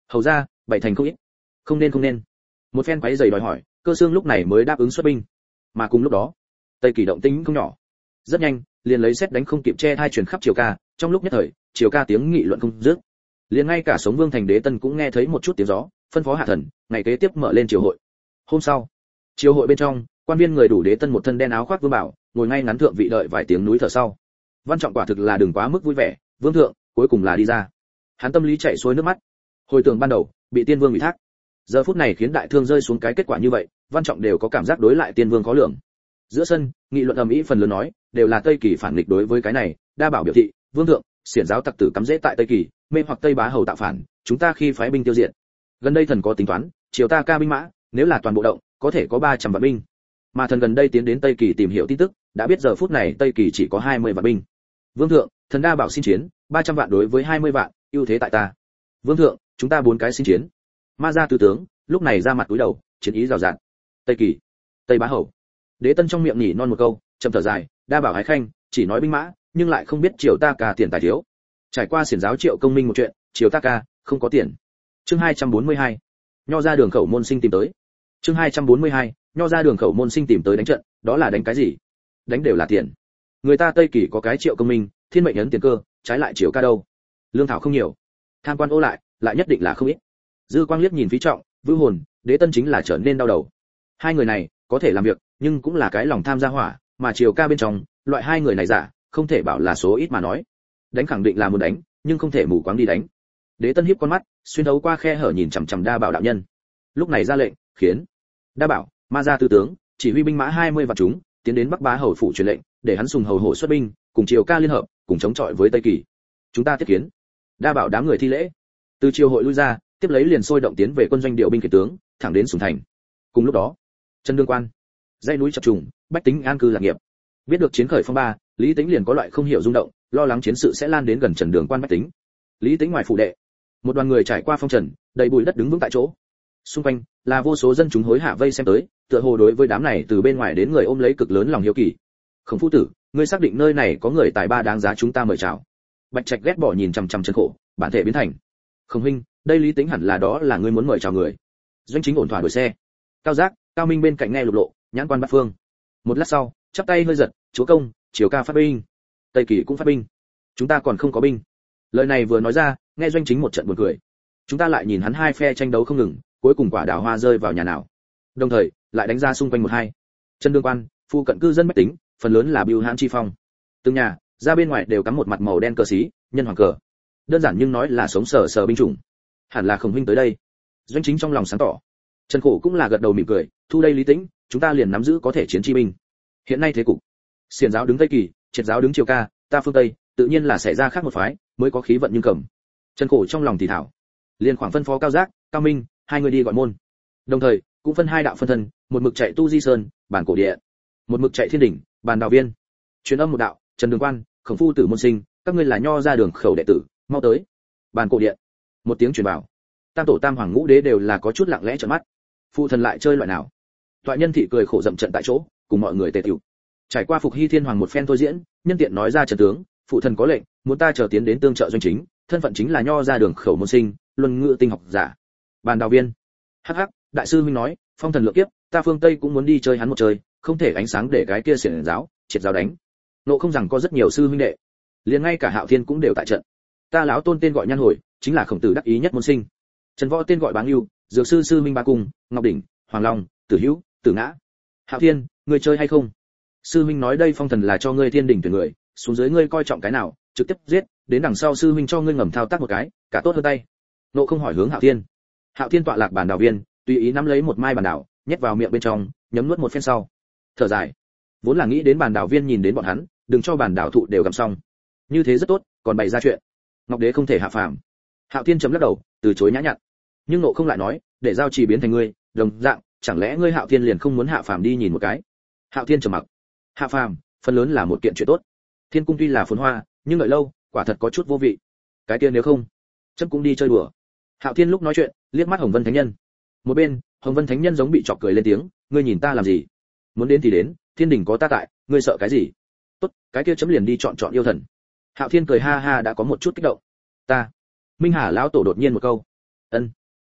Hầu ra, bảy thành không ít. Không nên không nên. Một phen quấy giày đòi hỏi, Cơ Xương lúc này mới đáp ứng xuất binh. Mà cùng lúc đó, Tây Kỳ động tĩnh không nhỏ. Rất nhanh, liền lấy xét đánh không kịp che thai truyền khắp Triều Ca, trong lúc nhất thời, Triều Ca tiếng nghị luận không dứt. Liền ngay cả Sống Vương thành Đế Tân cũng nghe thấy một chút tiếng gió, phân phó hạ thần, ngày kế tiếp mở lên triều hội. Hôm sau, triều hội bên trong, quan viên người đủ Đế Tân một thân đen áo khoác vương bảo, ngồi ngay ngắn thượng vị đợi vài tiếng núi thở sau. Văn Trọng quả thực là đừng quá mức vui vẻ, vương thượng, cuối cùng là đi ra. Hắn tâm lý chảy xuôi nước mắt. Hồi tưởng ban đầu, bị Tiên Vương ủy thác, giờ phút này khiến đại thương rơi xuống cái kết quả như vậy, Văn Trọng đều có cảm giác đối lại Tiên Vương khó lường. Giữa sân, nghị luận ầm ĩ phần lớn nói, đều là Tây Kỳ phản nghịch đối với cái này, Đa Bảo biểu thị, vương thượng, xiển giáo tặc tử cắm rễ tại Tây Kỳ, mê hoặc Tây Bá hầu tạo phản, chúng ta khi phái binh tiêu diệt. Gần đây thần có tính toán, triều ta ca binh mã, nếu là toàn bộ động, có thể có ba trăm vạn binh. Mà thần gần đây tiến đến Tây Kỳ tìm hiểu tin tức, đã biết giờ phút này Tây Kỳ chỉ có hai mươi vạn binh. Vương thượng, thần Đa Bảo xin chiến, ba trăm vạn đối với hai mươi vạn, ưu thế tại ta. Vương thượng, chúng ta bốn cái xin chiến. Ma gia tứ tướng, lúc này ra mặt cúi đầu, chiến ý rào rạt. Tây Kỳ, Tây Bá hầu. Đế Tân trong miệng nhỉ non một câu, trầm thở dài, Đa Bảo hái khanh, chỉ nói binh mã, nhưng lại không biết triều ta ca tiền tài thiếu. Trải qua xiển giáo Triệu Công Minh một chuyện, triều ta ca không có tiền. Chương hai trăm bốn mươi hai, nho ra đường khẩu môn sinh tìm tới. Chương hai trăm bốn mươi hai, nho ra đường khẩu môn sinh tìm tới đánh trận, đó là đánh cái gì? Đánh đều là tiền. Người ta Tây Kỳ có cái Triệu Công Minh, thiên mệnh ấn tiền cơ, trái lại triều ca đâu? Lương thảo không nhiều, tham quan ô lại, lại nhất định là không ít. Dư Quang liếc nhìn Phí Trọng, Vưu Hồn, Đế Tân chính là trở nên đau đầu. Hai người này có thể làm việc, nhưng cũng là cái lòng tham gia hỏa, mà triều ca bên trong, loại hai người này giả, không thể bảo là số ít mà nói. Đánh khẳng định là muốn đánh, nhưng không thể mù quáng đi đánh. Đế Tân híp con mắt, xuyên thấu qua khe hở nhìn chằm chằm Đa Bảo đạo nhân. Lúc này ra lệnh, khiến Đa Bảo, Ma gia tư tướng, chỉ huy binh mã hai mươi vạn chúng, tiến đến Bắc Bá hầu phủ truyền lệnh, để hắn sùng hầu hổ xuất binh, cùng triều ca liên hợp, cùng chống chọi với Tây Kỳ. Chúng ta tiếp kiến. Đa Bảo đám người thi lễ. Từ triều hội lui ra, tiếp lấy liền sôi động tiến về quân doanh điều binh khiển tướng, thẳng đến Sùng thành. Cùng lúc đó, chân đương quan, dãy núi chập trùng, bách tính an cư lạc nghiệp. Biết được chiến khởi phong ba, Lý Tĩnh liền có loại không hiểu rung động, lo lắng chiến sự sẽ lan đến gần Trần Đường quan bách tính. Lý Tĩnh ngoài phủ đệ, một đoàn người trải qua phong trần, đầy bụi đất đứng vững tại chỗ. Xung quanh là vô số dân chúng hối hả vây xem tới, tựa hồ đối với đám này từ bên ngoài đến người ôm lấy cực lớn lòng hiếu kỳ. Khổng phu tử, ngươi xác định nơi này có người tài ba đáng giá chúng ta mời chào? Bạch Trạch ghét bỏ nhìn chằm chằm Trần Khổ, bản thể biến thành. Khổng huynh, đây Lý Tĩnh hẳn là đó là ngươi muốn mời chào người. Doanh chính ổn thỏa đuổi xe. Cao Giác, Cao Minh bên cạnh nghe lục lộ, nhãn quan bát phương. Một lát sau, chắp tay hơi giật, chúa công, triều ca phát binh. Tây Kỳ cũng phát binh. Chúng ta còn không có binh. Lời này vừa nói ra, nghe Doanh chính một trận buồn cười. Chúng ta lại nhìn hắn hai phe tranh đấu không ngừng, cuối cùng quả đào hoa rơi vào nhà nào. Đồng thời, lại đánh ra xung quanh một hai. Chân đương quan, phu cận cư dân bách tính, phần lớn là bưu hãn chi phong. Từng nhà, ra bên ngoài đều cắm một mặt màu đen cờ xí, nhân hoàng cờ. Đơn giản nhưng nói là sống sờ sờ binh chủng. Hẳn là Khổng huynh tới đây. Doanh chính trong lòng sáng tỏ. Trần Khổ cũng là gật đầu mỉm cười, thu đây Lý Tĩnh, chúng ta liền nắm giữ có thể chiến chi binh. Hiện nay thế cục, xiển giáo đứng Tây Kỳ, triệt giáo đứng triều ca, ta phương Tây, tự nhiên là sẽ ra khác một phái, mới có khí vận nhưng cầm. Trần Khổ trong lòng thì thảo, liền khoảng phân phó Cao Giác, Cao Minh, hai người đi gọi môn. Đồng thời, cũng phân hai đạo phân thân, một mực chạy Tu Di Sơn, bản cổ địa, một mực chạy Thiên đỉnh, bàn đào viên. Truyền âm một đạo, Trần Đường Quan, Khổng phu tử môn sinh, các ngươi là nho ra đường khẩu đệ tử, mau tới. Bàn cổ điện. Một tiếng truyền bảo. Tam tổ Tam hoàng ngũ đế đều là có chút lặng lẽ trợn mắt. Phụ thần lại chơi loại nào? Toại nhân thị cười khổ dậm trận tại chỗ, cùng mọi người tề tiểu. Trải qua Phục Hy Thiên hoàng một phen thôi diễn, nhân tiện nói ra Trần tướng, phụ thần có lệnh, muốn ta chờ tiến đến tương trợ doanh chính, thân phận chính là nho ra đường khẩu môn sinh, luân ngữ tinh học giả. Bàn đào viên. Hắc hắc, đại sư huynh nói, phong thần lượng kiếp, ta phương Tây cũng muốn đi chơi hắn một chơi, không thể ánh sáng để cái kia xiển giáo, triệt giáo đánh. Nộ không rằng có rất nhiều sư huynh đệ, liền ngay cả Hạo Thiên cũng đều tại trận. Ta lão tôn tên gọi Nhan Hồi, chính là Khổng tử đắc ý nhất môn sinh. Trần Võ tên gọi Báng Lưu, Dược sư sư minh Ba Cung, Ngọc Đỉnh, Hoàng Long, Tử Hữu, Tử Ngã. Hạo Thiên, ngươi chơi hay không? Sư huynh nói đây phong thần là cho ngươi thiên đỉnh tuyển người, xuống dưới ngươi coi trọng cái nào, trực tiếp giết, đến đằng sau sư huynh cho ngươi ngầm thao tác một cái, cả tốt hơn tay. Nộ không hỏi hướng Hạo Thiên. Hạo Thiên tọa lạc bản đảo viên, tùy ý nắm lấy một mai bản đảo, nhét vào miệng bên trong, nhấm nuốt một phen sau, thở dài. Vốn là nghĩ đến bản đảo viên nhìn đến bọn hắn, đừng cho bản đảo thụ đều gặm xong. Như thế rất tốt, còn bày ra chuyện. Ngọc Đế không thể hạ phàm. Hạo Thiên chấm lắc đầu, từ chối nhã nhặn. Nhưng Nộ không lại nói, để giao trì biến thành ngươi, đồng dạng, chẳng lẽ ngươi Hạo Thiên liền không muốn hạ phàm đi nhìn một cái? Hạo Thiên trầm mặc. Hạ phàm, phần lớn là một kiện chuyện tốt. Thiên cung tuy là phồn hoa, nhưng đợi lâu, quả thật có chút vô vị. Cái kia nếu không, chấm cũng đi chơi đùa. Hạo Thiên lúc nói chuyện, liếc mắt Hồng Vân Thánh Nhân. Một bên, Hồng Vân Thánh Nhân giống bị chọc cười lên tiếng, ngươi nhìn ta làm gì? Muốn đến thì đến, thiên đình có ta tại, ngươi sợ cái gì? Tốt, cái kia chấm liền đi chọn chọn yêu thần. Hạo Thiên cười ha ha đã có một chút kích động. Ta. Minh Hà lão tổ đột nhiên một câu. Ân.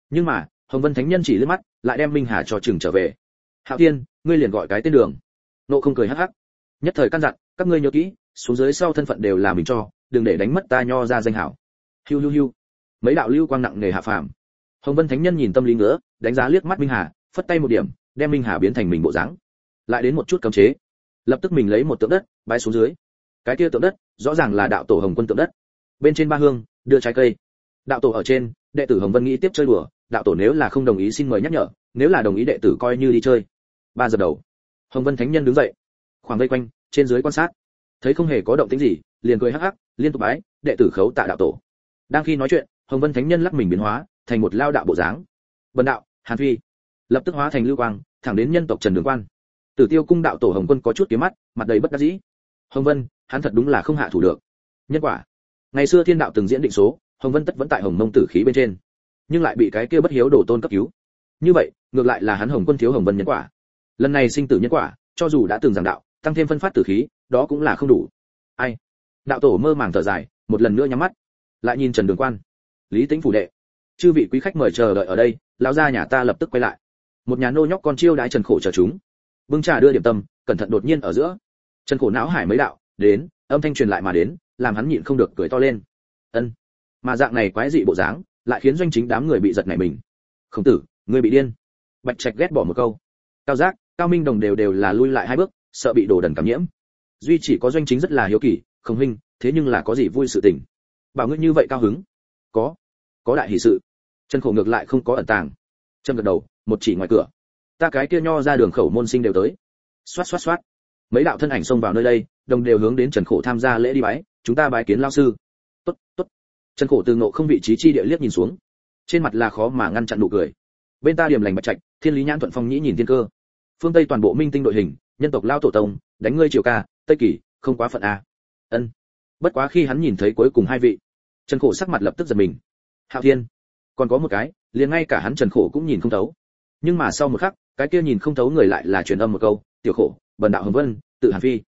Nhưng mà Hồng Vân Thánh Nhân chỉ liếc mắt lại đem Minh Hà cho chừng trở về. Hạo Thiên, ngươi liền gọi cái tên đường. Nộ không cười hắc hắc, nhất thời căn dặn các ngươi nhớ kỹ, xuống dưới sau thân phận đều là mình cho, đừng để đánh mất ta nho ra danh hảo. Hiu hiu hiu, mấy đạo lưu quang nặng nề hạ phàm. Hồng Vân Thánh Nhân nhìn tâm lý ngứa, đánh giá liếc mắt Minh Hà, phất tay một điểm, đem Minh Hà biến thành mình bộ dáng. Lại đến một chút cấm chế, lập tức mình lấy một tượng đất, bái xuống dưới. Cái kia tượng đất, rõ ràng là đạo tổ Hồng Quân tượng đất. Bên trên ba hương, đưa trái cây. Đạo tổ ở trên, đệ tử Hồng Vân nghĩ tiếp chơi đùa, đạo tổ nếu là không đồng ý xin mời nhắc nhở, nếu là đồng ý đệ tử coi như đi chơi. Ba giờ đầu, Hồng Vân Thánh Nhân đứng dậy, khoảng vây quanh, trên dưới quan sát, thấy không hề có động tĩnh gì, liền cười hắc hắc, liên tục bái, đệ tử khấu tạ đạo tổ. Đang khi nói chuyện, Hồng Vân Thánh Nhân lắc mình biến hóa, thành một lao đạo bộ dáng. Bần đạo, Hàn Phi, lập tức hóa thành lưu quang, thẳng đến nhân tộc Trần Đường Quan. Tử Tiêu cung đạo tổ Hồng Quân có chút kiếm mắt, mặt đầy bất đắc dĩ. Hồng Vân, hắn thật đúng là không hạ thủ được. Nhân quả. Ngày xưa thiên đạo từng diễn định số, Hồng Vân tất vẫn tại Hồng Mông tử khí bên trên, nhưng lại bị cái kia bất hiếu đổ tôn cấp cứu. Như vậy, ngược lại là hắn Hồng Quân thiếu Hồng Vân nhân quả. Lần này sinh tử nhân quả, cho dù đã từng giảng đạo, tăng thêm phân phát tử khí, đó cũng là không đủ. Ai? Đạo tổ mơ màng thở dài, một lần nữa nhắm mắt, lại nhìn Trần Đường Quan. Lý Tĩnh phủ đệ, chư vị quý khách mời chờ đợi ở đây, lão gia nhà ta lập tức quay lại. Một nhà nô nhóc con chiêu đãi Trần Khổ chờ chúng. Bưng trà đưa điểm tâm, cẩn thận đột nhiên ở giữa, Trần Khổ não hải mấy đạo, đến, âm thanh truyền lại mà đến, làm hắn nhịn không được cười to lên. Ân. Mà dạng này quái dị bộ dáng, lại khiến doanh chính đám người bị giật nảy mình. Khổng tử, ngươi bị điên. Bạch Trạch ghét bỏ một câu. Cao Giác, Cao Minh Đồng đều đều là lui lại hai bước, sợ bị đồ đần cảm nhiễm. Duy chỉ có doanh chính rất là hiếu kỳ, không huynh, thế nhưng là có gì vui sự tình? Bảo ngươi như vậy cao hứng. Có, có đại hỷ sự. Trần Khổ ngược lại không có ẩn tàng. Trâm gật đầu, một chỉ ngoài cửa. Ta cái kia nho ra đường khẩu môn sinh đều tới. Xoát xoát xoát. Mấy đạo thân ảnh xông vào nơi đây, đồng đều hướng đến Trần Khổ tham gia lễ đi bái, chúng ta bái kiến lão sư. Tốt, tốt. Trần Khổ từ ngộ không vị trí chi địa liếc nhìn xuống, trên mặt là khó mà ngăn chặn nụ cười. Bên ta điểm lành Bạch Trạch, Thiên Lý Nhãn Thuận Phong nhĩ nhìn thiên cơ. Phương Tây toàn bộ minh tinh đội hình, nhân tộc lao tổ tông, đánh ngươi triều ca, Tây Kỳ, không quá phận a. Ân. Bất quá khi hắn nhìn thấy cuối cùng hai vị, Trần Khổ sắc mặt lập tức giật mình. Hạo Thiên, còn có một cái, liền ngay cả hắn Trần Khổ cũng nhìn không thấu. Nhưng mà sau một khắc, cái kia nhìn không thấu người lại là truyền âm một câu, tiểu Khổ, bần đạo Hồng Vân, tự Hàn Phi.